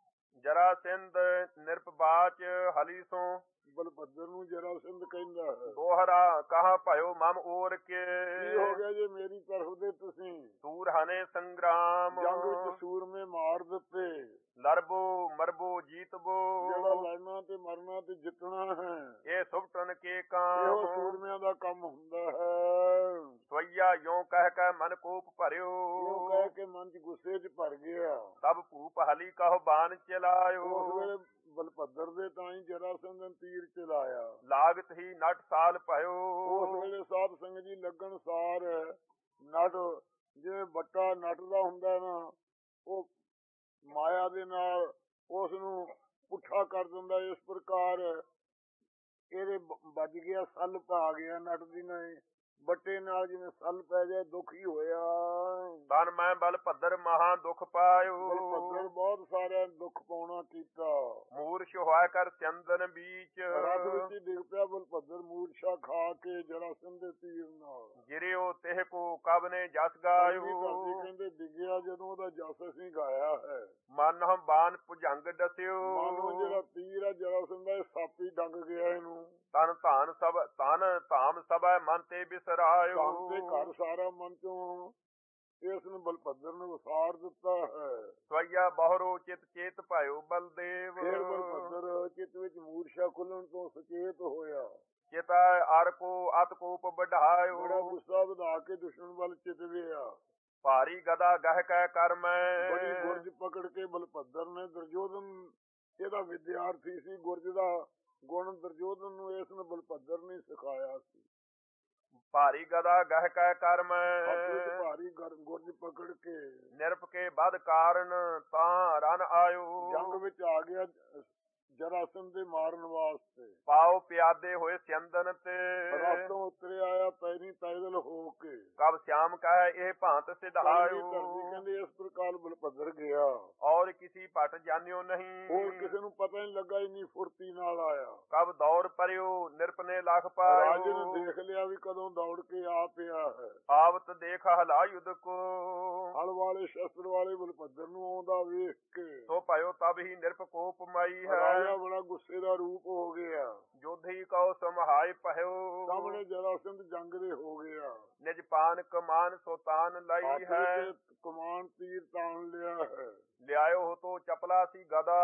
ਜਰਾ ਸਿੰਧ ਨਿਰਪ ਬਾਚ ਹਲੀ ਸੋ। ਬਲਭੱਦਰ ਨੂੰ ਜਰਾ ਸਿੰਧ ਕਹਿੰਦਾ ਹੈ ਦੋਹਰਾ ਕਹਾ ਭਇਓ ਮਮ ਔਰ ਕੇ। ਕੀ ਹੋ ਗਿਆ ਜੇ ਮੇਰੀ ਤਰਫ ਦੇ ਤੁਸੀਂ ਸੂਰ ਹਨੇ ਸੰਗਰਾਮ। ਜੰਗ ਵਿੱਚ ਸੂਰਮੇ ਮਾਰ ਦਿੱਤੇ। ਲੜਬੋ ਮਰਬੋ ਜੀਤਬੋ। ਜਿਹੜਾ ਲੜਨਾ ਤੇ ਮਰਨਾ ਤੇ ਜਿੱਤਣਾ ਹੈ ਇਹ ਸੁਭਟਨ ਕੇ ਇਹੋ ਕਾਮ। ਸੂਰਮਿਆਂ ਦਾ ਕੰਮ ਹੁੰਦਾ ਹੈ। ਸਵਈਆ ਯੋ ਕਹਿ ਕੇ ਮਨ ਕੋਪ ਉਹ ਭਰਿਓ। ਕਹਿ ਕੇ ਮਨ ਚ ਗੁੱਸੇ ਚ ਭਰ ਗਿਆ। ਤਬ ਭੂਪ ਹਲੀ ਕਹੋ ਬਾਣ ਉਸ ਚਲਾਇਓ। ਵੇਲੇ ਬਲਭੱਦਰ ਦੇ ਤਾਂ ਹੀ ਜਰਾ ਸਿੰਘ ਨੇ ਤੀਰ ਚਲਾਇਆ। ਲਾਗਤ ਹੀ ਨਟ ਸਾਲ ਉਸ ਭਇਓ। ਵੇਲੇ ਸਾਧ ਸੰਗਤ ਜੀ ਲੱਗਣ ਸਾਰ ਨਟ ਜਿਵੇਂ ਬੱਟਾ ਨਟ ਦਾ ਹੁੰਦਾ ਨਾ ਉਹ ਮਾਇਆ ਦੇ ਨਾਲ ਉਸ ਨੂੰ ਪੁੱਠਾ ਕਰ ਦਿੰਦਾ। ਇਸ ਪ੍ਰਕਾਰ ਇਹਦੇ ਵੱਜ ਗਿਆ ਸੱਲ ਪਾ ਗਿਆ ਨਟ ਦੀ ਨਹੀਂ ਬੱਟੇ ਨਾਲ ਜਿਵੇਂ ਸੱਲ ਪੈ ਜਾਏ ਦੁੱਖ ਹੀ ਹੋਇਆ। ਤਨ ਮੈਂ ਬਲ ਭੱਦਰ ਮਹਾ ਦੁਖ ਪਾਇਓ। ਬਲਭੱਦਰ ਬਹੁਤ ਸਾਰਿਆਂ ਨੂੰ ਦੁੱਖ ਪਾਉਣਾ ਕੀਤਾ। ਮੂਰਛ ਹੋਇ ਕਰ ਚੰਦਨ ਬੀਚ। ਰਥ ਵਿੱਚ ਹੀ ਡਿੱਗ ਪਿਆ ਬਲਭੱਦਰ ਮੂਰਛਾ ਖਾ ਕੇ ਜਰਾ ਸਿੰਘ ਦੇ ਤੀਰ ਨਾਲ। ਗਿਰਿਓ ਤਿਹ ਕੋ ਕਬ ਨੇ ਜਸ ਕਲਗੀ ਗਾਇਓ। ਧਰਦੀ ਕਹਿੰਦੇ ਡਿੱਗਿਆ ਜਦੋਂ ਉਹਦਾ ਜਸ ਅਸੀਂ ਗਾਇਆ ਹੈ। ਮਨ ਹਮ ਬਾਨ ਭੁਜੰਗ ਦਸਿਓ। ਮਾਨੋ ਜਿਹੜਾ ਤੀਰ ਆ ਜਰਾ ਸਿੰਘ ਦਾ ਇਹ ਸੱਪ ਹੀ ਡੰਗ ਗਿਆ ਇਹਨੂੰ। ਤਨ ਧਾਨ ਸਭ ਤਨ ਧਾਮ ਸਭੈ ਮਨ ਤੇ ਧਨ ਤੇ ਬਿਸਰਾਇਓ। ਘਰ ਸਾਰਾ ਮਨ ਚੋਂ ਇਸ ਨੂੰ ਬਲਭੱਦਰ ਨੇ ਵਿਸਾਰ ਦਿੱਤਾ ਹੈ। ਸਵਈਆ ਬਹੁਰੋ ਚਿਤ ਚੇਤ ਭਇਓ ਬਲਦੇਵ। ਫਿਰ ਬਲਭੱਦਰ ਚਿੱਤ ਵਿੱਚ ਮੂਰਛਾ ਖੁੱਲਣ ਤੋਂ ਸੁਚੇਤ ਹੋਇਆ। ਚਿਤਾ ਅਰ ਕੋ ਅਤ ਕੋਪ ਵਢਾਇਓ। ਬੜਾ ਗੁੱਸਾ ਵਧਾ ਕੇ ਦੁਸ਼ਮਣ ਵੱਲ ਚਿਤਵਿਆ। ਭਾਰੀ ਗਦਾ ਗਹਿ ਕੈ ਕਰ ਮੈਂ। ਬੜੀ ਗੁਰਜ ਪਕੜ ਕੇ ਬਲਭੱਦਰ ਨੇ ਦੁਰਜੋਧਨ ਇਹਦਾ ਵਿਦਿਆਰਥੀ ਸੀ, ਗੁਰਜ ਦਾ ਗੁਣ ਦੁਰਜੋਧਨ ਨੂੰ ਇਸ ਨੂੰ ਬਲਭੱਦਰ ਨੇ ਸਿਖਾਇਆ ਸੀ। ਭਾਰੀ ਗਦਾ ਗਹਿ ਕੈ ਕਰ ਮੈਂ। ਹੱਥ ਵਿੱਚ ਭਾਰੀ ਗਰ- ਗੁਰਜ ਪਕੜ ਕੇ ਨਿਰਪ ਕੇ ਬਦ ਕਾਰਨ ਤਾਂ ਰਨ ਆਇਓ। ਜੰਗ ਵਿੱਚ ਆ ਗਿਆ ਜਰਾਸੰਧ ਦੇ ਮਾਰਨ ਵਾਸਤੇ। ਪਾਓ ਪਿਆਦੇ ਹੋਏ ਸਿਆੰਦਨ ਤੇ। ਰਾਤੋਂ ਉਤਰੇ ਆਇਆ ਪੈਰੀ ਪੈਦਲ ਹੋ ਕੇ। ਕਬ ਸ਼ਾਮ ਕਹੈ ਇਹ ਭਾਂਤ ਧਰਤੀ ਸਿਧਾਇਓ। ਕਹਿੰਦੇ ਇਸ ਪ੍ਰਕਾਰ ਬਲਭੱਦਰ ਗਿਆ। ਔਰ ਕਿਸੀ ਭਟ ਜਾਣਿਓ ਨਹੀਂ। ਹੋਰ ਕਿਸੇ ਨੂੰ ਪਤਾ ਨਹੀਂ ਲੱਗਾ, ਇੰਨੀ ਫੁਰਤੀ ਨਾਲ ਆਇਆ। ਕਬ ਦੌੜ ਪਰਿਓ ਨਿਰਪਨੇ ਲਖ ਰਾਜੇ ਪਾਇਓ। ਨੇ ਦੇਖ ਲਿਆ ਵੀ ਕਦੋਂ ਦੌੜ ਕੇ ਆ ਪਿਆ ਹੈ। ਆਵਤ ਦੇਖ ਹਲਾ ਯੁਧ ਕੋ। ਹਲ ਵਾਲੇ ਸ਼ਸਤਰ ਵਾਲੇ ਬਲਭੱਦਰ ਨੂੰ ਆਉਂਦਾ ਵੇਖ ਕੇ ਸੋ ਭਇਓ ਤਬ ਹੀ ਨਿਰਪ ਕੋਪ ਮਈ ਹੈ। ਰਾਜਾ ਬੜਾ ਗੁੱਸੇ ਦਾ ਰੂਪ ਹੋ ਗਿਆ। ਜੋਧੀ ਕਉ ਸਮਹਾਇ ਭਇਓ। ਸਾਹਮਣੇ ਜਰਾਸੰਧ ਜੰਗ ਦੇ ਹੋ ਗਿਆ। ਨਿਜ ਪਾਨ ਕਮਾਨ ਸੋਤਾਨ ਲਈ ਹੱਥ ਹੈ। ਵਿੱਚ ਕਮਾਨ ਤੀਰ ਤਾਣ ਲਿਆ ਹੈ। ਲਿਆਇਓ ਹੋ ਤੋ ਚਪਲਾ ਸੀ ਗਦਾ।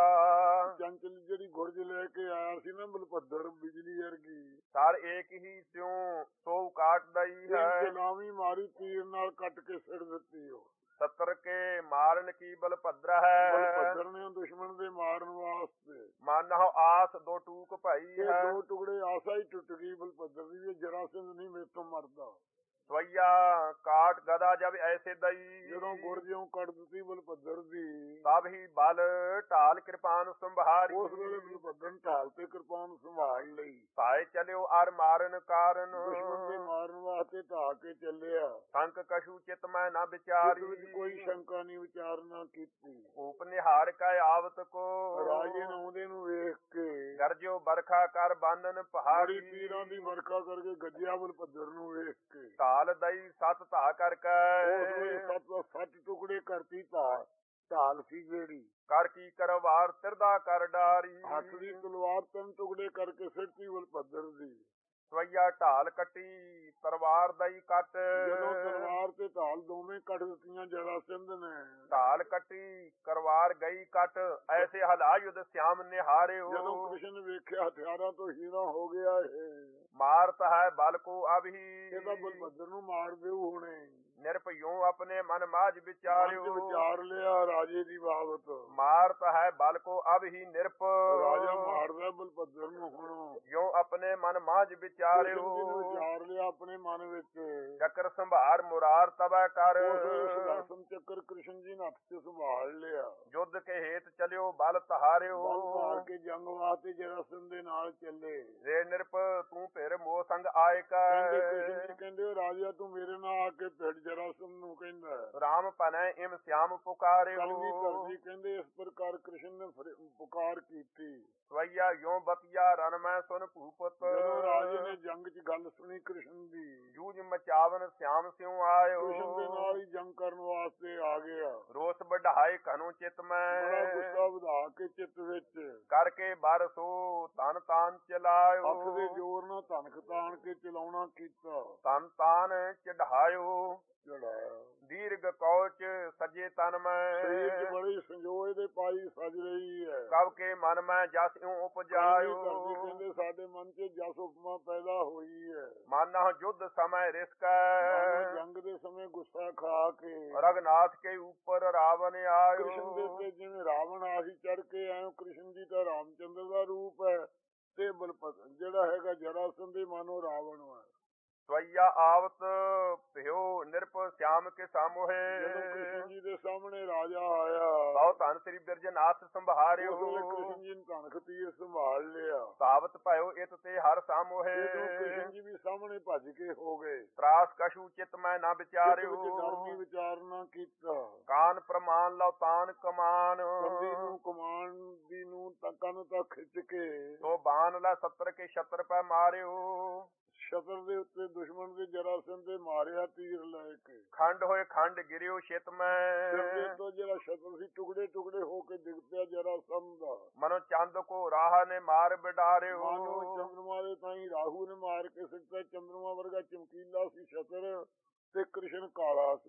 ਚੰਚਲ ਜਿਹੜੀ ਗੁਰਜ ਲੈ ਕੇ ਆਇਆ ਸੀ ਨਾ ਬਲਭੱਦਰ, ਬਿਜਲੀ ਵਰਗੀ, ਸਰ ਏਕ ਹੀ ਸਿਉ ਸੋ ਕਾਟ ਦਈ ਤੇ ਹੈ। ਨਾਵੀਂ ਮਾਰੀ ਤੀਰ ਨਾਲ ਕੱਟ ਕੇ ਸਿਰ ਦਿੱਤੀ। ਉਹ ਸਤਰ ਕੇ ਮਾਰਨ ਕੀ ਬਲਭਦਰ ਹੈ। ਬਲਭੱਦਰ ਨੇ ਦੁਸ਼ਮਣ ਦੇ ਮਾਰਨ ਵਾਸਤੇ ਮਾਨਹੁ ਆਸ ਦੋ ਟੂਕ ਭਈ ਇਹ ਹੈ। ਦੋ ਟੁਕੜੇ ਆਸਾ ਹੀ ਟੁੱਟ ਗਈ ਬਲਭੱਦਰ ਦੀ ਵੀ ਜਰਾਸੰਧ ਨਹੀਂ ਮੇਰੇ ਤੋਂ ਮਰਦਾ। ਸਵਈਆ ਕਾਟ ਗਦਾ ਜਬ ਐਸੇ ਦਈ। ਜਦੋਂ ਗੁਰਜਿਓਂ ਕੱਢ ਦਿੱਤੀ ਬਲਭੱਦਰ ਦੀ, ਤਬ ਹੀ ਬਲ ਢਾਲ ਕਿਰਪਾਨ ਸੰਭਾਰੀ। ਉਸ ਵੇਲੇ ਬਲਭੱਦਰ ਢਾਲ ਤੇ ਕਿਰਪਾਨ ਸੰਭਾਲ ਲਈ। ਸਾਇ ਚਲਿਓ ਅਰ ਮਾਰਨ ਕਾਰਨ। ਦੁਸ਼ਮਣ ਦੇ ਮਾਰਨ ਵਾਸਤੇ ਢਾ ਕੇ ਚੱਲਿਆ। ਸੰਕ ਕਛੂ ਚਿਤ ਮੈਂ ਨਾ ਇਸ ਵਿਚਾਰੀ। ਵਿੱਚ ਕੋਈ ਸ਼ੰਕਾ ਨਹੀਂ, ਵਿਚਾਰਨਾ ਕੀਤੀ। ਊਪ ਨਿਹਾਰ ਕੈ ਆਵਤ ਕੋ। ਰਾਜੇ ਨੇ ਆਉਂਦੇ ਨੂੰ ਵੇਖ ਕੇ ਗਰਜਿਓ ਬਰਖਾ ਕਰ ਬਾਂਧਨ ਬੜੀ ਪਹਾੜੀ। ਤੀਰਾਂ ਦੀ ਵਰਖਾ ਕਰਕੇ ਗੱਜਿਆ ਬਲਭੱਦਰ ਨੂੰ ਵੇਖ ਕੇ। ਢਾਲ ਦਈ ਸਤ ਧਾ ਕਰ ਉਸ ਵੇਲੇ ਕੈ। ਸੱਤ ਸੱਤ ਟੁਕੜੇ ਕਰਤੀ ਢਾਲ ਢਾਲ ਸੀ ਜਿਹੜੀ। ਕਰ ਕੀ ਕਰਵਾਰ ਤਿਰਦਾ ਕਰ ਡਾਰੀ। ਹੱਥ ਦੀ ਤਲਵਾਰ ਤਿੰਨ ਟੁਕੜੇ ਕਰਕੇ ਸਿੱਟੀ ਬਲਭੱਦਰ ਦੀ। ਸਵਈਆ ਢਾਲ ਕੱਟੀ ਤਲਵਾਰ ਦਈ ਕੱਟ। ਜਦੋਂ ਤਲਵਾਰ ਤੇ ਢਾਲ ਦੋਵੇਂ ਕੱਢ ਦਿੱਤੀਆਂ ਜਰਾਸੰਧ ਨੇ। ਢਾਲ ਕੱਟੀ ਕਰਵਾਰ ਗਈ ਕੱਟ। ਐਸੇ ਹਲਾ ਯੁਧ ਸਿਆਮ ਨਿਹਾਰਿਓ। ਜਦੋਂ ਕ੍ਰਿਸ਼ਨ ਨੇ ਵੇਖਿਆ ਹਥਿਆਰਾਂ ਤੋਂ ਹੀਰਾ ਹੋ ਗਿਆ ਇਹ, ਮਾਰਤ ਹੈ ਬਲ ਕੋ ਅਭੀ। ਇਹਦਾ ਬਲਭੱਦਰ ਨੂੰ ਮਾਰ ਦਿਓ ਹੁਣੇ। ਨਿਰਭਯੋ ਆਪਣੇ ਮਨ ਮਾਝ ਮਨ ਚ ਵਿਚਾਰਿਓ। ਵਿਚਾਰ ਲਿਆ ਰਾਜੇ ਦੀ ਬਾਬਤ। ਮਾਰਤ ਹੈ ਬਲ ਕੋ ਅਬ ਹੀ ਨਿਰਪ। ਰਾਜਾ ਮਾਰਦਾ ਬਲਭੱਦਰ ਨੂੰ ਹੁਣ। ਜੋ ਆਪਣੇ ਮਨ ਮਾਝ ਕ੍ਰਿਸ਼ਨ ਵਿਚਾਰਿਓ। ਜੀ ਨੂੰ ਵਿਚਾਰ ਲਿਆ ਆਪਣੇ ਮਨ ਵਿੱਚ। ਚੱਕਰ ਸੰਭਾਰ ਮੁਰਾਰ ਤਬੈ ਕਰ। ਉਸ ਵੇਲੇ ਸੁਦਰਸ਼ਨ ਚੱਕਰ ਕ੍ਰਿਸ਼ਨ ਜੀ ਨੇ ਹੱਥ ਚ ਸੰਭਾਲ ਲਿਆ। ਯੁੱਧ ਕੇ ਹੇਤ ਚਲਿਓ ਬਲ ਤਹਾਰਿਓ। ਬਲ ਮਾਰ ਕੇ ਜੰਗ ਵਾਸਤੇ ਜਰਾਸੰਧ ਦੇ ਨਾਲ ਚੱਲੇ। ਰੇ ਨਿਰਪ ਤੂੰ ਫਿਰ ਮੋਹ ਸੰਗ ਆਏ ਕਹਿੰਦੇ ਕ੍ਰਿਸ਼ਨ ਕੈ। ਜੀ ਕਹਿੰਦੇ "ਓ ਰਾਜਾ ਤੂੰ ਮੇਰੇ ਨਾਲ ਆ ਕੇ ਭਿੜ ਜਰਾਸੰਧ ਨੂੰ ਕਹਿੰਦਾ। ਰਾਮ ਪਨੈ ਇਮ ਸਿਆਮ ਪੁਕਾਰਿਓ। ਕਲਗੀ ਧਰਦੀ ਕਹਿੰਦੇ ਇਸ ਪ੍ਰਕਾਰ ਕ੍ਰਿਸ਼ਨ ਨੇ ਫਿਰ ਪੁਕਾਰ ਕੀਤੀ। ਸਵਈਆ ਯੋ ਬਤਿਆ ਰਨ ਮੈਂ ਸੁਨ ਭੂਪਤ। ਜਦੋਂ ਰਾਜੇ ਨੇ ਜੰਗ 'ਚ ਗੱਲ ਸੁਣੀ ਕ੍ਰਿਸ਼ਨ ਦੀ, ਜੂਝ ਮਚਾਵਨ ਸਿਆਮ ਸਿਉ ਆਇਓ। ਕ੍ਰਿਸ਼ਨ ਦੇ ਨਾਲ ਹੀ ਜੰਗ ਕਰਨ ਵਾਸਤੇ ਆ ਗਿਆ। ਰੋਸ ਵਢਾਏ ਕਨੂ ਚਿਤ ਬੜਾ ਮੈਂ। ਗੁੱਸਾ ਵਧਾ ਕੇ ਚਿੱਤ ਵਿੱਚ ਕਰਕੇ ਬਰਸੋ ਤਨ ਤਾਨ ਚਲਾਇਓ। ਹੱਥ ਦੇ ਜ਼ੋਰ ਨਾਲ ਧਨਖ ਤਾਣ ਕੇ ਚਲਾਉਣਾ ਕੀਤਾ। ਤਨ ਤਾਨ ਚੜਾਇਓ। ਚੜਾਇਆ ਦੀਰਘ ਕੌਚ ਸਜੇ ਤਨ ਸਰੀਰ 'ਚ ਮੈਂ। ਬੜੀ ਸੰਜੋਏ ਦੇ ਪਾਈ ਸਜ ਰਹੀ ਹੈ। ਕਬ ਕੇ ਮਨ ਮੈਂ ਜਸ ਇਉ ਕਲਗੀ ਉਪਜਾਇਓ। ਧਰਦੀ ਕਹਿੰਦੇ ਸਾਡੇ ਮਨ 'ਚ ਜਸ ਉਪਮਾ ਪੈਦਾ ਹੋਈ ਹੈ। ਮਾਨਹੁ ਯੁੱਧ ਸਮੈ ਮਨ ਰਿਸਕੈ। ਜੰਗ ਦੇ ਸਮੇਂ ਗੁੱਸਾ ਖਾ ਕੇ ਰਗਨਾਥ ਕੇ ਉੱਪਰ ਰਾਵਣ ਆਇਓ। ਕ੍ਰਿਸ਼ਨ ਦੇ ਉੱਤੇ ਜਿਵੇਂ ਰਾਵਣ ਆਹੀ ਚੜ ਕੇ ਆਇਓ। ਕ੍ਰਿਸ਼ਨ ਜੀ ਤਾਂ ਰਾਮਚੰਦਰ ਦਾ ਰੂਪ ਹੈ ਤੇ ਬਲਪਤ ਜਿਹੜਾ ਹੈਗਾ ਜਰਾਸੰਧ ਦੇ ਮਾਨੋ ਰਾਵਣ ਹੈ। ਸਵਈਆ ਆਵਤ ਭਿਓ ਨਿਰਪ ਸਿਆਮ ਕੇ ਜਦੋਂ ਸਾਮੋਹੇ। ਕ੍ਰਿਸ਼ਨ ਜੀ ਦੇ ਸਾਹਮਣੇ ਰਾਜਾ ਆਇਆ, ਬਹੁ ਧਨ ਸ੍ਰੀ ਬਿਰਜਨਾਥ ਉਸ ਸੰਭਾਰਿਓ। ਵੇਲੇ ਕ੍ਰਿਸ਼ਨ ਜੀ ਨੇ ਧਨਖ ਤੀਰ ਸੰਭਾਲ ਲਿਆ। ਸਾਵਤ ਭਇਓ ਇਤ ਤੇ ਹਰ ਸਾਮੋਹੇ। ਜਦੋਂ ਕ੍ਰਿਸ਼ਨ ਜੀ ਵੀ ਸਾਹਮਣੇ ਭੱਜ ਕੇ ਹੋ ਗਏ, ਤਰਾਸ ਕਛੂ ਚਿਤ ਮੈਂ ਨਾ ਚਿੱਤ ਵਿਚਾਰਿਓ। ਵਿੱਚ ਡਰ ਨਹੀਂ ਵਿਚਾਰਨਾ ਕੀਤਾ। ਕਾਨ ਪ੍ਰਮਾਨ ਲਉ ਤਾਨ ਕਮਾਨ। ਬੰਦੀ ਨੂੰ ਕਮਾਨ ਦੀ ਨੂੰ ਤੱਕਾਂ ਤੱਕ ਖਿੱਚ ਕੇ ਸੋ ਬਾਨ ਲੈ ਸੱਤਰ ਕੇ ਛਤਰ ਪੈ ਮਾਰਿਓ। ਸ਼ਤਰ ਦੇ ਉੱਤੇ ਦੁਸ਼ਮਣ ਦੇ ਜਰਾਸੰਧ ਦੇ ਮਾਰਿਆ ਤੀਰ ਲੈ ਕੇ। ਖੰਡ ਹੋਏ ਖੰਡ ਗਿਰਿਓ ਛਿਤ ਸਿਰ ਦੇ ਮੈਂ। ਤੋਂ ਜਿਹੜਾ ਸ਼ਤਰ ਸੀ ਟੁਕੜੇ ਟੁਕੜੇ ਹੋ ਕੇ ਡਿੱਗ ਪਿਆ ਜਰਾਸੰਧ ਦਾ। ਮਨੋ ਚੰਦ ਕੋ ਰਾਹ ਨੇ ਮਾਰ ਬਿਡਾਰਿਓ। ਮਾਨੋ ਚੰਦਰਮਾ ਦੇ ਤਾਈ ਰਾਹੂ ਨੇ ਮਾਰ ਕੇ ਸਿੱਟਾ। ਚੰਦਰਮਾ ਵਰਗਾ ਚਮਕੀਲਾ ਸੀ ਸ਼ਤਰ ਤੇ ਕ੍ਰਿਸ਼ਨ ਕਾਲਾ ਸੀ।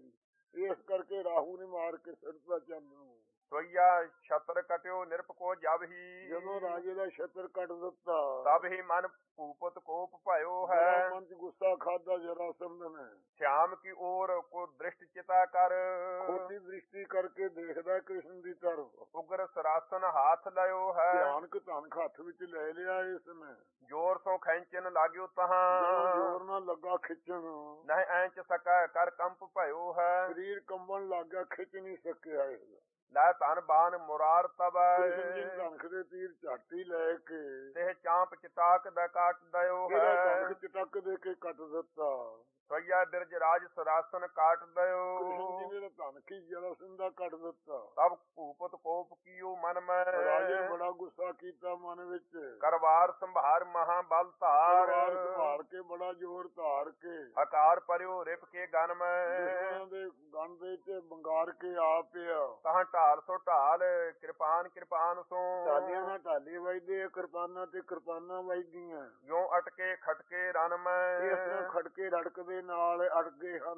ਇਸ ਕਰਕੇ ਰਾਹੂ ਨੇ ਮਾਰ ਕੇ ਸਿੱਟਦਾ ਚੰਦ ਨੂੰ। ਸੋਈਆ ਛਤਰ ਕਟਿਓ ਨਿਰਪ ਕੋ ਜਬ ਹੀ ਜਦੋਂ ਰਾਜੇ ਦਾ ਛਤਰ ਕੱਟ ਦਿੱਤਾ ਤਬ ਹੀ ਮਨ ਭੂਪਤ ਕੋਪ ਭਇਓ ਬੜਾ ਹੈ। ਮਨ ਚ ਗੁੱਸਾ ਖਾਦਾ ਜਰਾਸੰਧ ਨੇ। श्याम की ओर को दृष्टि चिता कर ਖੋਟੀ ਦ੍ਰਿਸ਼ਟੀ ਕਰਕੇ ਦੇਖਦਾ ਕ੍ਰਿਸ਼ਨ ਦੀ ਤਰਫ। उग्र सरासन हाथ लयो है। ਭਿਆਨਕ ਧਨਖ ਹੱਥ ਵਿੱਚ ਲੈ ਲਿਆ ਇਸਨੇ। जोर सो खेचन लाग्यो ਜਦੋਂ तहाँ ਜ਼ੋਰ ਨਾਲ ਲੱਗਾ ਖਿੱਚਣ नहीं ऐंच सका कर कंप भयो है। ਸਰੀਰ ਕੰਬਣ ਲੱਗ ਗਿਆ, ਖਿੱਚ ਨਹੀਂ ਸਕਿਆ ਇਹ। लै तन बान मुरार तब ਕ੍ਰਿਸ਼ਨ ਜੀ ਧਨਖ ਦੇ ਤੀਰ ਝਾਟੀ ਲੈ ਕੇ तेह चांप चिताक द काट दयो ਇਹਦਾ है। ਧਨਖ ਚਟਕ ਦੇ ਕੇ ਕੱਟ ਦਿੱਤਾ। सोया बिरज राज सरासन काट दयो ਕ੍ਰਿਸ਼ਨ ਜੀ ਨੇ ਧਨਖ ਹੀ ਜਰਾਸੰਧ ਦਾ ਕੱਟ ਦਿੱਤਾ। तब भूपत कोप कियो मन ਰਾਜੇ ਨੇ में ਬੜਾ ਗੁੱਸਾ ਕੀਤਾ ਮਨ ਵਿੱਚ। करवार संभार महाबल ਤਲਵਾਰ तार ਸੰਭਾਲ ਕੇ ਬੜਾ ਜ਼ੋਰ ਧਾਰ ਕੇ हकार पर्यो रिप के गन में ਦੁਸ਼ਮਣਾਂ ਦੇ ਗਣ ਦੇ ਤੇ ਬੰਗਾਰ ਕੇ ਆ ਪਿਆ। तहाँ ढाल सो ढाल कृपान कृपान सो ਢਾਲੀਆਂ ਨਾਲ ਢਾਲੀ ਵੱਜਦੇ, ਕਿਰਪਾਨਾਂ ਤੇ ਕਿਰਪਾਨਾਂ ਵੱਜਦੀਆਂ। यो अटके खटके रन ਇਸ ਤਰ੍ਹਾਂ में ਖੜਕੇ ਰੜਕਦੇ ਨਾਲ ਅੜ ਗਏ ਹਨ।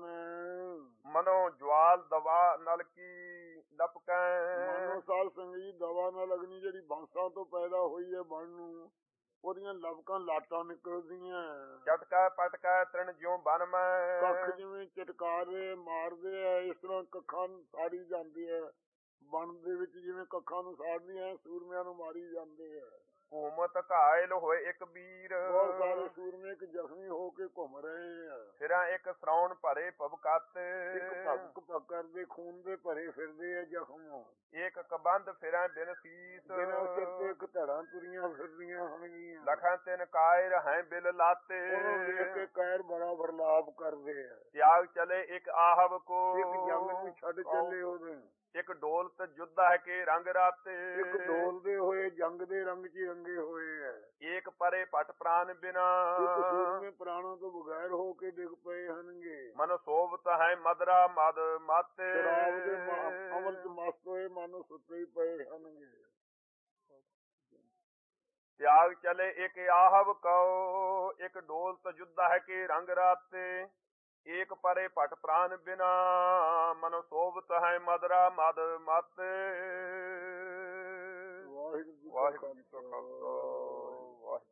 मनो ज्वाल दवा नल की लपकै ਮਾਨੋ ਸਾਲ ਸੰਗੀ ਦਵਾ ਨਾਲ ਅਗਨੀ ਜਿਹੜੀ ਬਾਂਸਾਂ ਤੋਂ ਪੈਦਾ ਹੋਈ ਹੈ ਬਣ ਨੂੰ, ਉਹਦੀਆਂ ਲਪਕਾਂ ਲਾਟਾਂ ਨਿਕਲਦੀਆਂ। चटका पटका तृण ज्यो बन ਕੱਖ में ਜਿਵੇਂ ਚਟਕਾਰੇ ਮਾਰਦੇ ਆ, ਇਸ ਤਰ੍ਹਾਂ ਕੱਖਾਂ ਨੂੰ ਸਾੜੀ ਜਾਂਦੀ ਹੈ। ਬਣ ਦੇ ਵਿੱਚ ਜਿਵੇਂ ਕੱਖਾਂ ਨੂੰ ਸਾੜਦੀਆਂ, ਸੂਰਮਿਆਂ ਨੂੰ ਮਾਰੀ ਜਾਂਦੇ ਆ। घूमत घायल होए एक वीर ਬਹੁਤ ਸਾਰੇ ਸੂਰਮੇ ਇੱਕ ਜ਼ਖਮੀ ਹੋ ਕੇ ਘੁੰਮ ਰਹੇ ਆ। फिरा एक श्रावण भरे भबकत ਇੱਕ ਭੱਕ ਭੱਕਰ ਦੇ ਖੂਨ ਦੇ ਭਰੇ ਫਿਰਦੇ ਆ ਜ਼ਖਮ। एक कबंध फिरा बिन शीस ਬਿਨਾਂ ਸਿਰ ਤੇ ਇੱਕ ਧੜਾਂ ਤੁਰੀਆਂ ਫਿਰਦੀਆਂ ਹੋਣਗੀਆਂ। लखन तिन कायर हैं बिल लाते ਉਹਨੂੰ ਵੇਖ ਕੇ ਕਾਇਰ ਬੜਾ ਵਰਲਾਪ ਕਰਦੇ ਆ। त्याग चले एक आहव को ਇੱਕ ਜੰਗ ਨੂੰ ਛੱਡ ਚੱਲੇ ਉਹਦੇ। एक डोलत युद्ध है के रंग राते ਇੱਕ ਡੋਲਦੇ ਹੋਏ ਜੰਗ ਦੇ ਰੰਗ 'ਚ ਰੰਗੇ ਹੋਏ ਆ। एक परे पट प्राण बिना ਇੱਕ ਸੂਰਮੇ ਪ੍ਰਾਣਾਂ ਤੋਂ ਬਗੈਰ ਹੋ ਕੇ ਡਿੱਗ ਪਏ ਹਨਗੇ। मन सोबत है मदरा मद माते ਸ਼ਰਾਬ ਦੇ ਮ- ਅਮਲ 'ਚ ਮਸਤ ਹੋਏ ਮਨ ਸੁੱਤੇ ਹੀ ਪਏ ਹਨਗੇ। त्याग चले एक आहव को एक डोलत युद्ध है के रंग राते एक परे पट प्राण बिना मन सोबत है मदरा मद माते। ਵਾਹਿਗੁਰੂ ਜੀ ਕਾ वाहिगुरू जी का ਖਾਲਸਾ। खालसा वाहिगुरू।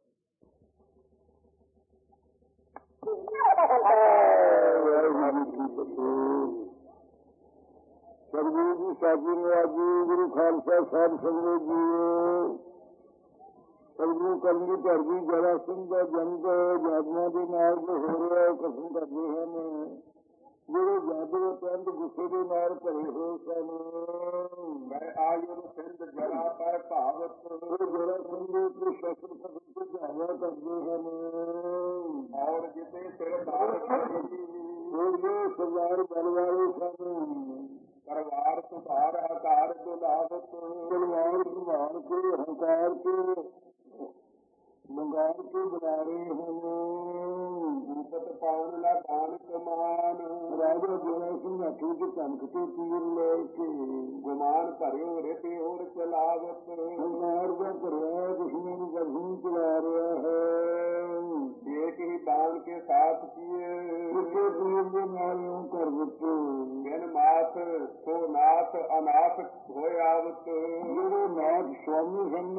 ਸਤਿਗੁਰੂ ਜੀ ਸਾਜੀ ਨਿਵਾਜੀ ਗੁਰੂ ਖਾਲਸਾ ਸਾਹਿਬ ਸੰਗਤ ਜੀ। ਸਤਿਗੁਰੂ ਕਲਗੀ ਧਰ ਜੀ ਜਰਾਸੰਧ ਦਾ ਜੰਗ ਜਾਦੂਆਂ ਦੇ ਨਾਲ ਜੋ ਹੋ ਰਿਹਾ ਉਹ ਕਸਮ ਕਰਦੇ ਹਨ। ਜਿਹੜੇ ਜਾਦੂ ਅਤਿਅੰਤ ਗੁੱਸੇ ਦੇ ਨਾਲ ਭਰੇ ਹੋਏ ਸਨ। ਮੈਂ ਆਯੁਰ ਸਿੰਧ ਜਰਾ ਪਰ ਭਾਵਤ ਉਹ ਜਰਾਸੰਧ ਦੇ ਸ਼ਸਤਰ ਕਸਮ ਤੇ ਝਾਵਾ ਕਰਦੇ ਹਨ। ਔਰ ਜਿਤੇ ਸਿਰ ਬਾਹਰ ਉਹ ਜੋ ਸਰਦਾਰ ਬਲ ਵਾਲੇ ਸਨ। ਪਰਿਵਾਰ ਸੁਧਾਰ ਹਕਾਰ ਦੁਲਾਵਤ ਪਰਿਵਾਰ ਸੁਧਾਰ ਕੇ ਹੰਕਾਰ ਕੇ ਮੰਗਾਰ ਕੇ ਬੁਲਾ ਰਹੇ ਹਨ। ਭੂਪਤ ਪਾਉਣ ਲਾ ਦਾਨ ਕਮਾਨ ਰਾਜਾ ਜਰਾ ਸਿੰਘ ਹੱਥੀ ਚ ਧਨਖ ਤੇ ਤੀਰ ਲੈ ਕੇ ਗੁਮਾਨ ਭਰਿਓ ਰਿਤੇ ਹੋਰ ਚਲਾਵਤ ਹੰਕਾਰ ਦਾ ਭਰਿਆ ਦੁਸ਼ਮਣ ਨੂੰ ਗਰਹੀ ਚਲਾ ਰਿਹਾ ਹੈ। ਦੇਖ ਹੀ ਦਾਨ ਕੇ ਸਾਥ ਕੀਏ ਕਿਸੇ ਤੀਰ ਦੇ ਨਾਲ ਇਉਂ ਕਰ ਦਿੱਤੇ। ਬਿਨ ਮਾਥ ਸੋ ਨਾਥ ਅਨਾਥ ਹੋਏ ਆਵਤ ਜਿਹੜੇ ਨਾਥ ਸਵਾਮੀ ਸਨ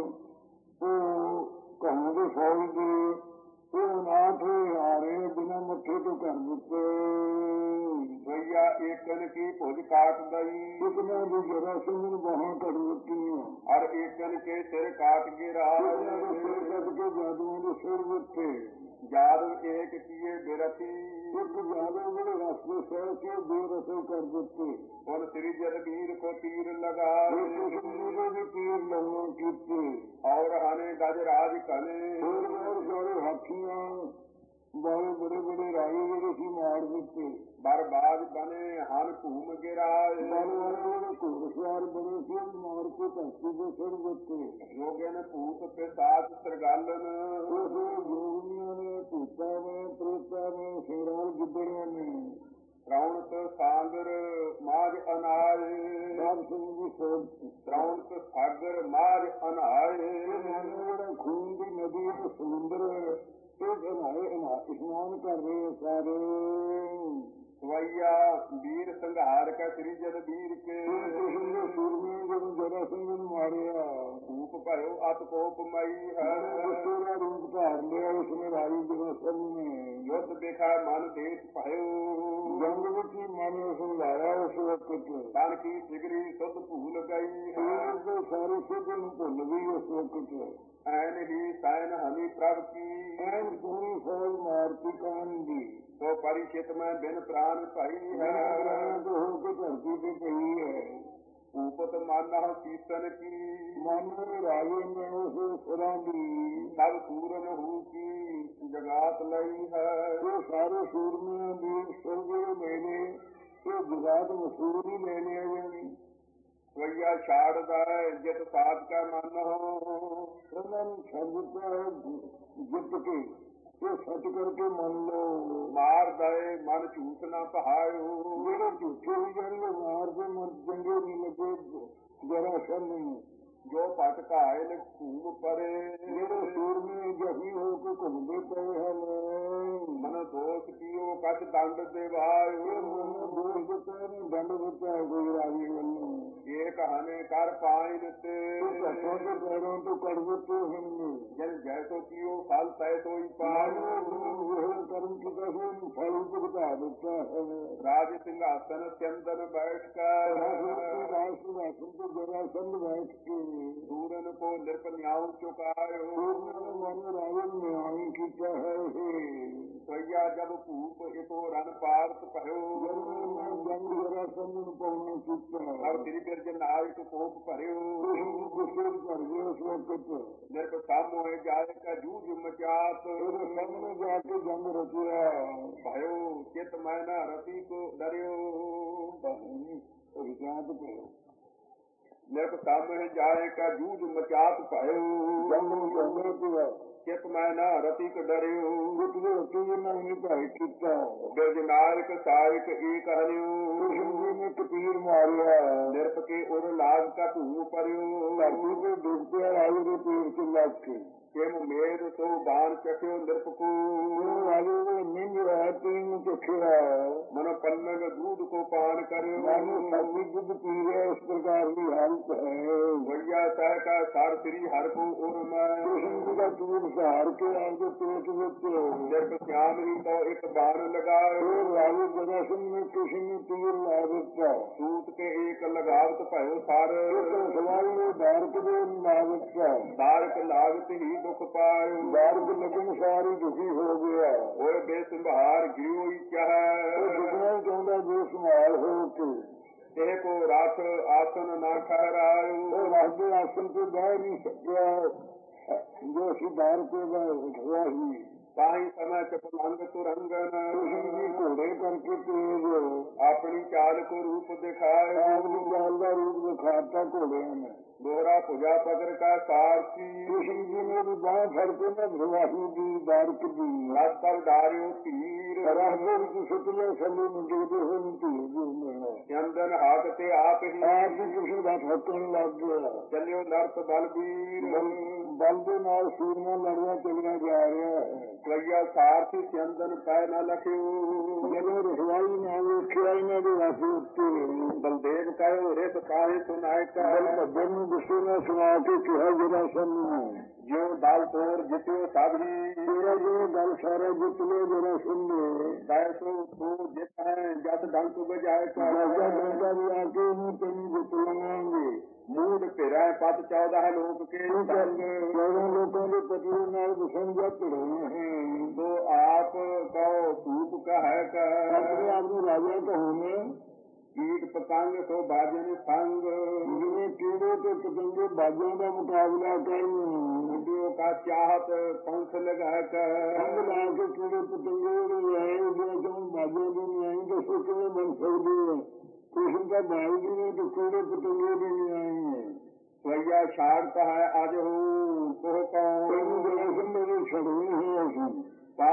ਉਹ ਕਹਾਂਗੇ ਫੌਜ ਦੇ ਉਹ ਅਨਾਥ ਹੋਏ ਆ ਰਹੇ ਬਿਨਾਂ ਮੱਥੇ ਤੋਂ ਕਰ ਦਿੱਤੇ। ਭਈਆ ਏਕਨ ਕੀ ਭੁਜ ਕਾਟ ਦਈ ਇਤਨਾ ਦੀ ਜਰਾਸੰਧ ਨੂੰ ਬਾਹਾਂ ਕੱਢ ਦਿੱਤੀਆਂ। ਔਰ ਏਕਨ ਕੇ ਸਿਰ ਕਾਟ ਗਿਰਾ ਸਿਰ ਕੱਟ ਕੇ ਜਾਦੂਆਂ ਦੇ ਸਿਰ ਦਿੱਤੇ। ਜਾਦੂ ਏਕ ਕੀਏ ਬਿਰਤੀ ਇੱਕ ਜਾਦੂ ਜਿਹੜੇ ਰਸਤੇ ਸਹਿ ਕੇ ਦੋ ਰਸੇ ਕਰ ਦਿੱਤੇ। ਹੁਣ ਸ੍ਰੀ ਜਦਵੀਰ ਕੋ ਤੀਰ ਲਗਾਏ ਵੀ ਤੀਰ ਲੰਮੇ ਕੀਤੇ। ਔਰ ਹਨੇ ਗਜ ਰਾਜ ਕਨੇ ਹੋਰ ਹੋਰ ਸਾਰੇ ਹਾਥੀਆਂ ਬਹੁਤ ਬੜੇ ਬੜੇ ਰਾਜੇ ਜਿਹੜੇ ਸੀ ਮਾਰ ਦਿੱਤੇ। ਬਰਬਾਦ ਬਨੇ ਹਨ ਭੂਮ ਗਿਰਾਏ ਬਲ ਵਾਲੇ ਘੋੜਸਵਾਰ ਬੜੇ ਸੀ ਮਾਰ ਕੇ ਧਰਤੀ ਦੇ ਸਿਰ ਦਿੱਤੇ। ਜੋਗੇ ਨੇ ਭੂਤ ਪਿਸਾਚ ਸਰਗਾਲਨ ਉਹ ਜੋਗੀਆਂ ਨੇ ਭੂਤਾਂ ਨੇ ਪ੍ਰੇਤਾਂ ਨੇ ਸ਼ੇਰਾਂ ਗਿੱਦੜਾਂ ਨੇ ਰੌਣਕ ਸਾਗਰ ਮਾਝ ਅਨਾਏ ਸਭ ਸਿੰਘ ਦੀ ਸੋਚ ਰੌਣਕ ਸਾਗਰ ਮਾਝ ਅਨਾਏ ਜਿਹੜਾ ਖੂਨ ਦੀ ਨਦੀ ਹੈ ਸਮੁੰਦਰ ਇਹ ਅਨਾਏ ਇਸ਼ਨਾਨ ਕਰ ਰਹੇ ਸਾਰੇ। ਸਵਈਆ ਵੀਰ ਸੰਘਾਰ ਕਾ ਸ੍ਰੀ ਜਦ ਵੀਰ ਕੇ ਕ੍ਰਿਸ਼ਨ ਦੇ ਸੂਰਮੇ ਜਦੋਂ ਜਰਾਸੰਧ ਨੂੰ ਮਾਰਿਆ ਧੂਪ ਭਇਓ ਅਤ ਕੋਪ ਮਈ ਹੈ ਗੁੱਸੇ ਦਾ ਰੂਪ ਧਾਰ ਲਿਆ ਉਸਨੇ ਰਾਜੀ ਜਰਾਸੰਧ ਨੇ। ਯੁੱਧ ਦੇਖਾ ਮਨ ਦੇਖ ਭਇਓ ਜੰਗ ਵਿੱਚ ਹੀ ਮਨ ਉਸਨੂੰ ਲਾਇਆ ਉਸ ਵਕਤ ਤਨ ਕੀ ਸਿਗਰੀ ਸੁਧ ਭੂਲ ਗਈ ਹੈ ਦੇ ਸਾਰੇ ਸਿੱਧ ਨੂੰ ਭੁੱਲ ਗਈ ਉਸ ਵਕਤ। ਐਨ ਹੀ ਸੈਨ ਹਮੀ ਪ੍ਰਭ ਕੀ ਐਨ ਪੂਰੀ ਫੌਜ ਮਾਰਤੀ ਕਾਨ ਦੀ ਸੋ ਪਰਿਚਿਤ ਮੈਂ ਬਿਨ ਪ੍ਰਾਨ ਭਾਈ ਹੈ ਤੋਂ ਹੋ ਕੇ ਧਰਤੀ ਤੇ ਪਈ ਹੈ। ਉਪਤ ਮਾਨਾ ਸੀਤਨ ਕੀ ਮਨ ਰਾਜੇ ਨੇ ਉਸ ਸੁਰਾਂ ਦੀ ਸਭ ਸੂਰਨ ਹੂ ਕੀ ਜਗਾਤ ਲਈ ਹੈ ਉਹ ਸਾਰੇ ਸੂਰਮਿਆਂ ਦੀ ਸਰਵੇ ਲੈਣੇ ਇਹ ਜਗਾਤ ਮਸੂਰ ਹੀ ਲੈ ਲਿਆ ਜਾਣੀ। ਸਵਈਆ ਛਾੜਦਾ ਜਿਤ ਸਾਧ ਕਾ ਮਨ ਹੋ ਉਹਨਾਂ ਨੂੰ ਛੱਡ ਦਿੱਤਾ ਹੈ ਜਿੱਤ ਕੇ ਇਹ ਸੱਚ ਕਰਕੇ ਮੰਨ ਲਓ। ਮਾਰ ਦਏ ਮਨ ਝੂਠ ਨਾ ਪਹਾਇਓ ਜਿਹੜੇ ਝੂਠੇ ਵੀ ਜਾਣਗੇ ਮਾਰ ਦੇ ਮਨ ਚੰਗੇ ਨਹੀਂ ਲੱਗੇ ਜਰਾਸੰਧ ਨੂੰ। ਜੋ ਭਟ ਘਾਇਲ ਘੂਮ ਪਰੇ ਜਿਹੜੇ ਸੂਰਮੇ ਜਹੀ ਹੋ ਕੇ ਘੁੰਮਦੇ ਪਏ ਹਨ ਮਨ ਦੋਖ ਕੀਓ ਕਛ ਦੰਡ ਦੇਵਾਇਓ ਦੋਸ਼ ਦਿੱਤਾ ਨੇ ਦੰਡ ਦਿੱਤਾ ਕੋਈ ਰਾਜੀ ਵੱਲੋਂ। ਇਹ ਕਹਾਣੇ ਕਰ ਪਾਇਨ ਤੇ ਹੱਥੋਂ ਦੇ ਪੈਰਾਂ ਤੋਂ ਕੱਢ ਦਿੱਤੇ ਹਨ। ਜਨ ਜੈਸੋ ਕੀਓ ਫਲ ਤੈ ਸੋਈ ਪਾਇਓ ਇਹ ਕਰਮ ਕੀਤਾ ਸੀ ਉਹਨੂੰ ਫਲ ਭੁਗਤਾ ਦਿੱਤਾ ਹੈ। ਰਾਜ ਸਿੰਘਾਸਨ ਚੰਦਨ ਬੈਠ ਕਰ ਰਾਜ ਸਿੰਘਾਸਨ ਤੇ ਜਰਾਸੰਧ ਬੈਠ ਕੇ ਸੂਰਨ ਕੋ ਨਿਰਪਨਿਆਉ ਚੁਕਾਇਓ ਮਨ ਰਾਜੇ ਨੇ ਆਈ ਕੀਤਾ ਹੈ। ਸਈਆ ਜਬ ਭੂਪ ਇਤੋ ਰਨ ਪਾਰਤ ਭਇਓ ਜੰਗ ਜਰਾਸੰਧ ਨੂੰ ਪਾਉਣਾ ਕੀਤਾ ਅਬ ਤੇਰੀ ਬਿਰਜ ਨਾਇਕ ਕੋਪ ਭਰਿਓ ਗੁੱਸੇ ਭਰ ਗਏ ਉਸ ਵਕਤ। ਨਿਰਪ ਸਾਮੋਏ ਜਾਏ ਕਾ ਜੂਝ ਮਚਾਤ ਸਾਹਮਣੇ ਜਾ ਕੇ ਜੰਗ ਰਚਿਆ ਭਇਓ ਚਿਤ ਮੈਂ ਨਾ ਰਤੀ ਕੋ ਡਰਿਓ ਵਿਚਾਰ ਭਇਓ ਨਿਰਪ ਸਾਮੋਏ ਜਾਏ ਕਾ ਜੂਝ ਮਚਾਤ ਭਇਓ ਜੰਗ ਨੂੰ ਜਾਂਦੇ ਪਿਆ ਚਿਤ ਮੈਂ ਨਾ ਰਤੀ ਕੋ ਡਰਿਓ ਗੁੱਟਦੇ ਉੱਤੇ ਇਹਨਾਂ ਨੇ ਭਾਈ ਕੀਤਾ। ਬਿਰਜ ਨਾਇਕ ਸਾਇਕ ਏਕ ਹਰਿਓ ਕ੍ਰਿਸ਼ਨ ਜੀ ਨੇ ਇੱਕ ਤੀਰ ਮਾਰਿਆ ਨਿਰਪ ਕੇ ਉਰ ਲਾਗ ਕਾ ਧੂ ਪਰਿਓ ਧਰਤੀ ਤੇ ਡਿੱਗ ਪਿਆ ਰਾਜੇ ਦੇ ਪੇੜ ਚ ਲੱਗ ਕੇ। ਕਿਮ ਮੇਦ ਸੋ ਬਾਣ ਚਖਿਓ ਨਿਰਪ ਕੋ ਰਾਜੇ ਨੇ ਨਿੰਦ ਹੈ ਤੀਰ ਨੂੰ ਚਖਿਆ ਮਨ ਪੰਨਗ ਦੂਧ ਕੋ ਪਾਨ ਕਰਿਓ ਮਨ ਸਭੀ ਦੁੱਧ ਪੀ ਰਿਹਾ ਇਸ ਪ੍ਰਕਾਰ ਦੀ ਹਾਲਤ ਹੈ। ਵਈਆ ਸਹਿ ਕਾ ਸਰ ਸ੍ਰੀ ਹਰ ਕੋ ਉਰ ਮੈਂ ਕ੍ਰਿਸ਼ਨ ਜੀ ਦਾ ਤੀਰ ਸਹਾਰ ਕੇ ਆਪਦੇ ਪੇਟ ਵਿੱਚ ਨਿਰਪ ਸਿਆਮ ਹੀ ਤੋਂ ਇੱਕ ਬਾਣ ਲਗਾਇਓ ਰਾਜੇ ਜਰਾਸੰਧ ਨੇ ਕ੍ਰਿਸ਼ਨ ਨੂੰ ਤੀਰ ਲਾ ਦਿੱਤਾ। ਸੂਤ ਕੇ ਏਕ ਲਗਾਵਤ ਭਇਓ ਸਰ ਸਵਾਲ ਨੇ ਬਾਰਕ ਦੇ ਲਾ ਦਿੱਤਾ। ਬਾਰਕ ਲਾਗਤ ਹੀ ਦੁਖ ਪਾਇਓ ਬਾਰਕ ਲੱਗਣ ਸਾਰੀ ਦੁਖੀ ਹੋ ਗਿਆ। ਓਏ ਬੇਸੰਭਾਰ ਗਿਰੋਈ ਚਾਹੈ ਉਹ ਦੁਨੀਆ ਚਾਹੁੰਦਾ ਜੋ ਸੰਭਾਲ ਹੋ ਕੇ ਇਹ ਕੋ ਰਥ ਆਸਨ ਨਾ ਠਹਿਰਾਇਓ ਉਹ ਰੱਖ ਦੇ ਆਸਨ ਤੇ ਬਹਿ ਨਹੀਂ ਸਕਿਆ ਜੋ ਅਸੀਂ ਬਾਹਰ ਕੇ ਹੋਇਆ ਹੀ ਤਾਹੀ ਸਮੇਂ ਚ ਪਲੰਗ ਤੁਰੰਗਨ ਕ੍ਰਿਸ਼ਨ ਜੀ ਘੋੜੇ ਕਰਕੇ ਤੇਜ ਆਪਣੀ ਚਾਲ ਕੋ ਰੂਪ ਦਿਖਾਇਓ ਆਪਣੀ ਚਾਲ ਦਾ ਰੂਪ ਦਿਖਾਤਾ ਘੋੜਿਆਂ ਨੇ। ਦੋਹਰਾ ਭੁਜਾ ਪਕੜ ਕਾ ਸਾਰਥੀ ਕ੍ਰਿਸ਼ਨ ਜੀ ਨੇ ਵੀ ਬਾਹ ਫੜ ਕੇ ਨਾ ਧਰਵਾਹੀ ਦੀ ਬਾਰਕ ਦੀ ਲੱਤ ਪਰ ਡਾਰਿਓ ਧੀਰ ਰਾਹੇ ਵਿੱਚ ਸੁਤਲੇ ਥੱਲੇ ਨੂੰ ਡਿੱਗਦੇ ਹੋਏ ਨੂੰ ਧੀਰ ਜੀ ਚੰਦਨ ਹੱਥ ਤੇ ਆਪ ਹੀ ਆਪ ਹੀ ਕ੍ਰਿਸ਼ਨ ਦਾ ਠੱਕਣ ਲੱਗ ਗਿਆ। ਚੱਲਿਓ ਨਰਤ ਬਲਬੀਰ ਬਲ ਦੇ ਨਾਲ ਸੂਰਮਾ ਲੜਿਆ ਚੱਲਿਆ ਜਾ ਰਿਹਾ ਹੈ। ਸਵਈਆ ਸਾਰਥੀ ਚੰਦਨ ਪੈ ਨਾ ਲਖਿਓ ਜਦੋਂ ਰਖਵਾਈ ਨਾ ਵੇਖਿਆ ਇਹਨਾਂ ਦੇ ਹੱਥ ਉੱਤੇ ਬਲਦੇਵ ਕਹਿਓ ਰਿਤ ਕਾਹੇ ਸੁਨਾਇ ਬਲ ਭੱਜਣ ਨੂੰ ਗੁੱਸੇ ਨਾਲ ਸੁਣਾ ਕੇ ਕਿਹਾ ਜਰਾਸੰਧ ਨੂੰ ਜਿਉ ਦਲ ਤੋਰ ਜਿਤਿਓ ਸਭ ਹੀ ਤੇਰਾ ਜਿਵੇਂ ਦਲ ਸਾਰਾ ਜਿੱਤ ਲਿਆ ਜਰਾਸੰਧ ਨੇ ਦੈਸੋ ਤੂੰ ਜਿਤ ਹੈ ਜਦ ਡੰਕ ਬਜਾਏ ਰਾਜਾ ਡੰਡਾ ਵੀ ਆ ਕੇ ਇਹਨੂੰ ਤੈਨੂੰ ਜਿੱਤ ਲਵਾਂਗੇ। ਮੂਡ ਭਿਰਾ ਪਤ ਚੌਦਹ ਲੋਕ ਕੇ ਚੌਦਾਂ ਲੋਕਾਂ ਦੇ ਪਤੀ ਨਾਲ ਦੁਸ਼ਮਣ ਜਾ ਭਿੜੇ ਹੈ। ਤੋ ਆਪ ਕਹੋ ਧੂਪ ਕਹੈ ਕਹ ਆਪਣੇ ਆਪ ਨੂੰ ਰਾਜਾ ਕਹੋਗੇ ਕੀਟ ਪਤੰਗ ਸੋ ਬਾਜਨ ਸੰਗ ਜਿਵੇਂ ਕੀੜੇ ਤੇ ਪਤੰਗੇ ਬਾਜਾਂ ਦਾ ਮੁਕਾਬਲਾ ਕਰਨ ਜੋ ਕਾ ਚਾਹਤ ਪੰਖ ਲਗਾ ਕਰ ਸੰਗ ਲਾ ਕੇ ਕੀੜੇ ਪਤੰਗੇ ਜਿਹੜੇ ਆਏ ਜਿਹੜੇ ਜਦੋਂ ਬਾਜਾਂ ਦੀ ਨਹੀਂ ਆਈ ਦੱਸੋ ਕਿਵੇਂ ਬਣ ਸਕਦੇ ਹੈ। ਕ੍ਰਿਸ਼ਨ ਦਾ ਬਾਈ ਜੀ ਨੇ ਤੇ ਕੀੜੇ ਪਤੰਗੇ ਦੀ ਨਹੀਂ ਆਈ ਹੈ। ਸਵਈਆ ਛਾੜਤਾ ਹੈ ਅਜ ਹੋ ਕੋਹ ਕਉ ਜਰਾਸੰਧ ਮੇਰੇ ਛੜਵੇਂ ਹੈ ਅਸੀਂ ਪਤ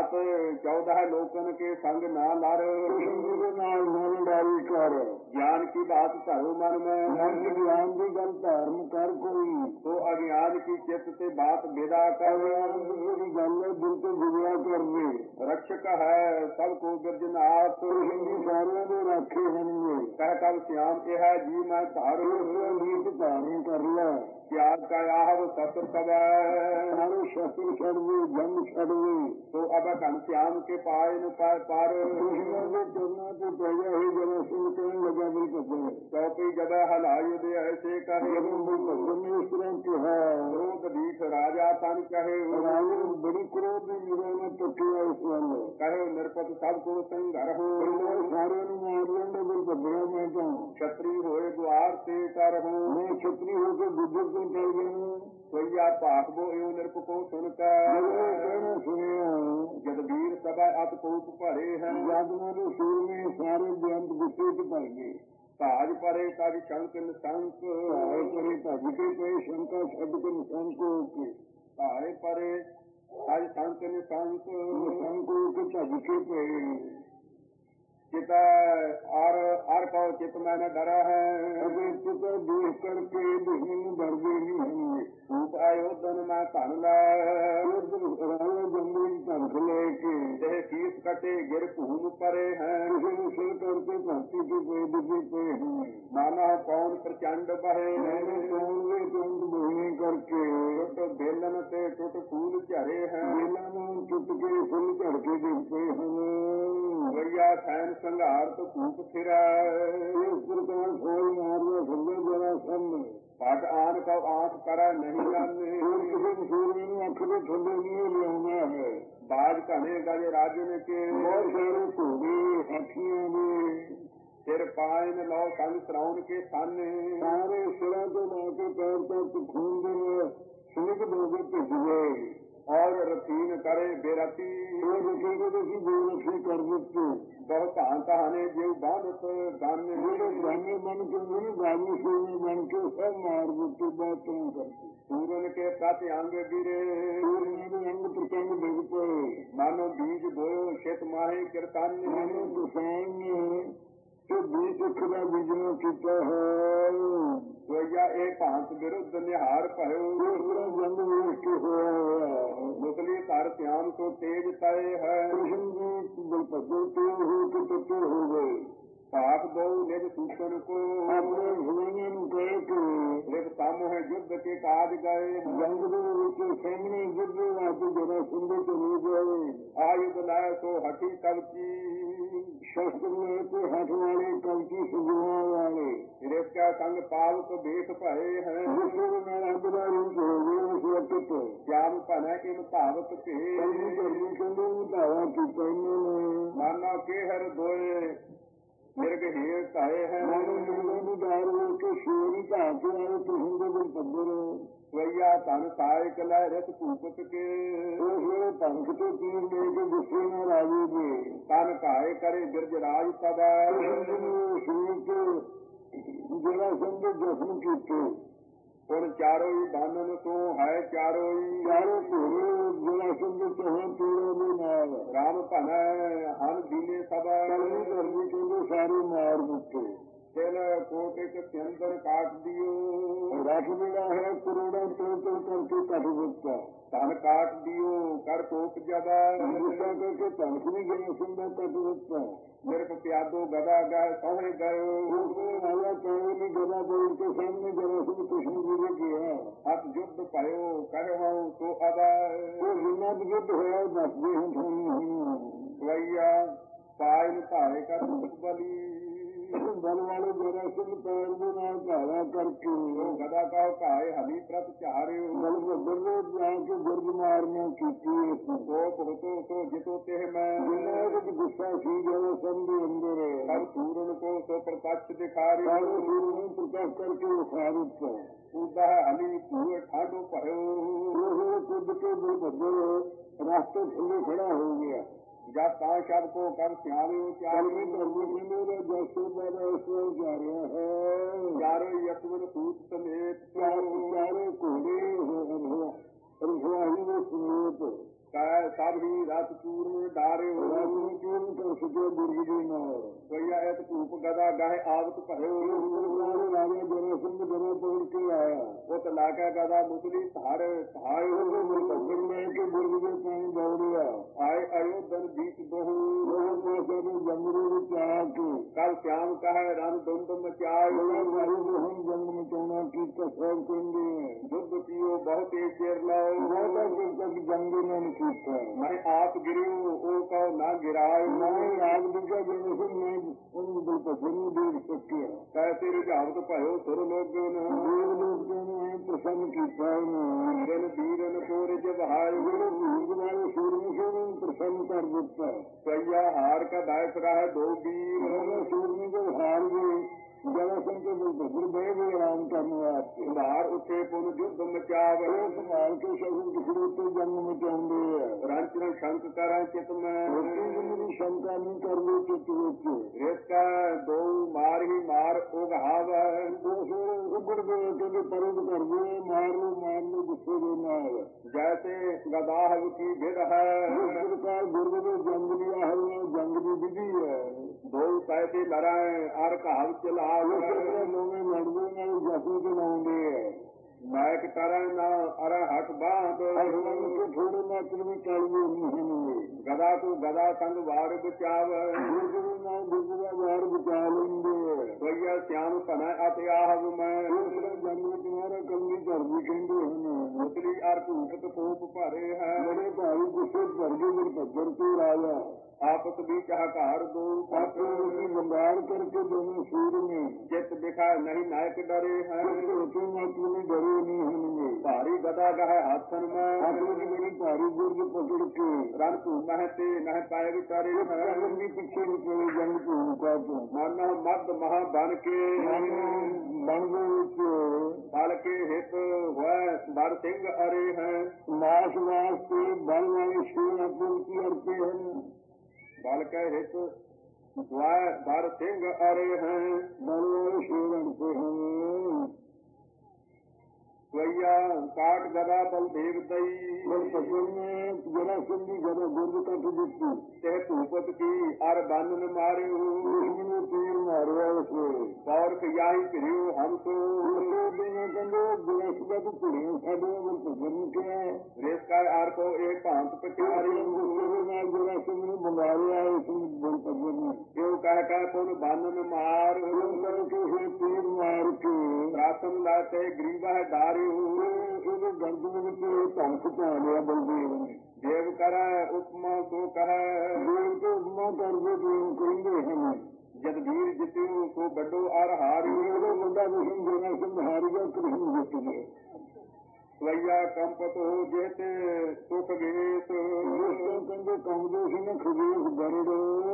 बात चौदह लोकन के संग ना लर, कृष्ण जी के नाल ना लड़ाई कर, ज्ञान की बात धरो मन में, मन की ज्ञान की गल धारण कर कोई, तो अज्ञान की चित्त से बात विदा कर, मेरी गल है दिल तो विदा कर दे। रक्षक है सबको गिरजनाथ, कृष्ण जी सारे दे राखे होंगे, कह कब श्याम यह जी मैं तारो, गीत धारण कर ला, त्याग का आहव शस्त्र सब, सारे शस्त्र छड़ दे, जंग छड़ दे, तो अब घन श्याम के पाए न पाए पार, कृष्ण के चरणों को पहले ही जरा सुन कहने लगा बिल भद्र, चौपी जब हलायु दे ऐसे कहे, बिल भद्र ने इस तरह कहा, क्रोध दीठ राजा तन कहे, राजा बड़ी क्रोध मेरा ने टकिया इस वाले, कहे निरपत सबको संघर हो, सारे ने मार लेंगे बिल भद्रा मैं तो क्षत्रि होए द्वार से कर हो, मैं क्षत्रिय होकर बुजुर्ग को चल गया, सोया पाकबो एवं निरप को सुनकर, कहना सुने जद वीर सभा अत कोप भरे हैं, जादुओं के सूर में सारे बेअंत गुस्से से भर गए, ताज परे तज शंक निशंक, ताए परे तज के पे शंका छद के निशंक के, ताए परे तज शंक निशंक, निशंक के तज के पे चित और और कहो चित मैंने डरा है, अगर चित देख करके देखने डर गए नहीं होंगे, रूप अयोधन में धन लाए, जंगल तंख लेके देह शीश कटे गिर भूम परे हैं, किसी सिर करके धरती के पे दिखे पे हैं, नाना कौन प्रचंड बहे, कौन वे तुरंत बहने करके टुट बेलन से टुट फूल झरे हैं, बेला में टुट के फूल झड़ के दिखते हैं, भैया सैन संघार तो भूख फिरा, इस प्रकार फौज मारना फुल्ले जरा सामने पट आन का आंख करा नहीं जाने, किसी सूर्य ने अख के ठंडे नहीं लिया है, बाज घने गज राजन के, बहुत सारे घोड़े हाथियों में सिर पायन लो संग श्रावण के सामने, सारे सिरा को लाके पैर तक खून देने सुनिक दोगे पिस गए, और रथीन करे बेरती, वो देखेंगे तो कि बेरखी कर देते, बहुत हने जीव बांधत गाने, गाने बन के नहीं गाने सुने बन के सब मार देते बातों करके, सूरन के प्रति अंग गिरे, मेरे अंग प्रचंड डिग पड़े, मानो बीज बोयो शेत माहे कीर्तन, मानो किसान ने तो बीज खुदा बीजना किया है, सोया एक भांत विरुद्ध निहार भयो, जंग वेश के हो मुसली तार श्याम को तेज तय है, कृष्ण जी बलपद्र तेज हो के तत्व हो गए, पाप दो निज सूचन को, अपने भुवन कह के निज सामूह युद्ध के काज गए, जंग के सामने युद्ध आते जरा सुंदर चले गए, आयुध लाए सो हठी कवची, शस्त्र लेके हाथ वाले कवची सुजुआ वाले, इसका संग पावक बेख भये हैं, विश्व मेरा रूप हो गए उस वक्त श्याम पन इन पावक पे, करने के लिए दावा की इन्होंने माना के हर दोए मिर्ग हेर कहे हैं, दार के शेरी का आके आए तो हिंदू दिन पद्दर स्वैया तन सायक लहरत कूपत के, पंख तो तीर लेके गुस्से में राजे थे, तन काहे करे गिरजराज सदा, शरीर के जरा संग जश्न कीते, उन चारों ही बांधन तो है चारों ही, चारों घोड़े जरा संग चाहे तीरों में नाल, राम पन हन दीने सब, करने के लिए सारे मार मुक्ते, तिल कोट एक चंदन काट दियो, रख मिला है करोड़ा तो तो करके कट सकता, धन काट दियो कर कोप जबा, गुस्सा करके पंख भी गया सुंदर कट सकता, निरप प्यादो गदा गह सोहे गयो, वाला कहो ने गदा बोल के सामने जरा से कृष्ण जी ने किया, अब युद्ध भयो कहो तो अब, वो विनोद युद्ध हुआ दस दे हम थोड़ी स्वैया पायल ताए का दुख बली, बल वाले जरा सिंह पैर में ना धारा करके गदा कहो काहे हली प्रत चारे, बल बदल जाके गर्द मारना की तो तो तो जितो तेह मैं, गुस्सा सी गए संधि अंदर सब सूरन को तो प्रत्यक्ष दिखा रहे, प्रकाश करके खारिज उदा हली पूरे ठाडो भयो, खुद के दो बदल रास्ते खुले खड़ा हो गया, जब पांच शब को कब सियारे चारों करने के लिए जैसे मैंने ऐसे जा रहा है, चारों यशवन सूत समेत, चारों घोड़े रखवाही में समेत, सब ही रथ चूर्ण ਮਾਰਿਓ ਰਾਜੂ ਕੀਨ ਕਰ ਸਕੇ ਗੁਰਜੀ ਨਾਲ ਸੋਈਆ ਇਹ ਧੂਪ ਗਦਾ ਗਾਹੇ ਆਵਤ ਭਰਿਓ ਰਾਜਾ ਜਰਾ ਸਿੰਘ ਜਰਾ ਤੋੜ ਕੇ ਆਇਆ ਉਹ ਤੇ ਲਾ ਕੇ ਗਦਾ ਮੁਸਲੀ ਧਾਰ ਧਾਇਓ ਭੱਜਣ ਲੈ ਕੇ ਗੁਰਜੀ ਦੇ ਪਾਣੀ ਦੌੜਿਆ ਆਏ ਅਯੋਧਨ ਬੀਚ ਬਹੁ ਉਹ ਪਾਸੇ ਦੇ ਜੰਗਲੇ ਵਿੱਚ ਆ ਕੇ ਕੱਲ ਸ਼ਾਮ ਕਹੇ ਰਨ ਦੁੰਦ ਮਚਾਇਓ ਹੁਣ ਜੰਗ ਮਚਾਉਣਾ ਕੀਤਾ ਸਭ ਕਹਿੰਦੇ ਦੁੱਧ ਪੀਓ ਬਹੁਤ ਹੀ ਚਿਰ ਲਾਓ ਬਹੁਤਾ ਚਿਰ ਤੱਕ ਜੰਗ ਇਹਨਾਂ ਨੇ ਕੀਤਾ ਮੈਂ ਆਪ ਗਿਰਿਓ ਉਹ ਕਹੋ ਨਾ ਗਿਰਾਇਓ ਮੈਂ ਆਪ ਦੂਜਾ ਜਿਵੇਂ ਸੀ ਮੈਂ ਉਹਨੂੰ ਬਿਲਕੁਲ ਜ਼ਰੂਰ ਦੇਖ ਸਕਿਆ ਕੈਸੇ ਰੁਝਾਵਤ ਭਇਓ ਸੁਰ ਲੋਗੋ ਨੂੰ ਦੇਵ ਲੋਕ ਨੂੰ ਐ ਪ੍ਰਸੰਨ ਕੀਤਾ ਉਹਨੂੰ ਦਿਨ ਵੀਰਨ ਕੋਰ ਜਵਹਾਇਓ ਜਿਹੜੇ ਵੀਰ ਵਾਲੇ ਸੂਰਮੁਖੀ ਨੂੰ ਪ੍ਰਸੰਨ ਕਰ ਦਿੱਤਾ ਸਈਆ ਹਾਰ ਕਾ ਦਾਇਕ ਰਹਾ ਦੋ ਵੀਰ ਉਹ ਸੂਰਮੁਖੀ ਦੇ ਹਾਰ ਗਏ ਜਰਾ ਸਿੰਘ ਦੇ ਬਜ਼ੁਰਗ ਬਹਿ ਗਏ ਆਰਾਮ ਕਰਨ ਵਾਸਤੇ ਉਧਾਰ ਉੱਤੇ ਪੁਨ ਯੁੱਧ ਮਚਾਵ ਉਹ ਸੰਭਾਲ ਕੇ ਸ਼ਗਨ ਕਿਸੇ ਉੱਤੇ ਜੰਗ ਮਚਾਉਂਦੇ ਆ ਰੰਚਨ ਸ਼ੰਕ ਕਰਾਂ ਚਿਤ ਮੈਂ ਰੋਟੀ ਜਿੰਨੀ ਸ਼ੰਕਾ ਨਹੀਂ ਕਰਦੇ ਚਿੱਤ ਵਿੱਚ ਇਸ ਕਾ ਦੋ ਮਾਰ ਹੀ ਮਾਰ ਉਗਹਾਵ ਉਹ ਫਿਰ ਉੱਗੜ ਗਏ ਕਹਿੰਦੇ ਪਰਦ ਕਰਦੇ ਮਾਰ ਲੋ ਮਾਰ ਲੋ ਗੁੱਸੇ ਦੇ ਨਾਲ ਜੈਸੇ ਗਦਾਹ ਕੀ ਵਿਧ ਹੈ ਇਸ ਪ੍ਰਕਾਰ ਗੁਰਗ ਦੇ ਜੰਗ ਲਿਆ ਹੈ ਜੰਗ ਦੀ ਵਿਧੀ ਹੈ ਦੋ ਪੈਸੇ ਲੜਾਏ ਅਰ ਕਹਾਵ ਚਲਾ ਦੋਵੇਂ ਲੜਦੇ ਨਾਲ ਜਸੂ ਚਲਾਉਂਦੇ ਆ ਨਾਇਕ ਕਰਨ ਨਾ ਅਰ ਹੱਥ ਬਾਂਧ ਥੋੜੇ ਮਾਤਰ ਵੀ ਚੱਲਦੇ ਨਹੀਂ ਹਨ ਗਦਾ ਤੋਂ ਗਦਾ ਸੰਗ ਵਾਰ ਬਚਾਵ ਗੁਰਗੁਰੂ ਨਾਲ ਗੁਰਗੁਰਾ ਵਾਰ ਬਚਾ ਲੈਂਦੇ ਸੋਈਆ ਸਿਆਮ ਭਨਾ ਅਤੇ ਆਹਵ ਮੈਂ ਦੂਸਰਾ ਜੰਗ ਵਿੱਚ ਮਾਰਾ ਕੰਗੀ ਕਰਦੀ ਕਹਿੰਦੇ ਹਨ ਮੁਸਲੀ ਅਰ ਭੂਪਤ ਕੋਪ ਭਰੇ ਹੈ ਬੜੇ ਭਾਈ ਗੁੱਸੇ ਭਰ ਕੇ ਮੇਰੇ ਭੱਜਣ ਤੇ ਰਾਜਾ ਆਪਸ ਵਿੱਚ ਹਕਾਰ ਦੋ ਆਪੋ ਵਿੱਚ ਬੰਗਾਲ ਕਰਕੇ ਦੋਵੇਂ ਸੂਰ ਨੇ ਚਿੱਤ ਦਿਖਾ ਨਹੀਂ ਨਾਇਕ ਡਰੇ ਹੈ ਛੋਟੇ ਮਾਤਰ ਵੀ ਡਰੇ ਨਹੀਂ ਹੋਣਗੇ ਭਾਰੀ ਗਦਾ ਗਹਿ ਹੱਥਨ ਮੈਂ ਆਪਣੀ ਦੀ ਬੜੀ ਭਾਰੀ ਗੁਰਜ ਪਕੜ ਕੇ ਰਨ ਭੂ ਮਹਿ ਤੇ ਨਹਿ ਪਾਏ ਵਿਚਾਰੇ ਕਰਨ ਦੀ ਪਿੱਛੇ ਨਿਕਲੇ ਜੰਗ ਭੂਮਿਕਾ ਤੋਂ ਮਨ ਮਦ ਮਹਾ ਬਨ ਕੇ ਮਨ ਦੇ ਵਿੱਚ ਬਲ ਕੇ ਹਿਤ ਹੋਇ ਬਰ ਸਿੰਘ ਅਰੇ ਹੈ ਨਾਸ਼ ਵਾਸਤੇ ਬਲ ਵਾਲੇ ਸ਼ੇਰ ਆਪਣੀ ਕੀ ਅਰਥੇ ਹਨ ਬਲ ਕੇ ਹਿਤ ਹੋਇ ਬਰ ਸਿੰਘ ਅਰੇ ਹੈ ਬਲ ਵਾਲੇ ਸ਼ੇਰ ਅਰਥੇ ਹਨ ਸੋਈਆ ਕਾਟ ਗਦਾ ਬਲਦੇਵ ਦਈ ਬਲ ਭਜਨ ਨੇ ਜਰਾ ਸਿੰਘੀ ਜਦੋਂ ਗੁਰਦ ਕੱਟ ਦਿੱਤੀ ਤੇ ਭੂਪਤ ਕੀ ਅਰ ਬੰਨ ਮਾਰਿਓ ਮੈਨੂੰ ਤੀਰ ਮਾਰਿਆ ਉਸੇ ਪੌਰਖ ਯਾਹੀ ਭਿਰਿਓ ਹਮ ਸੋ ਉਸੇ ਦਿਨ ਕਹਿੰਦੇ ਗੁਰਸ ਦਾ ਤੂੰ ਭਿੜਿਆ ਸਾਡੇ ਬਲ ਭਜਨ ਕਿਹਾ ਰੇਸ ਕਾ ਅਰ ਕੋ ਇਹ ਭਾਂਤ ਪਚਾਰੀ ਗੁਰਦੇ ਨਾਲ ਜਰਾ ਸਿੰਘ ਨੂੰ ਮੰਗਾਰਿਆ ਇਸ ਬਲ ਭਜਨ ਨੇ ਕਿਉ ਕਹਿ ਕਹਿ ਪੁਨ ਬੰਨ ਮਾਰ ਕਰਕੇ ਫਿਰ ਤੀਰ ਮਾਰ ਕੇ ਰਾਸਮ ਲਾਤੇ ਗਰੀਬਾ ਡਾਰ ਇਹਦੇ ਗਰਦਨ ਵਿੱਚ ਧੰਕ ਪਾ ਲਿਆ ਬਲਦੇਵ ਨੇ ਦੇਵ ਕਰੈ ਉਪਮਾ ਸੋ ਕਹੈ ਦੇਵ ਤੋਂ ਉਪਮਾ ਕਰਦੇ ਦੇਵ ਕਹਿੰਦੇ ਹਨ ਜਦ ਵੀਰ ਜਿਤਿਓ ਸੋ ਵੱਡੋ ਅਰ ਹਾਰੀ ਉਹਦਾ ਮੁੰਡਾ ਦੁਸ਼ਮਣ ਜਨਾ ਸਿੰਘ ਹਾਰ ਗਿਆ ਕ੍ਰਿਸ਼ਨ ਜਿੱਤ ਗਿਆ ਸਵਈਆ ਕੰਪਤ ਹੋ ਜੇਤੇ ਸੁਖ ਗੇਸ ਕਹਿੰਦੇ ਕੰਮਦੇ ਸੀ ਨਾ ਖਗੇਸ਼ ਗਰੜ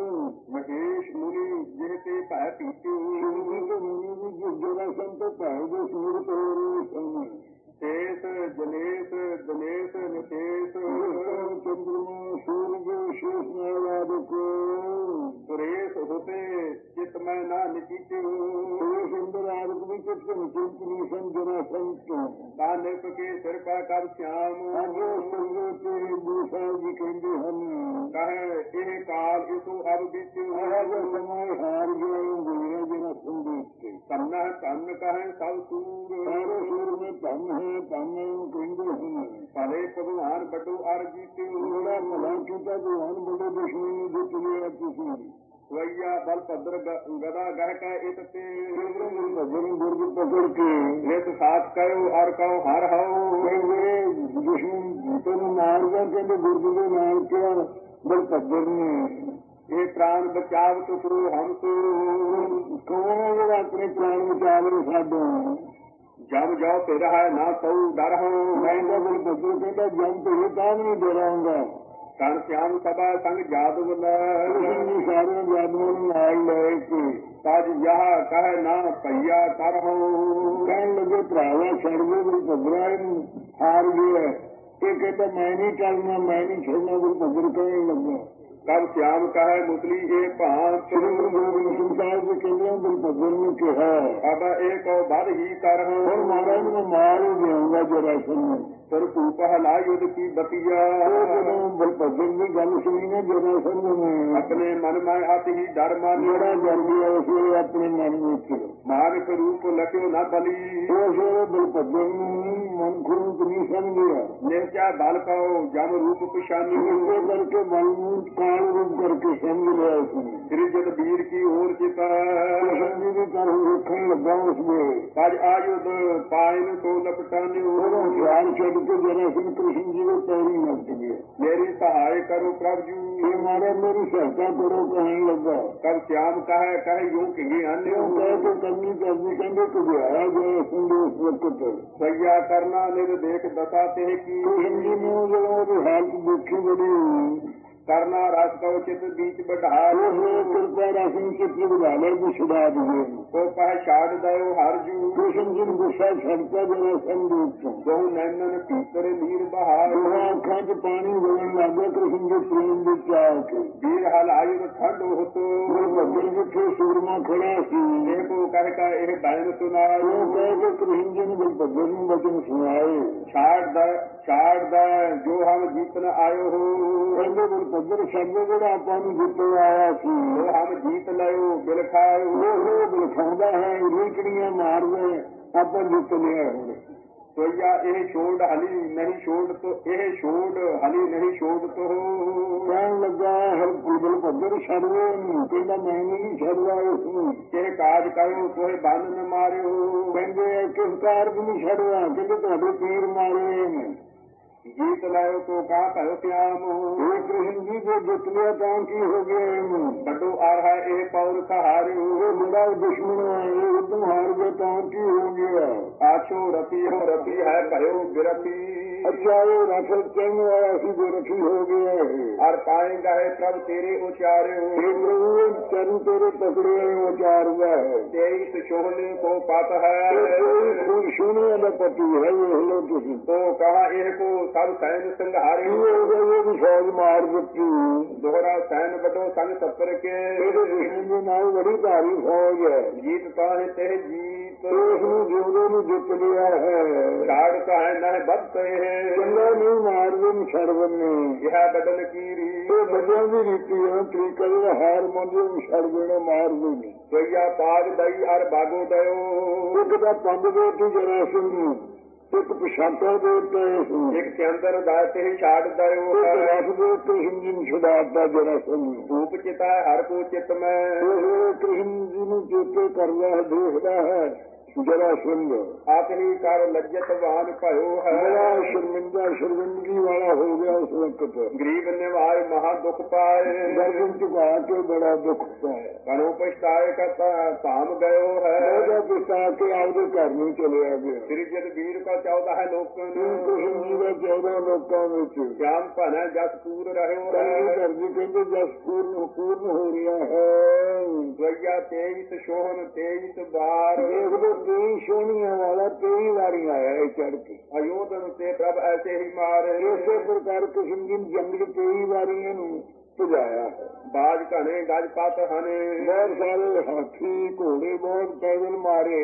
ਮਹੇਸ਼ ਮੁਨੀ ਜੇਤੇ ਭੈ ਪੀਤਿਓ ਮੁਨੀ ਵੀ ਜਰਾ ਸੰਤ ਭੈ ਦੇ ਸੂਰ ਤੋਰੇ ਸਨ ਤੇਸ ਜਨੇਸ ਦਿਨੇਸ਼ ਨਿਤੇਸ਼ ਚੰਦਰਮਾ ਸੂਰਜ ਸ਼ੇਸ਼ ਨਾਲਾਦ ਕੋ ਸੁਰੇਸ਼ ਹੋਤੇ ਚਿਤ ਮੈਂ ਨਾ ਨਿਚੀਤਿਓ ਸੁੰਦਰ ਆਦਿਕ ਵੀ ਚਿਤ ਨਿਚਿੰਤ ਨਹੀਂ ਸਨ ਜਰਾ ਸੰਤ ਕਾਨਿਪ ਕੇ ਸਿਰ ਪਾ ਕਰ ਸ਼ਿਆਮ ਅਜੋ ਸੰਗੋ ਤੇ ਗੁਰੂ ਸਾਹਿਬ ਜੀ ਕਹਿੰਦੇ ਹਨ ਕਹੇ ਇਹ ਕਾਲ ਇਸੋ ਅਬ ਬੀਤਿਓ ਆਹ ਸਮਾਂ ਹਾਰ ਗਿਆ ਗੁਰੂ ਜਿਹੜਾ ਸੰਦੇਸ਼ ਤੇ ਕੰਨਾ ਕੰਨ ਕਹੇ ਸਭ ਸੂਰ ਸਾਰੇ ਸੂਰ ਨੇ ਧੰਨ ਹੈ ਧੰਨ ਨੂੰ ਕਹਿੰਦੇ ਹਨ ਭਲੇ ਭਗਵਾਨ ਵੱਡੋ ਅਰ ਜੀਤਿਓ ਜਿਹੜਾ ਭਲਾ ਕੀਤਾ ਭਗਵਾਨ ਵੱਡੇ ਦੁਸ਼ਮਣ ਨੂੰ ਜਿੱਤ ਲਿਆ ਤੁਸੀਂ ਸਵਈਆ ਬਲ ਭਦਰ ਗਦਾ ਗਹਿ ਕੈ ਇਤ ਤੇ ਭਜਨ ਗੁਰਦ ਪਕੜ ਕੇ ਨਿਤ ਸਾਥ ਕਰਿਓ ਅਰ ਕਉ ਹਰ ਹਉ ਕਹਿੰਦੇ ਦੁਸ਼ਮਣ ਤੈਨੂੰ ਮਾਰ ਗਿਆ ਕਹਿੰਦੇ ਗੁਰਦ ਦੇ ਨਾਲ ਕਿਹਾ ਬਲ ਭਦਰ ਨੇ ਇਹ ਪ੍ਰਾਣ ਬਚਾਵ ਤੁਸੂ ਹਮ ਸੋ ਕੌਣ ਹੈ ਜਿਹੜਾ ਆਪਣੇ ਪ੍ਰਾਣ ਬਚਾਵੇ ਸਾਡੋਂ ਜਬ ਜਾਓ ਤੇ ਰਹਾ ਨਾ ਸਉ ਡਰ ਹਉ ਕਹਿੰਦਾ ਬਲ ਭਦਰ ਕਹਿੰਦਾ ਜਮ ਤੇ ਤਾਂ ਨਹੀਂ ਡਰਾਂਗਾ ਕਣ ਸ਼ਿਆਮ ਸਭਾ ਸੰਗ ਜਾਦਵ ਲੈ ਸਾਰੇ ਜਾਦੂਆਂ ਨੂੰ ਨਾਲ ਲੈ ਕੇ ਤਜ ਯਹ ਕਹਿ ਨਾ ਭਈਆ ਕਰ ਹਉ ਕਹਿਣ ਲੱਗੇ ਭਰਾਵਾ ਛੱਡ ਦੇ ਬਲ ਭਦਰਾ ਹਾਰ ਗਿਆ ਇਹ ਕਹਿੰਦਾ ਮੈਂ ਨਹੀਂ ਚੱਲਣਾ ਮੈਂ ਨਹੀਂ ਛੱਡਣਾ ਬਲ ਭਦਰ ਕਹਿਣ ਲੱਗਾ ਕਬ ਸ਼ਿਆਮ ਕਹੈ ਮੁਸਲੀ ਇਹ ਭਾਂਤ ਸ਼੍ਰੀ ਗੁਰੂ ਗੋਬਿੰਦ ਸਿੰਘ ਸਾਹਿਬ ਜੀ ਕਹਿੰਦੇ ਆ ਬਲ ਭਦਰ ਨੂੰ ਕਿਹਾ ਅਬ ਇਹ ਕੋ ਬਦ ਹੀ ਕਰ ਹੁਣ ਮਹਾਰਾਜ ਨੂੰ ਮਾਰ ਹੀ ਦੇਊਂਗਾ ਜਰਾ ਸਿੰਘ ਪਰ ਭੂਪ ਹਲਾ ਯੁੱਧ ਕੀ ਬਤੀਆ। ਜਦੋਂ ਬਲਭੱਦਰ ਦੀ ਗੱਲ ਸੁਣੀ ਨਾ ਜਰਾਸੰਧ ਨੇ ਆਪਣੇ ਮਨ ਮੈਂ ਅਤਿ ਹੀ ਡਰ ਮਾਨਿਆ। ਬੜਾ ਡਰ ਗਿਆ ਉਸ ਵੇਲੇ ਆਪਣੇ ਮਨ ਵਿੱਚ। ਮਾਨਕ ਰੂਪ ਲਖਿਓ ਨਾ ਬਲੀ। ਉਸ ਵੇਲੇ ਬਲਭੱਦਰ ਨੂੰ ਮਨ ਖੂਬ ਨਹੀਂ ਸਮਝਿਆ। ਨਿਹਚਾ ਬਲ ਪਾਓ ਜਮ ਰੂਪ ਪਛਾਨੀ। ਇਸੇ ਕਰਕੇ ਬਲ ਨੂੰ ਕਾਲ ਰੂਪ ਕਰਕੇ ਸਮਝ ਲਿਆ ਉਸਨੇ। ਸ੍ਰੀ ਜਦ ਵੀਰ ਕੀ ਹੋਰ ਚਿਤਾ। ਕ੍ਰਿਸ਼ਨ ਜੀ ਦੀ ਤਰ੍ਹਾਂ ਵੇਖਣ ਲੱਗਾ ਉਸਨੇ। ਅੱਜ ਆਯੁਧ ਪਾਇਨ ਸੋ ਲਪਟਾਨਿਓ। ਉਹਦਾ ਖਿਆਲ ਛੱਡ ਕੇ ਜਰਾਸੰਧ ਕ੍ਰਿਸ਼ਨ ਜੀ ਦੇ ਪੈਰੀ ਲੱਗ ਗਿਆ। ਮੇਰੀ ਸਹਾਇ ਕਰੋ ਪ੍ਰਭ ਜੂ। ਇਹ ਮਾਰਾ ਮੇਰੀ ਸਹਾਇਤਾ ਕਰੋ ਕਹਿਣ ਲੱਗਾ। ਕਬ श्याम ਕਹੈ ਕਹੈ ਯੂ ਕਹੀ ਆਨੇ। ਉਹ ਕਹਿ ਕੇ ਕਰਨੀ ਕਰਨੀ ਕਹਿੰਦੇ ਕੁਝਾਇਆ ਜਰਾਸੰਧ ਉਸ ਵਕਤ। ਸਈਆ ਕਰਨਾ ਨਿਰ ਦੇਖ ਦਸਾ ਤੇ ਕੀ। ਕ੍ਰਿਸ਼ਨ ਜੀ ਨੂੰ ਜਦੋਂ ਉਹਦੀ ਹਾਲਤ ਦੇਖੀ ਬੜੀ ਕਰਨਾ ਰਸ ਕਉ ਚਿਤ ਬੀਚ ਬਢਾਰ। ਕਿਰਪਾ ਰਸਮ ਚਿੱਤ ਵਿਧਾਲੇ ਦੀ ਛੁਡਾ ਦਿਏ। ਉਹ ਕਹਿ ਛਾੜ ਦਇਓ ਹਰ ਜੂ। ਕ੍ਰਿਸ਼ਨ ਜੀ ਨੂੰ ਗੁੱਸਾ ਛੱਡਤਾ ਜਰਾਸੰਧ ਦੇ ਉੱਤੋਂ। ਬਹੁ ਨੈਣਨ ਭੀਤਰ ਨੀਰ ਬਹਾਰ। ਉਹ ਅੱਖਾਂ 'ਚ ਪਾਣੀ ਵਗਣ ਲੱਗ ਗਿਆ ਕ੍ਰਿਸ਼ਨ ਦੇ ਪ੍ਰੇਮ ਵਿੱਚ ਆ ਕੇ। ਵੀਰ ਹਲ ਆਯੁਧ ਠੰਡ ਹੋਤੋ। ਬਲਭੱਦਰ ਜਿੱਥੇ ਸੂਰਮਾ ਖੜਾ ਸੀ ਇਹ ਕੋ ਕਹਿ ਕਾ ਇਹ ਬੈਨ ਸੁਨਾਏ। ਉਹ ਕਹਿ ਕੇ ਕ੍ਰਿਸ਼ਨ ਜੀ ਨੂੰ ਬਲਭੱਦਰ ਨੂੰ ਵਚਨ ਸੁਣਾਏ। ਛਾੜ ਦਾ ਛਾੜ ਦਾ ਜੋ ਹਮ ਜੀਤਨ ਆਇਓ ਹੋ। ਕਹਿੰਦੇ ਬਲਭੱਦਰ ਸ਼ਬਦ ਜਿਹੜਾ ਆਪਾਂ ਨੂੰ ਜਿੱਤੇ ਆਇਆ ਸੀ ਉਹ ਹਮ ਜੀਤ ਲਿਓ ਬਿਲ ਖਾਇਓ। ਉਹ ਬਿਲਖਾਉਂਦਾ ਹੈ ਰੀਕੜੀਆਂ ਮਾਰਦੇ ਆਪਾਂ ਜਿੱਤ ਲਿਆ ਹੁਣ। ਸੋਈਆ ਇਹ ਛੋੜ ਹਲੀ ਨਹੀਂ ਛੋੜ ਤੋ। ਇਹ ਛੋੜ ਹਲੀ ਨਹੀਂ ਛੋੜ ਤੋ। ਕਹਿਣ ਲੱਗਾ ਹਰ ਬਲਭੱਦਰ ਛੱਡੋ ਇਹਨੂੰ। ਕਹਿੰਦਾ ਮੈਂ ਨਹੀਂ ਛੱਡਦਾ ਇਸਨੂੰ। ਇਹ ਕਾਜ ਕਰੋ ਤੋਹੇ ਬੰਨ ਨ ਮਾਰਿਓ। ਕਹਿੰਦੇ ਕਿਸ ਕਾਰਜ ਨੂੰ ਛੱਡਦਾ। ਕਹਿੰਦੇ ਤੁਹਾਡੇ ਤੀਰ ਮਾਰੇ ਨੇ। ਜੀਤ ਲਿਓ ਤੋ ਕਾ ਭਇਓ ਸਿਆਮ। ਇਹ ਕ੍ਰਿਸ਼ਨ ਜੀ ਜੇ ਜਿੱਤ ਲਿਆ ਤਾਂ ਕੀ ਹੋ ਗਿਆ ਇਹਨੂੰ। ਵੱਡੋ ਆ ਹੈ ਇਹ ਪੌਰ ਕਹਾਰਿਓ। ਇਹ ਬੜਾ ਦੁਸ਼ਮਣ ਹੈ ਇਹ ਉਦੋਂ ਹਾਰ ਗਿਆ ਤਾਂ ਕੀ ਹੋ ਗਿਆ। ਆਛੋ ਰਤੀ ਹੋ ਰਤੀ ਹੈ ਭਇਓ ਬਿਰਤੀ। ਅੱਛਾ ਇਹ ਰਥ ਚੜ੍ਹਨ ਵਾਲਾ ਸੀ ਜੋ ਰਥੀ ਹੋ ਗਿਆ। ਅਰ ਪਾਏਗਾ ਹੈ ਪ੍ਰਭ ਤੇਰੇ ਉਚਾਰਿਓ। ਇਹ ਪ੍ਰਭੂ ਚਰਨ ਤੇਰੇ ਪਕੜੇ ਉਚਾਰਦਾ ਹੈ। ਤੇਈ ਸੁਸ਼ੋਹਨੇ ਕੋ ਪਤ ਹੈ। ਖੂਬ ਸੋਹਣੇ ਦਾ ਪਤੀ ਹੈ ਇਹ ਲੋ ਤੁਸੀਂ। ਤੋ ਕਹਾ ਇਹ ਕੋ ਸਭ ਸੈਨ ਸੰਘਾਰਿਓ। ਇਹ ਫੌਜ ਮਾਰ ਦਿੱਤੀ। ਦੋਹਰਾ ਸੈਨ ਵੱਡੋ ਸੰਗ ਸੱਤਰ ਕੇ। ਇਹਦੇ ਦੁਸ਼ਮਣ ਦੇ ਨਾਲ ਬੜੀ ਭਾਰੀ ਫੌਜ ਹੈ। ਜੀਤ ਤਾਹੇ ਤੇ ਜੀਤ। ਉਸ ਨੂੰ ਜਿਉਂਦੇ ਨੂੰ ਜਿੱਤ ਲਿਆ ਹੈ। ਛਾੜ ਕਹੈ ਨਹਿ ਬੱਤ ਹੈ। ਚੰਗਾ ਨਹੀਂ ਮਾਰਦੇ ਨੂੰ ਛੱਡ ਦਿੰਦੇ। ਇਹ ਬਦਲ ਕੀ ਰੀ। ਇਹ ਬੱਚਿਆਂ ਦੀ ਰੀਤੀ ਹੈ ਤਰੀਕਾ ਜਿਹੜਾ ਹਾਰ ਮੰਨਦੇ ਨੂੰ ਛੱਡ ਦੇਣਾ ਮਾਰਦੇ ਨਹੀਂ। ਸੋਈਆ ਪਾਗ ਦਈ ਅਰ ਬਾਗੋ ਦਇਓ। ਇੱਕ ਤਾਂ ਪੰਜ ਦੇ ਉੱਤੇ ਜਰਾਸੰਧ ਨੂੰ। ਇੱਕ ਪਛਾਤਾ ਦੇ ਉੱਤੇ ਇੱਕ ਚੰਦਰ ਦਾ ਤੇ ਛਾੜ ਦਇਓ। ਰਸ ਦੇ ਉੱਤੇ ਕ੍ਰਿਸ਼ਨ ਜੀ ਨੂੰ ਛੁਡਾਤਾ ਜਰਾਸੰਧ ਨੂੰ। ਧੂਪ ਚਿਤਾ ਹਰ ਕੋ ਚਿਤ ਮੈਂ। ਉਹ ਕ੍ਰਿਸ਼ਨ ਜੀ ਨੂੰ ਚੇਤੇ ਕਰਦਾ ਹੈ ਦੇਖਦਾ ਹੈ ਜਰਾਸੰਧ। ਆਖਰੀ ਕਰ ਲੱਜਤ ਵਾਨ ਭਇਓ ਹੈ। ਬੜਾ ਸ਼ਰਮਿੰਦਾ ਸ਼ਰਮਿੰਦਗੀ ਵਾਲਾ ਹੋ ਗਿਆ ਉਸ ਵਕਤ। ਗਰੀਬ ਨਿਵਾਏ ਮਹਾ ਦੁਖ ਪਾਏ। ਗਰਦਨ ਝੁਕਾ ਕੇ ਬੜਾ ਦੁੱਖ ਪਾਇਆ। ਕਣੋ ਪਛਤਾਏ ਕਰਤਾ ਧਾਮ ਗਇਓ ਹੈ। ਉਹਦਾ ਪਛਤਾ ਕੇ ਆਪਦੇ ਘਰ ਨੂੰ ਚਲਿਆ ਗਿਆ। ਸ੍ਰੀ ਜਦ ਵੀਰ ਕਾ ਚੌਦਾ ਹੈ ਲੋਕਨ। ਕ੍ਰਿਸ਼ਨ ਜੀ ਦਾ ਚੌਦਾਂ ਲੋਕਾਂ ਵਿੱਚ ਸ਼ਾਮ ਭਨ ਜਸ ਪੂਰ ਰਹਿਓ ਹੈ। ਘਰ ਜੀ ਕਹਿੰਦੇ ਜਸ ਪੂਰਨ ਪੂਰਨ ਹੋ ਰਿਹਾ ਹੈ। ਸੋਈਆ ਤੇਈਸ ਸ਼ੋਹਨ ਤੇਈਸ ਬਾਰ। ਦੇਖਦੇ ਤੇਈ ਸੋਹਣੀਆਂ ਵਾਲਾ ਤੇਈ ਵਾਰੀ ਆਇਆ ਇਹ ਚੜ ਕੇ। ਅਯੋਧਨ ਤੇ ਪ੍ਰਭ ਐਸੇ ਹੀ ਮਾਰ। ਇਸੇ ਪ੍ਰਕਾਰ ਕ੍ਰਿਸ਼ਨ ਜੀ ਜੰਗਲ ਤੇਈ ਵਾਰੀ ਇਹਨੂੰ ਭਜਾਇਆ ਹੈ। ਬਾਜ ਘਣੇ ਗਜ ਪਤ ਹਨੇ। ਬਹੁਤ ਸਾਰੇ ਹਾਥੀ ਘੋੜੇ ਬਹੁਤ ਪੈਦਲ ਮਾਰੇ।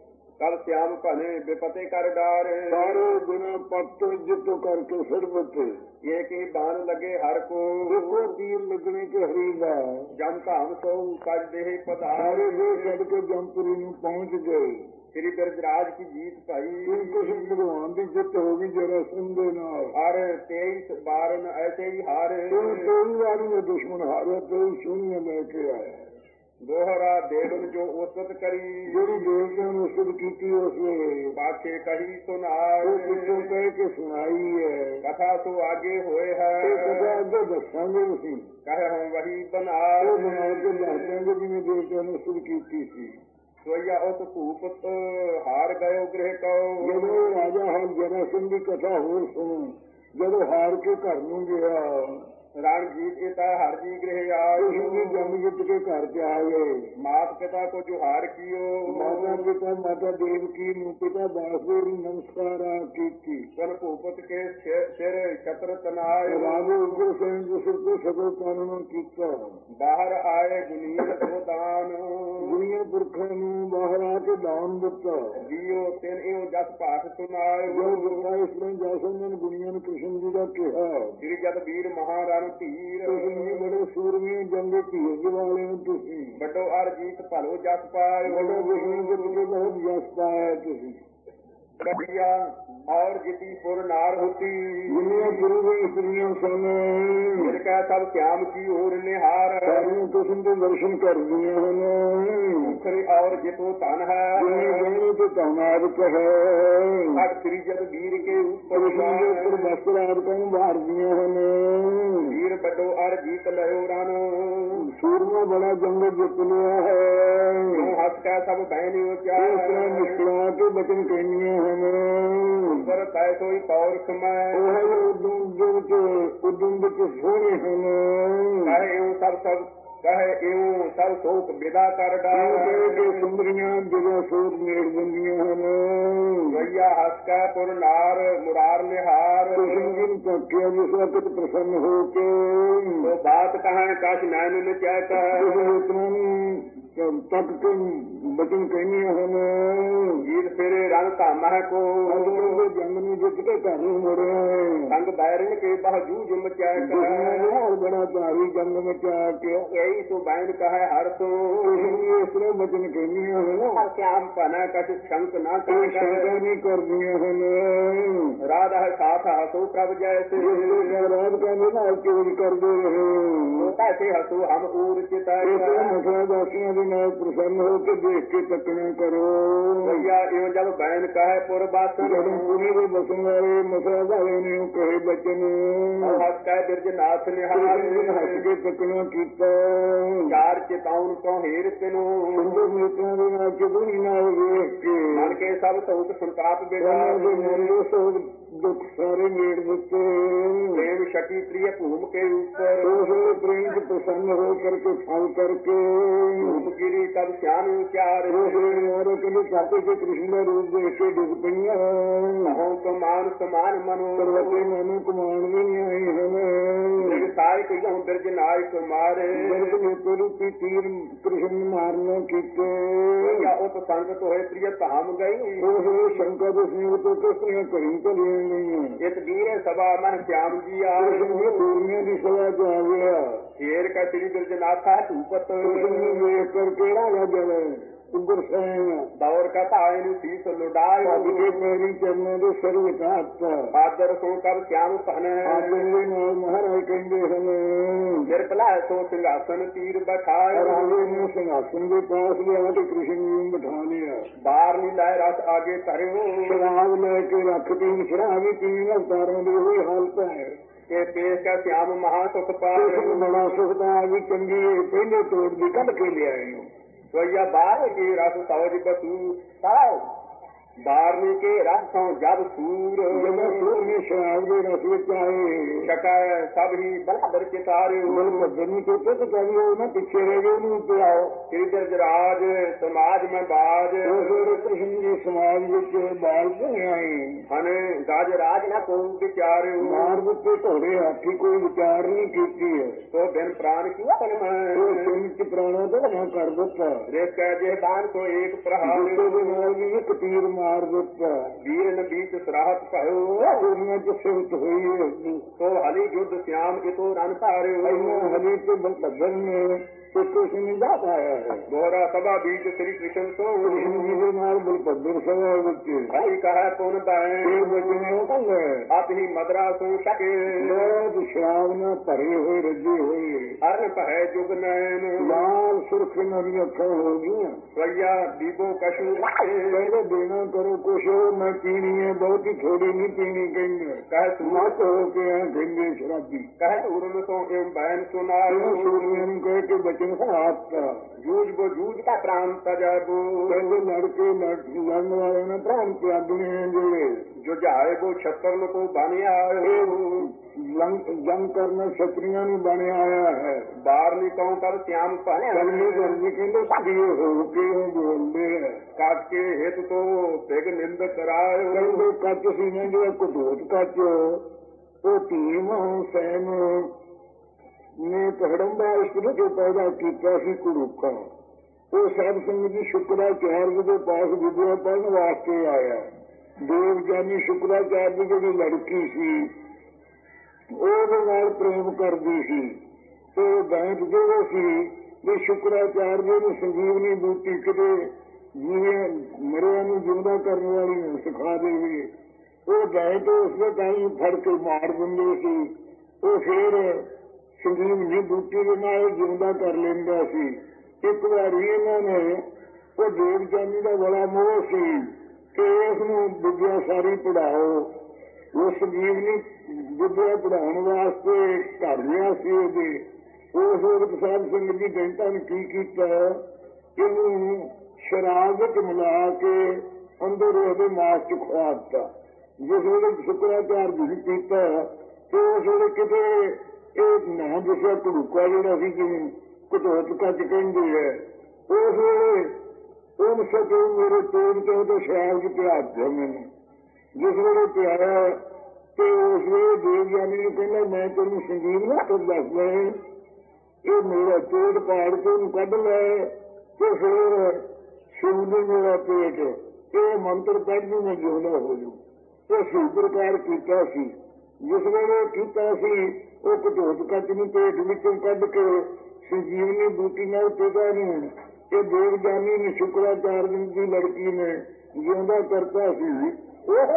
ਕਲ ਸਿਆਮ ਘਣੇ ਬੇਪਤੇ ਕਰ ਡਾਰੇ। ਸਾਰੇ ਦਿਨ ਪੱਤ ਇੱਜ਼ਤ ਕਰਕੇ ਸਿਰ ਬੱਤੇ। ਇੱਕ ਹੀ ਬਾਣ ਲੱਗੇ ਹਰ ਕੋ। ਦੇਖੋ ਤੀਰ ਲੱਗਣੇ ਕਿ ਹਰੀ ਦਾ। ਜਮ ਧਾਮ ਸੋ ਕੱਜ ਦੇਹ ਪਧਾਰ। ਸਾਰੇ ਦੇ ਛੱਡ ਕੇ ਜੰਪੁਰੀ ਨੂੰ ਪਹੁੰਚ ਗਏ। ਸ੍ਰੀ ਬਿਰਜਰਾਜ ਕੀ ਜੀਤ ਭਾਈ। ਕ੍ਰਿਸ਼ਨ ਭਗਵਾਨ ਦੀ ਜਿੱਤ ਹੋ ਗਈ ਜਰਾਸੰਧ ਦੇ ਨਾਲ। ਹਰ ਤੇਈਸ ਬਾਰਨ ਐਸੇ ਹੀ ਹਾਰੇ। ਤੇਈ ਵਾਰੀ ਇਹ ਦੁਸ਼ਮਣ ਹਾਰਿਆ ਤੇਈ ਸੋਹਣੀਆਂ ਲੈ ਕੇ ਆਇਆ। ਦੋਹਰਾ ਦੇਵਨ ਜੋ ਉਸਤ ਕਰੀ। ਜਿਹੜੀ ਦੇਵਤਿਆਂ ਨੂੰ ਉਸਤ ਕੀਤੀ ਉਸਨੇ ਪਾਛੇ ਕਹੀ ਸੁਨਾਏ। ਉਹ ਪਿੱਛੋਂ ਕਹਿ ਕੇ ਸੁਣਾਈ ਹੈ। ਕਥਾ ਸੋ ਆਗੇ ਹੋਏ ਹੈ। ਇਹ ਕਥਾ ਅੱਗੇ ਦੱਸਾਂਗੇ ਅਸੀਂ। ਕਹੇ ਹਮ ਵਹੀ ਉਹ ਬਨਾਏ। ਬਣਾ ਕੇ ਦੱਸਾਂਗੇ ਜਿਵੇਂ ਦੇਵਤਿਆਂ ਨੇ ਉਸਤ ਕੀਤੀ ਸੀ। ਸੋਈਆ ਉਸ ਭੂਪਤ ਹਾਰ ਗਇਓ ਗ੍ਰਹਿ ਕਉ। ਜਦੋਂ ਰਾਜਾ ਹੁਣ ਜਰਾਸੰਧ ਦੀ ਕਥਾ ਹੋਰ ਸੁਣੋ। ਜਦੋਂ ਹਾਰ ਕੇ ਘਰ ਨੂੰ ਗਿਆ ਰਣਜੀਤ ਇਤਾ ਹਰ ਜੀ ਗ੍ਰਹਿ ਆਇਓ। ਜੰਮ ਜਿੱਤ ਕੇ ਘਰ ਚ ਆ ਗਏ। ਮਾਤ ਪਿਤਾ ਕੋ ਜੁਹਾਰ ਕੀਓ। ਮਾਤਾ ਪਿਤਾ ਮਾਤਾ ਦੇਵਕੀ ਨੂੰ ਪਿਤਾ ਵਾਸੁਦੇਵ ਨੂੰ ਨਮਸਕਾਰਾਂ ਕੀਤੀ। ਤਨ ਭੂਪਤ ਕੇ ਸਿ- ਸਿਰ ਛਤਰ ਤਨਾਇਓ। ਰਾਜੇ ਉਗਰ ਸਿੰਘ ਦੇ ਸਿਰ ਤੇ ਸਗਲ ਕਾਨੂੰਨ ਕੀਤਾ। ਬਾਹਰ ਆਏ ਗੁਨੀਰ ਕੋ ਦਾਨ। ਦੁਨੀਆ ਪੁਰਖਾਂ ਨੂੰ ਬਾਹਰ ਆ ਕੇ ਦਾਨ ਦਿੱਤਾ। ਜੀਓ ਤਿਨ ਇਉ ਜਸ ਭਾਖ ਸੁਨਾਇਓ। ਜੋ ਗੁਰਦਾ ਇਸ ਨੂੰ ਜਾਸਨ ਗੁਨੀਆਂ ਨੂੰ ਕ੍ਰਿਸ਼ਨ ਜੀ ਦਾ ਕਿਹਾ। ਸ੍ਰੀ ਜਦ ਵੀਰ ਮਹਾਰਨ ਧੀਰ। ਤੁਸੀਂ ਵੀ ਬੜੇ ਸੂਰਮੇ ਜੰਗ ਧੀਰ ਵਾਲੇ ਹੋ ਤੁਸੀਂ। ਵੱਡੋ ਅਰ ਜੀਤ ਭਲੋ ਜਸ ਪਾਇਓ। ਬੜਾ ਵਿਸ਼ਨੂੰ ਦੇ ਪਿੱਛੇ ਬਹੁਤ ਜਸ ਪਾਇਆ ਤੁਸੀਂ। ਕਬੀਆ ਔਰ ਜਿਤੀ ਪੁਰ ਨਾਰ ਹੋਤੀ। ਜਿੰਨੀਆਂ ਗੁਰੂ ਦੇ ਇਸਤਰੀਆਂ ਸਨ ਜਿਨ ਕਾ ਸਭ ਧਿਆਨ ਕੀ ਹੋਰ ਨਿਹਾਰ। ਸਾਰੀਆਂ ਕ੍ਰਿਸ਼ਨ ਦੇ ਦਰਸ਼ਨ ਕਰਦੀਆਂ ਹਨ। ਮੁਖਰੀ ਔਰ ਜਿਤੋ ਧਨ ਹੈ। ਜਿੰਨੇ ਗਹਿਣੇ ਤੇ ਧਨਾਦਿਕ ਹੈ। ਅਗ ਸ੍ਰੀ ਜਦ ਵੀਰ ਕੇ ਉੱਪਰ ਕ੍ਰਿਸ਼ਨ ਦੇ ਉੱਪਰ ਵਸਤਰ ਆਦਿਕਾਂ ਨੂੰ ਵਾਰਦੀਆਂ ਹਨ। ਵੀਰ ਵੱਡੋ ਅਰ ਜੀਤ ਲਿਓ ਰਨ। ਸੂਰਮਾ ਬੜਾ ਜੰਗ ਜਿੱਤ ਲਿਆ ਹੈ। ਜੋ ਹੱਸ ਕਾ ਸਭ ਬਹਿਨੀ ਇਸ ਤਰ੍ਹਾਂ ਉਚਾਰ। ਮੁਸਕਰਾ ਕੇ ਬਚਨ ਕਹਿੰਦੀਆਂ ਹਨ। ਉੱਪਰ ਤੈ ਸੋਈ ਪੌਰਖ ਮੈਂ। ਉਹ ਹੈ ਉਦਮ ਦੇ ਵਿੱਚ ਉਦਮ ਵਿੱਚ ਸੋਹਣੇ ਹਨ। ਕਹੇ ਇਉ ਸਭ ਸਭ ਕਹੇ ਇਉ ਸਭ ਸੋਕ ਵਿਦਾ ਕਰ ਇਹ ਕਹੇ ਕਿ ਡਾਰ। ਸੁੰਦਰੀਆਂ ਜਦੋਂ ਸੋਚ ਨੇੜ ਦਿੰਦੀਆਂ ਹਨ। ਗਈਆ ਹੱਸ ਕੈ ਪੁਰ ਨਾਰ ਮੁਰਾਰ ਨਿਹਾਰ। ਕ੍ਰਿਸ਼ਨ ਜੀ ਨੂੰ ਤੱਕਿਆ ਜਿਸ ਵਕਤ ਪ੍ਰਸੰਨ ਹੋ ਕੇ ਤੋ ਬਾਤ ਕਹਾਂ ਕਛ ਨੈਣ ਨਚੈ ਇਸ ਕਹ। ਇਤਨਾ ਨੂੰ ਤੱਕ ਕੇ ਬਚਨ ਕਹਿੰਦੀਆਂ ਹਨ। ਜੀਤ ਫੇਰੇ ਰੰਗ ਧਾਮਹਿ ਕੋ। ਅਜੋਂ ਦੇ ਜੰਗ ਨੂੰ ਜਿੱਤ ਕੇ ਘਰ ਨੂੰ ਮੁੜਿਆ ਹੈ। ਸੰਗ ਬੈਰਨ ਕੇ ਬਹ ਜੂਝ ਮਚੈ ਦੁਸ਼ਮਣਾਂ ਕਹ। ਨਾਲ ਬੜਾ ਭਾਰੀ ਜੰਗ ਮਚਾ ਕੇ ਇਹੀ ਸੋ ਬੈਨ ਕਹੈ ਹਰ ਤੋ। ਕ੍ਰਿਸ਼ਨ ਜੀ ਇਸ ਤਰ੍ਹਾਂ ਬਚਨ ਕਹਿੰਦੀਆਂ ਹਨ। ਹਰ ਸਿਆਮ ਭਨਾ ਕਛ ਸ਼ੰਕ ਨਾ ਕੋਈ ਸ਼ੰਕਾ ਕਹ। ਨਹੀਂ ਕਰਦੀਆਂ ਹਨ। ਰਾਧਾ ਹੈ ਸਾਥ ਹਸੋ ਪ੍ਰਭ ਜੈਸੇ। ਰਾਤ ਕਾ ਨਾਲ ਚੋਜ ਕਰਦੇ ਰਹੇ। ਤੈਸੇ ਹਸੋ ਹਮ ਊਰ ਇਸ ਚਿਤੈ। ਮਥੁਰਾ ਵਾਸੀਆਂ ਦੇ ਨਾਲ ਪ੍ਰਸੰਨ ਹੋ ਕੇ ਦੇਖ ਕੇ ਤੱਕਣਾ ਕਰੋ। ਭਈਆ ਇਉ ਜਬ ਬੈਨ ਕਹੈ ਪੁਰ ਬਾਸਨ। ਜਦੋਂ ਪੁਰੀ ਦੇ ਬਸਣ ਵਾਲੇ ਮਥੁਰਾ ਵਾਲੇ ਨੇ ਉਹ ਕਹੇ ਬਚਨ ਔ ਹੱਸ ਕੈ ਬਿਰਜ ਨਾਥ ਕ੍ਰਿਸ਼ਨ ਜੀ ਨੇ ਹੱਸ ਨਿਹਾਰ। ਕੇ ਤੱਕਣਾ ਕੀਤਾ। ਚਾਰ ਚਿਤਾਉਨ ਤੋਂ ਹੀਰ ਤਿਨੋ। ਸੁੰਦਰ ਨੇਤਰਾਂ ਦੇ ਨਾਲ ਚੁਗਣੀ ਨਾਲ ਵੇਖ ਕੇ ਮਨ ਕੇ ਸਭ ਸੋਚ ਸੰਤਾਪ ਉਹਨਾਂ ਦੇ ਮਨ ਬਿਦਾ। ਦੇ ਸੋਗ ਦੁੱਖ ਸਾਰੇ ਨੇੜ ਦਿੱਤੇ। ਪ੍ਰੇਮ ਸ਼ਕੀ ਪ੍ਰਿਯ ਭੂਮ ਕੇ ਉੱਪਰ। ਉਸ ਵੇਲੇ ਪ੍ਰੇਮ ਚ ਪ੍ਰਸੰਨ ਹੋ ਕਰਕੇ ਫਲ ਕਰਕੇ ਭੂਮ ਗਿਰੀ ਤਬ ਸਿਆਨ ਉਚਾਰ। ਉਸ ਵੇਲੇ ਮਾਰੋ ਕਹਿੰਦੇ ਚਾਹਤੇ ਕਿ ਕ੍ਰਿਸ਼ਨ ਦਾ ਰੂਪ ਦੇਖ ਕੇ ਡੁੱਬ ਪਈਆਂ। ਹੋ ਕਮਾਨ ਸਮਾਨ ਮਨੋ। ਪਰਵਤੇ ਮਨੂੰ ਕਮਾਣ ਵੀ ਨਹੀਂ ਆਏ ਹਨ। ਜਿਗ ਸਾਇ ਕਹਉ ਬਿਰਜ ਨਾਇਕ ਮਾਰੇ। ਜਨਕ ਨੇ ਰੂਪੀ ਤੀਰ ਕ੍ਰਿਸ਼ਨ ਨੂੰ ਮਾਰਨਾ ਕੀਤੇ। ਭਈਆ ਉਤ ਸੰਗਤ ਹੋਏ ਪ੍ਰਿਯ ਧਾਮ ਗਈ। ਉਸ ਵੇਲੇ ਸ਼ੰਕਾ ਦੇ ਸਿੰਘ ਤੋਂ ਕਿਸਰੀਆਂ ਘੜੀ ਚਲੀਆਂ ਗਈਆਂ। ਇਤ ਵੀਰੇ ਸਭਾ ਮਨ ਸਿਆਮ ਜੀ ਕ੍ਰਿਸ਼ਨ ਆਏ। ਜੀ ਦੂਰੀਆਂ ਦੀ ਸਭਾ ਚ ਆ ਗਿਆ। ਢੇਰ ਕਾ ਸ੍ਰੀ ਬਿਰਜ ਨਾਥਾ ਧੂਪਤ। ਕ੍ਰਿਸ਼ਨ ਨੂੰ ਵੇਖ ਕਰ ਕਿਹੜਾ ਵਜਲ ਉਗਰ ਸੈਨ ਦੌਰ ਕਾ ਧਾਇ ਨੂੰ ਸੀਸ ਭੱਜ ਲੁਡਾਇ। ਕੇ ਮੇਰੀ ਚਰਨਾਂ ਦੇ ਸਿਰ ਵਿਕਾਤਾ। ਆਦਰ ਸੋ ਕਬ ਸਿਆਮ ਧਨ। ਆਦਰ ਦੇ ਨਾਲ ਮਹਾਰਾਜ ਕਹਿੰਦੇ ਹਨ। ਨਿਰਪਲਾ ਸੋ ਸਿੰਘਾਸਨ ਤੀਰ ਬਠਾਇ। ਰਾਜੇ ਨੇ ਸਿੰਘਾਸਨ ਦੇ ਪਾਸ ਲਿਆ ਤੇ ਕ੍ਰਿਸ਼ਨ ਜੀ ਨੂੰ ਬਿਠਾ ਲਿਆ। ਬਾਰ ਨੀ ਲੈ ਰਸ ਆਗੇ ਧਰਿਓ। ਸ਼ਰਾਬ ਲੈ ਕੇ ਰੱਖਦੀ ਸ਼ਰਾਬ ਵੀ ਪੀਣ ਅਵਤਾਰਾਂ ਦੀ ਉਹੀ ਹਾਲਤ ਹੈ। ਕੇ ਪੇਸ਼ ਕਾ ਸਿਆਮ ਮਹਾ ਸੁਖ ਇਸ ਪਾਇ। ਬੜਾ ਸੁਖਦਾ ਵੀ ਚੰਗੀ ਹੈ, ਪਹਿਲੇ ਤੋੜ ਦੀ ਕੱਢ ਕੇ ਲਿਆਏ ਹੋ। ਸੋਈਆ ਬਾਰ ਕੀ ਰਸ ਸੌਜ ਬਸੂ ਸਾਉ। ਬਾਰਨੀ ਕੇ ਰਸ ਸੋ ਜਬ ਸੂਰ। ਜਦੋਂ ਸੂਰ ਨੇ ਸ਼ਰਾਬ ਦੇ ਰਸ ਵਿੱਚ ਆਏ ਸਕੈ ਸਭ ਹੀ ਬਲਦਰ ਚਿਤਾਰਿਓ। ਬਲ ਭੱਜਣ ਨੂੰ ਚੇਤੇ ਤੇ ਕਰੀ ਉਹ ਨਾ ਪਿੱਛੇ ਰਹਿ ਗਏ ਉਹਨੂੰ ਪਿਆਓ। ਸ੍ਰੀ ਬਿਰਜ ਰਾਜ ਸਮਾਜ ਮੈਂ ਬਾਜ। ਉਸ ਵੇਲੇ ਕ੍ਰਿਸ਼ਨ ਜੀ ਸਮਾਜ ਵਿੱਚ ਬਾਲ ਕੇ ਆਏ। ਹਨ ਗਜ ਰਾਜ ਨਾ ਕੋ ਵਿਚਾਰਿਓ। ਮਾਰ ਦਿੱਤੇ ਘੋੜੇ ਹਾਥੀ ਕੋਈ ਵਿਚਾਰ ਨਹੀਂ ਕੀਤੀ ਹੈ। ਸੋ ਬਿਨ ਪ੍ਰਾਨ ਕੀ ਤਨ ਉਹ ਮੈਂ। ਸਿੰਘ ਚ ਪ੍ਰਾਣਾ ਤੋਂ ਨਾ ਕਰ ਦਿੱਤਾ। ਰੇਸ ਕੈ ਜੇ ਦਾਨ ਕੋ ਏਕ ਪ੍ਰਹਾਰ। ਗੁੱਸੇ ਦੇ ਨਾਲ ਵੀ ਇੱਕ ਤੀਰ ਮਾਰ ਦਿੱਤਾ। ਵੀਰ ਨ ਬੀਚ ਸਰਾਹਤ ਭਇਓ। ਉਹਨਾਂ ਚ ਸਿਵਤ ਹੋਈ ਹੈ। ਸੋ ਹਲੀ ਜੁਦ ਸਿਆਮ ਇਤੋ ਰਨ ਧਾਰਿਓ। ਇੰਨਾ ਹਲੀ ਤੇ ਬਲਭਦਨ ਨੇ ਇੱਕ ਕ੍ਰਿਸ਼ਨ ਦਾ ਆਇਆ ਹੈ। ਦੋਹਰਾ ਸਭਾ ਬੀਚ ਸ੍ਰੀ ਕ੍ਰਿਸ਼ਨ ਸੋ। ਕ੍ਰਿਸ਼ਨ ਜੀ ਦੇ ਨਾਲ ਬਲਭਦਰ ਸਭਾ ਵਿੱਚ ਹਰੀ ਕਹੈ ਪੁਨ ਇਹ ਬੈ। ਬਚਨੇ ਉਹ ਕਹਿੰਦੇ ਆਪ ਹੀ ਮਦਰਾ ਸੋ ਸਕੇ। ਬਹੁਤ ਸ਼ਰਾਬ ਨਾਲ ਭਰੇ ਹੋਏ ਰੱਜੇ ਹੋਏ ਅਰਨ ਭੈ ਜੁਗ ਨੈਨ। ਲਾਲ ਸੁਰਖ ਇਹਨਾਂ ਦੀਆਂ ਅੱਖਾਂ ਹੋ ਗਈਆਂ। ਸਵਈਆ ਦੀਬੋ ਕਸ਼ੂ ਕਹਿੰਦੇ ਦੇਣਾ ਕਰੋ ਕੁਛ ਮੈਂ ਪੀਣੀ ਹੈ ਬਹੁਤੀ ਥੋੜੀ ਨਹੀਂ ਪੀਣੀ ਕਹਿੰਦੇ। ਕਹਿ ਸੂਰ ਮਤ ਹੋ ਕੇ ਆ ਕਹਿੰਦੇ ਸ਼ਰਾਬੀ। ਕਹਿ ਉਰਨ ਸੋ ਏਮ ਬੈਨ ਇਹਨਾਂ ਸੁਨਾਇਓ। ਸੂਰੀਆਂ ਨੂੰ ਕਹਿ ਕੇ ਬਚਨ ਹਾਤਾ। ਜੂਝ ਬੋ ਜੂਝ ਕਾ ਪ੍ਰਾਨ ਤਜਬੋ। ਕਹਿੰਦੇ ਲੜ ਕੇ ਲੜ- ਲੜਨ ਵਾਲੇ ਨੇ ਪ੍ਰਾਣ ਤਿਆਗਣੇ ਆ ਜਿਹੜੇ ਜੁਝਾਏ गो छत्रन को बन आयो जंग करना क्षत्रिया ਨੂੰ ਬਣਿਆ ਆਇਆ ਹੈ। बार नी कहूं कर श्याम पहने ਕਰਨੀ ਕਰਨੀ ਕਹਿੰਦੇ ਸਾਡੀਏ ਹੋ ਕੇ ਉਹ ਬੋਲਦੇ ਹੈ। काट के हित तो तिग निंद करायो ਕਹਿੰਦੇ ਕੱਚ ਸੀ ਨੇ ਜਿਹੜਾ ਕਦੋਤ ਕੱਚ ਉਹ ਭੀਮ ਹੁਸੈਨ ਨੇ ਪਹੜੰਬਾ ਇਸਤਰੀ ਕੇ ਪੈਦਾ ਕੀਤਾ ਸੀ ਕੁੜੂਕਾ। ਉਹ ਸਾਧ ਸੰਗਤ ਜੀ ਸ਼ੁਕਰਾਚਾਰਯ ਦੇ ਪਾਸ ਵਿਦਿਆ ਪੜ੍ਹਨ ਵਾਸਤੇ ਆਇਆ। ਦੇਵ ਜਾਨੀ ਸ਼ੁਕਰਾਚਾਰਯ ਦੀ ਜਿਹੜੀ ਲੜਕੀ ਸੀ ਉਹਦੇ ਨਾਲ ਪ੍ਰੇਮ ਕਰਦੀ ਸੀ ਤੇ ਬੈਂਕ ਜਿਹੜੇ ਸੀ ਵੀ ਸ਼ੁਕਰਾਚਾਰਯ ਨੂੰ ਸੰਜੀਵਨੀ ਬੂਟੀ ਕਿਤੇ ਜਿਵੇਂ ਮਰਿਆ ਨੂੰ ਜਿੰਦਾ ਕਰਨ ਵਾਲੀ ਨੂੰ ਸਿਖਾ ਦੇਵੇ। ਉਹ ਬੈਂਕ ਉਸਦੇ ਤਾਈ ਫੜ ਕੇ ਮਾਰ ਦਿੰਦੇ ਸੀ। ਉਹ ਫਿਰ ਸੰਜੀਵਨੀ ਬੂਟੀ ਦੇ ਨਾਲ ਜਿੰਦਾ ਕਰ ਲੈਂਦਾ ਸੀ। ਇੱਕ ਵਾਰੀ ਇਹਨਾਂ ਨੇ ਉਹ ਦੇਵ ਜਾਨੀ ਦਾ ਬੜਾ ਮੋਹ ਸੀ ਕਿ ਇਸ ਨੂੰ ਵਿਦਿਆ ਸਾਰੀ ਪੜ੍ਹਾਓ। ਉਹ ਸੰਜੀਵਨੀ ਵਿਦਿਆ ਪੜ੍ਹਾਉਣ ਵਾਸਤੇ ਘਰ ਲਿਆ ਸੀ ਉਹਦੇ। ਉਸ ਵਕਤ ਸਾਧ ਸੰਗਤ ਜੀ ਬੈਂਕਾਂ ਨੇ ਕੀ ਕੀਤਾ, ਇਹਨੂੰ ਸ਼ਰਾਬ ਵਿੱਚ ਮਿਲਾ ਕੇ ਅੰਦਰ ਉਹਦੇ ਮਾਸ ਚ ਖਵਾ ਦਿੱਤਾ। ਜਿਸ ਵੇਲੇ ਸ਼ੁਕਰਾਚਾਰਯ ਜੀ ਕੀਤਾ ਤੇ ਉਸ ਵੇਲੇ ਕਿਤੇ ਇਹ ਨਾ ਦੱਸਿਆ ਘੜੂਕਾ ਜਿਹੜਾ ਸੀ ਜਿਵੇਂ ਕਟੋਤ ਕੱਚ ਕਹਿੰਦੇ ਹੈ, ਉਸ ਵੇਲੇ ਉਹ ਸਕੇ ਮੇਰੇ ਪੇਟ ਤੇ ਉਹਦੇ ਸ਼ਰਾਬ ਚ ਪਿਆ ਦਿੱਤਾ ਮੈਨੂੰ। ਜਿਸ ਵੇਲੇ ਪਿਆਇਆ ਤੇ ਉਸ ਵੇਲੇ ਦੇਵ ਜਾਨੀ ਨੂੰ ਕਹਿੰਦਾ ਮੈਂ ਤੈਨੂੰ ਸੰਜੀਵ ਨਾ ਕਰ ਦੱਸਦਾ ਇਹ ਮੇਰਾ ਪੇਟ ਪਾੜ ਕੇ ਉਹਨੂੰ ਕੱਢ ਲੈ ਤੇ ਫਿਰ ਸ਼ਿਵ ਮੇਰਾ ਪੇਟ ਇਹ ਮੰਤਰ ਪੜ੍ਹਦੀ ਮੈਂ ਜਿਉਂਦਾ ਹੋ ਜੂ। ਇਹ ਸੀ ਪ੍ਰਕਾਰ ਕੀਤਾ ਸੀ। ਜਿਸ ਵੇਲੇ ਕੀਤਾ ਸੀ ਉਹ ਕਟੋਤ ਕੱਚ ਨੂੰ ਪੇਟ ਵਿੱਚੋਂ ਕੱਢ ਕੇ ਸੰਜੀਵਨੀ ਬੂਟੀ ਨਾਲ ਪਿਤਾ ਨੂੰ ਇਹ ਦੇਵ ਜਾਨੀ ਨੇ ਸ਼ੁਕਰਾਚਾਰਯ ਦੀ ਲੜਕੀ ਨੇ ਜਿਉਂਦਾ ਕਰਤਾ ਸੀ। ਉਹ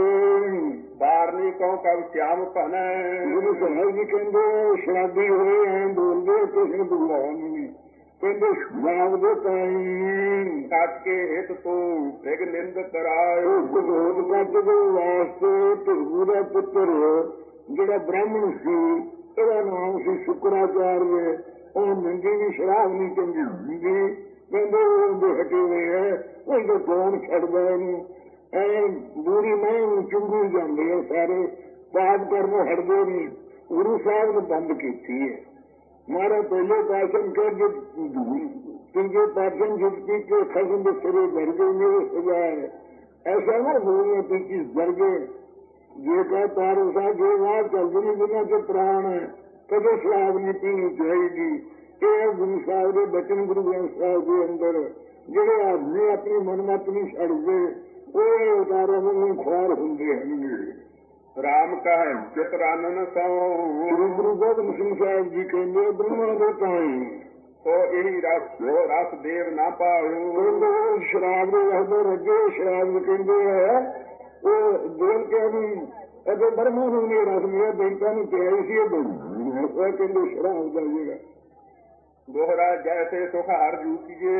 ਬਾਹਰ ਨੀ ਕਹੋ ਕਬ ਸ਼ਿਆਮ ਭਨ ਗੁਰੂ ਸਾਹਿਬ ਜੀ ਕਹਿੰਦੇ ਸ਼ਰਾਬੀ ਹੋਏ ਐ ਬੋਲਦੇ ਕਿਸੇ ਨੂੰ ਬੁਲਾਇਆ ਨਹੀਂ। ਕਹਿੰਦੇ ਸ਼ਰਾਬ ਦੇ ਤਾਈ ਕੱਟ ਕੇ ਹਿਤ ਤੋਂ ਤਿਗ ਨਿੰਦ ਕਰਾਇਓ। ਕਟੋਤ ਕੱਚ ਦੇ ਵਾਸਤੇ ਭਿਰਗੂ ਦਾ ਪੁੱਤਰ ਜਿਹੜਾ ਬ੍ਰਾਹਮਣ ਸੀ ਇਹਦਾ ਨਾਮ ਸੀ ਸ਼ੁਕਰਾਚਾਰਯ। ਉਹ ਨੰਗੀ ਵੀ ਸ਼ਰਾਬ ਨਹੀਂ ਚੰਗੀ ਹੁੰਦੀ। ਕਹਿੰਦੇ ਉਹਦੇ ਹਟੇ ਹੋਏ ਹੈ ਉਹਦੇ ਕੌਣ ਛੱਡਦਾ ਇਹਨੂੰ। ਐ ਬੂਰੀ ਮੈਂ ਨੂੰ ਚੁੰਗੀ ਜਾਂਦੇ ਆ ਸਾਰੇ ਪਾਪ ਕਰਨੋਂ ਹਟਦੇ ਨਹੀਂ। ਗੁਰੂ ਸਾਹਿਬ ਨੇ ਬੰਦ ਕੀਤੀ ਹੈ। ਮਾਰਾ ਪਹਿਲੇ ਪਾਸ਼ਨ ਕਰ ਜੇ ਤੀਜੇ ਪਾਸ਼ਨ ਜਿੱਤੀ ਕੇ ਖਸਮ ਦੇ ਸਿਰੇ ਭਰ ਗਏ ਮੇਰੇ ਸਜ਼ਾ ਹੈ। ਐਸਾ ਨਾ ਬੋਲਣਾ ਕਿ ਚੀਜ਼ ਭਰ ਗਏ ਜੇ ਕਾ ਤਾਰ ਸਾਹਿਬ ਜੋ ਵਾਹ ਚੱਲਦੀ ਨਹੀਂ ਜਿਨ੍ਹਾਂ ਚ ਪ੍ਰਾਣ ਹੈ ਕਦੇ ਸ਼ਰਾਬ ਨਹੀਂ ਪੀਣੀ ਚਾਹੀਦੀ। ਇਹ ਗੁਰੂ ਸਾਹਿਬ ਦੇ ਬਚਨ ਗੁਰੂ ਗ੍ਰੰਥ ਸਾਹਿਬ ਦੇ ਅੰਦਰ ਜਿਹੜੇ ਆਦਮੀ ਆਪਣੀ ਮਨਮਤ ਨਹੀਂ ਛੱਡਦੇ ਉਹ ਉਤਾਰਾਂ ਨੂੰ ਖੁਆਰ ਹੁੰਦੇ ਹਨ। ਰਾਮ ਕਹੈ ਚਿਤਰਾਨਨ ਸੋ ਗੁਰੂ ਗੋਬਿੰਦ ਸਿੰਘ ਸਾਹਿਬ ਜੀ ਕਹਿੰਦੇ ਬ੍ਰਹਮਾ ਦੇ ਤਾਈ ਸੋ ਇਹੀ ਰਸ ਜੋ ਰਸ ਦੇਵ ਨਾ ਪਾਓ। ਕਹਿੰਦੇ ਸ਼ਰਾਬ ਦੇ ਵਸਦੇ ਰੱਜੇ ਸ਼ਰਾਬ ਕਹਿੰਦੇ ਹੈ ਉਹ ਦੇਵ ਕੇ ਵੀ ਅਜੇ ਬ੍ਰਹਮਾ ਨੂੰ ਨਹੀਂ ਰਸ ਮਿਲਿਆ ਬੈਂਕਾਂ ਨੂੰ ਪਿਆਈ ਸੀ ਇਹ ਉਹ ਕਹਿੰਦੇ ਸ਼ਰਾਬ ਦਾ ਜਿਹੜਾ दोहरा जैसे सुख हर जूतिए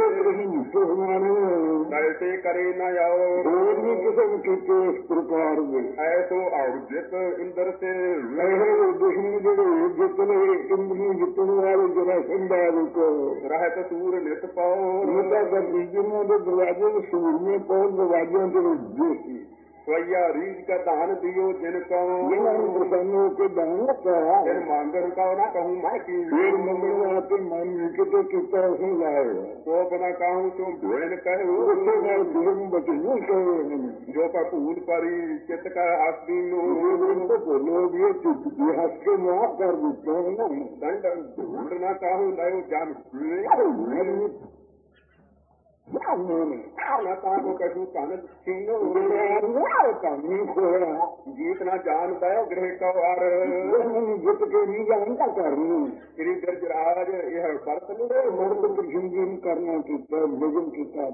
कैसे करे न आओ इस प्रकार ऐसो अवजित इंद्र से दुश्मन जो जितने इंद्र जितने वाले जरा संभाल को रहत सूर नित पाओ कर लीजिए दरवाजे में सूर में पाओ दरवाजों के स्वैया रीज का दान दियो जिनको प्रसन्न होकर दान कहा जिन मांगन का ना कहूँ मैं की फिर मंगल आते मन के तो कितना उसने लाए तो अपना कहूँ तुम भेड़ कहे बचे कहे जो कपूर परी चित्त का हस्ती तो बोलो ये चुटकी हंस के माफ कर देते हैं ना दंड ढूंढ ना कहूँ नयो जान को कशु कान छीनो जीत ना जान दयो गृह कवार जित के नहीं जानता करनी श्री गजराज यह बर्त मर्द प्रसंगी करना कितना भोजन कितना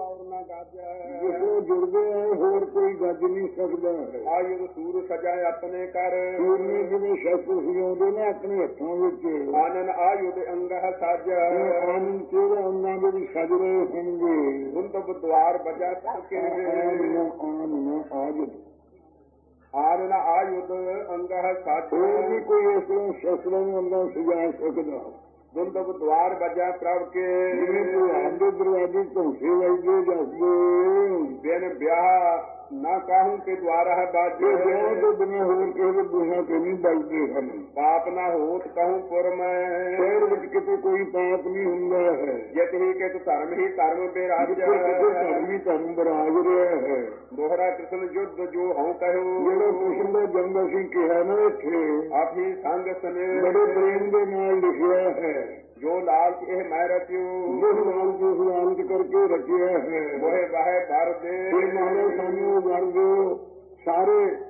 ਔਰ ਨਾ ਗਾਜੈ। ਜਿਸਨੂੰ ਜੁੜਦੇ ਹੈ ਹੋਰ ਕੋਈ ਗੱਜ ਨਹੀਂ ਸਕਦਾ ਹੈ। ਆਯੁਧ ਸੂਰ ਸਜਾਏ ਆਪਣੇ ਕਰ। ਸੂਰ ਨੇ ਜਿਵੇਂ ਸ਼ਸਤਰ ਸਜਾਉਂਦੇ ਨੇ ਆਪਣੇ ਹੱਥਾਂ ਵਿੱਚ, ਆਨਨ ਆਯੁਧ ਅੰਗਹ ਸਾਜ। ਆਨੰਦ ਕਿਹੜੇ ਅੰਗਾਂ ਦੇ ਵੀ ਸਜ ਰਹੇ ਹੋਣਗੇ। ਗੁੰਦਬ ਦੁਆਰ ਬਜਾ ਕਰਕੇ। ਆਨਨ ਆਯੁਧ ਆਨਨ ਆਯੁਧ ਅੰਗਹ ਸਾਜ। ਹੋਰ ਵੀ ਕੋਈ ਇਸ ਤਰ੍ਹਾਂ ਸ਼ਸਤਰਾਂ ਨੂੰ ਅੰਗਾਂ ਸਜਾ ਸਕਦਾ। ਗੁੰਦਬ ਦੁਆਰ ਬਜਾ ਪ੍ਰਭ ਕੇ। ਜਿਵੇਂ ਭਗਵਾਨ ਦੇ ਦਰਵਾਜ਼ੇ ਧੌਂਸੇ ਵਜਦੇ ਜਾਂਦੇ। ਬਿਨ ਵਿਆਹ ਨਾ ਕਾਹੂ ਕੇ ਦੁਆਰਾ ਹੈ ਬਾਜੇ। ਵਿਆਹ ਤੋਂ ਬਿਨਾਂ ਹੋਰ ਕਿਸੇ ਦੇ ਬੂਹਾਂ ਤੇ ਨਹੀਂ ਬਜਦੇ ਹਨ। ਪਾਪ ਨਾ ਹੋਤ ਕਹੂੰ ਪੁਰ ਮੈਂ। ਸ਼ਹਿਰ ਵਿੱਚ ਕਿਤੇ ਕੋਈ ਪਾਪ ਨਹੀਂ ਹੁੰਦਾ ਹੈ। ਜਿਤ ਹੀ ਕਿਤ ਧਰਮ ਹੀ ਧਰਮ ਬਿਰਾਜ। ਧਰਮ ਹੀ ਧਰਮ ਬਰਾਜ ਰਿਹਾ ਹੈ। ਦੋਹਰਾ ਕ੍ਰਿਸ਼ਨ ਯੁੱਧ ਜੋ ਹਉ ਕਹਿਓ। ਜਿਹੜਾ ਕ੍ਰਿਸ਼ਨ ਦਾ ਜੰਗ ਅਸੀਂ ਕਿਹਾ ਨਾ ਇੱਥੇ, ਆਪੀ ਸੰਗ ਸਨੇ। ਬੜੇ ਪ੍ਰੇਮ ਦੇ ਨਾਲ ਲਿਖਿਆ ਹੈ। ਜੋ ਲਾਲਚ ਇਹ ਮੈਂ ਰਚਿਓ। ਜਿਸ ਲਾਲਚ ਜਿਸ ਲਾਲਚ ਕਰਕੇ ਰਚਿਆ ਹੈ, ਵੋਹੇ ਵਾਹੇ ਭਰ ਦੇ। ਇਹ ਮਹਾਰਾਜ ਸਾਨੂੰ ਵਰ ਦਿਓ। ਸਾਰੇ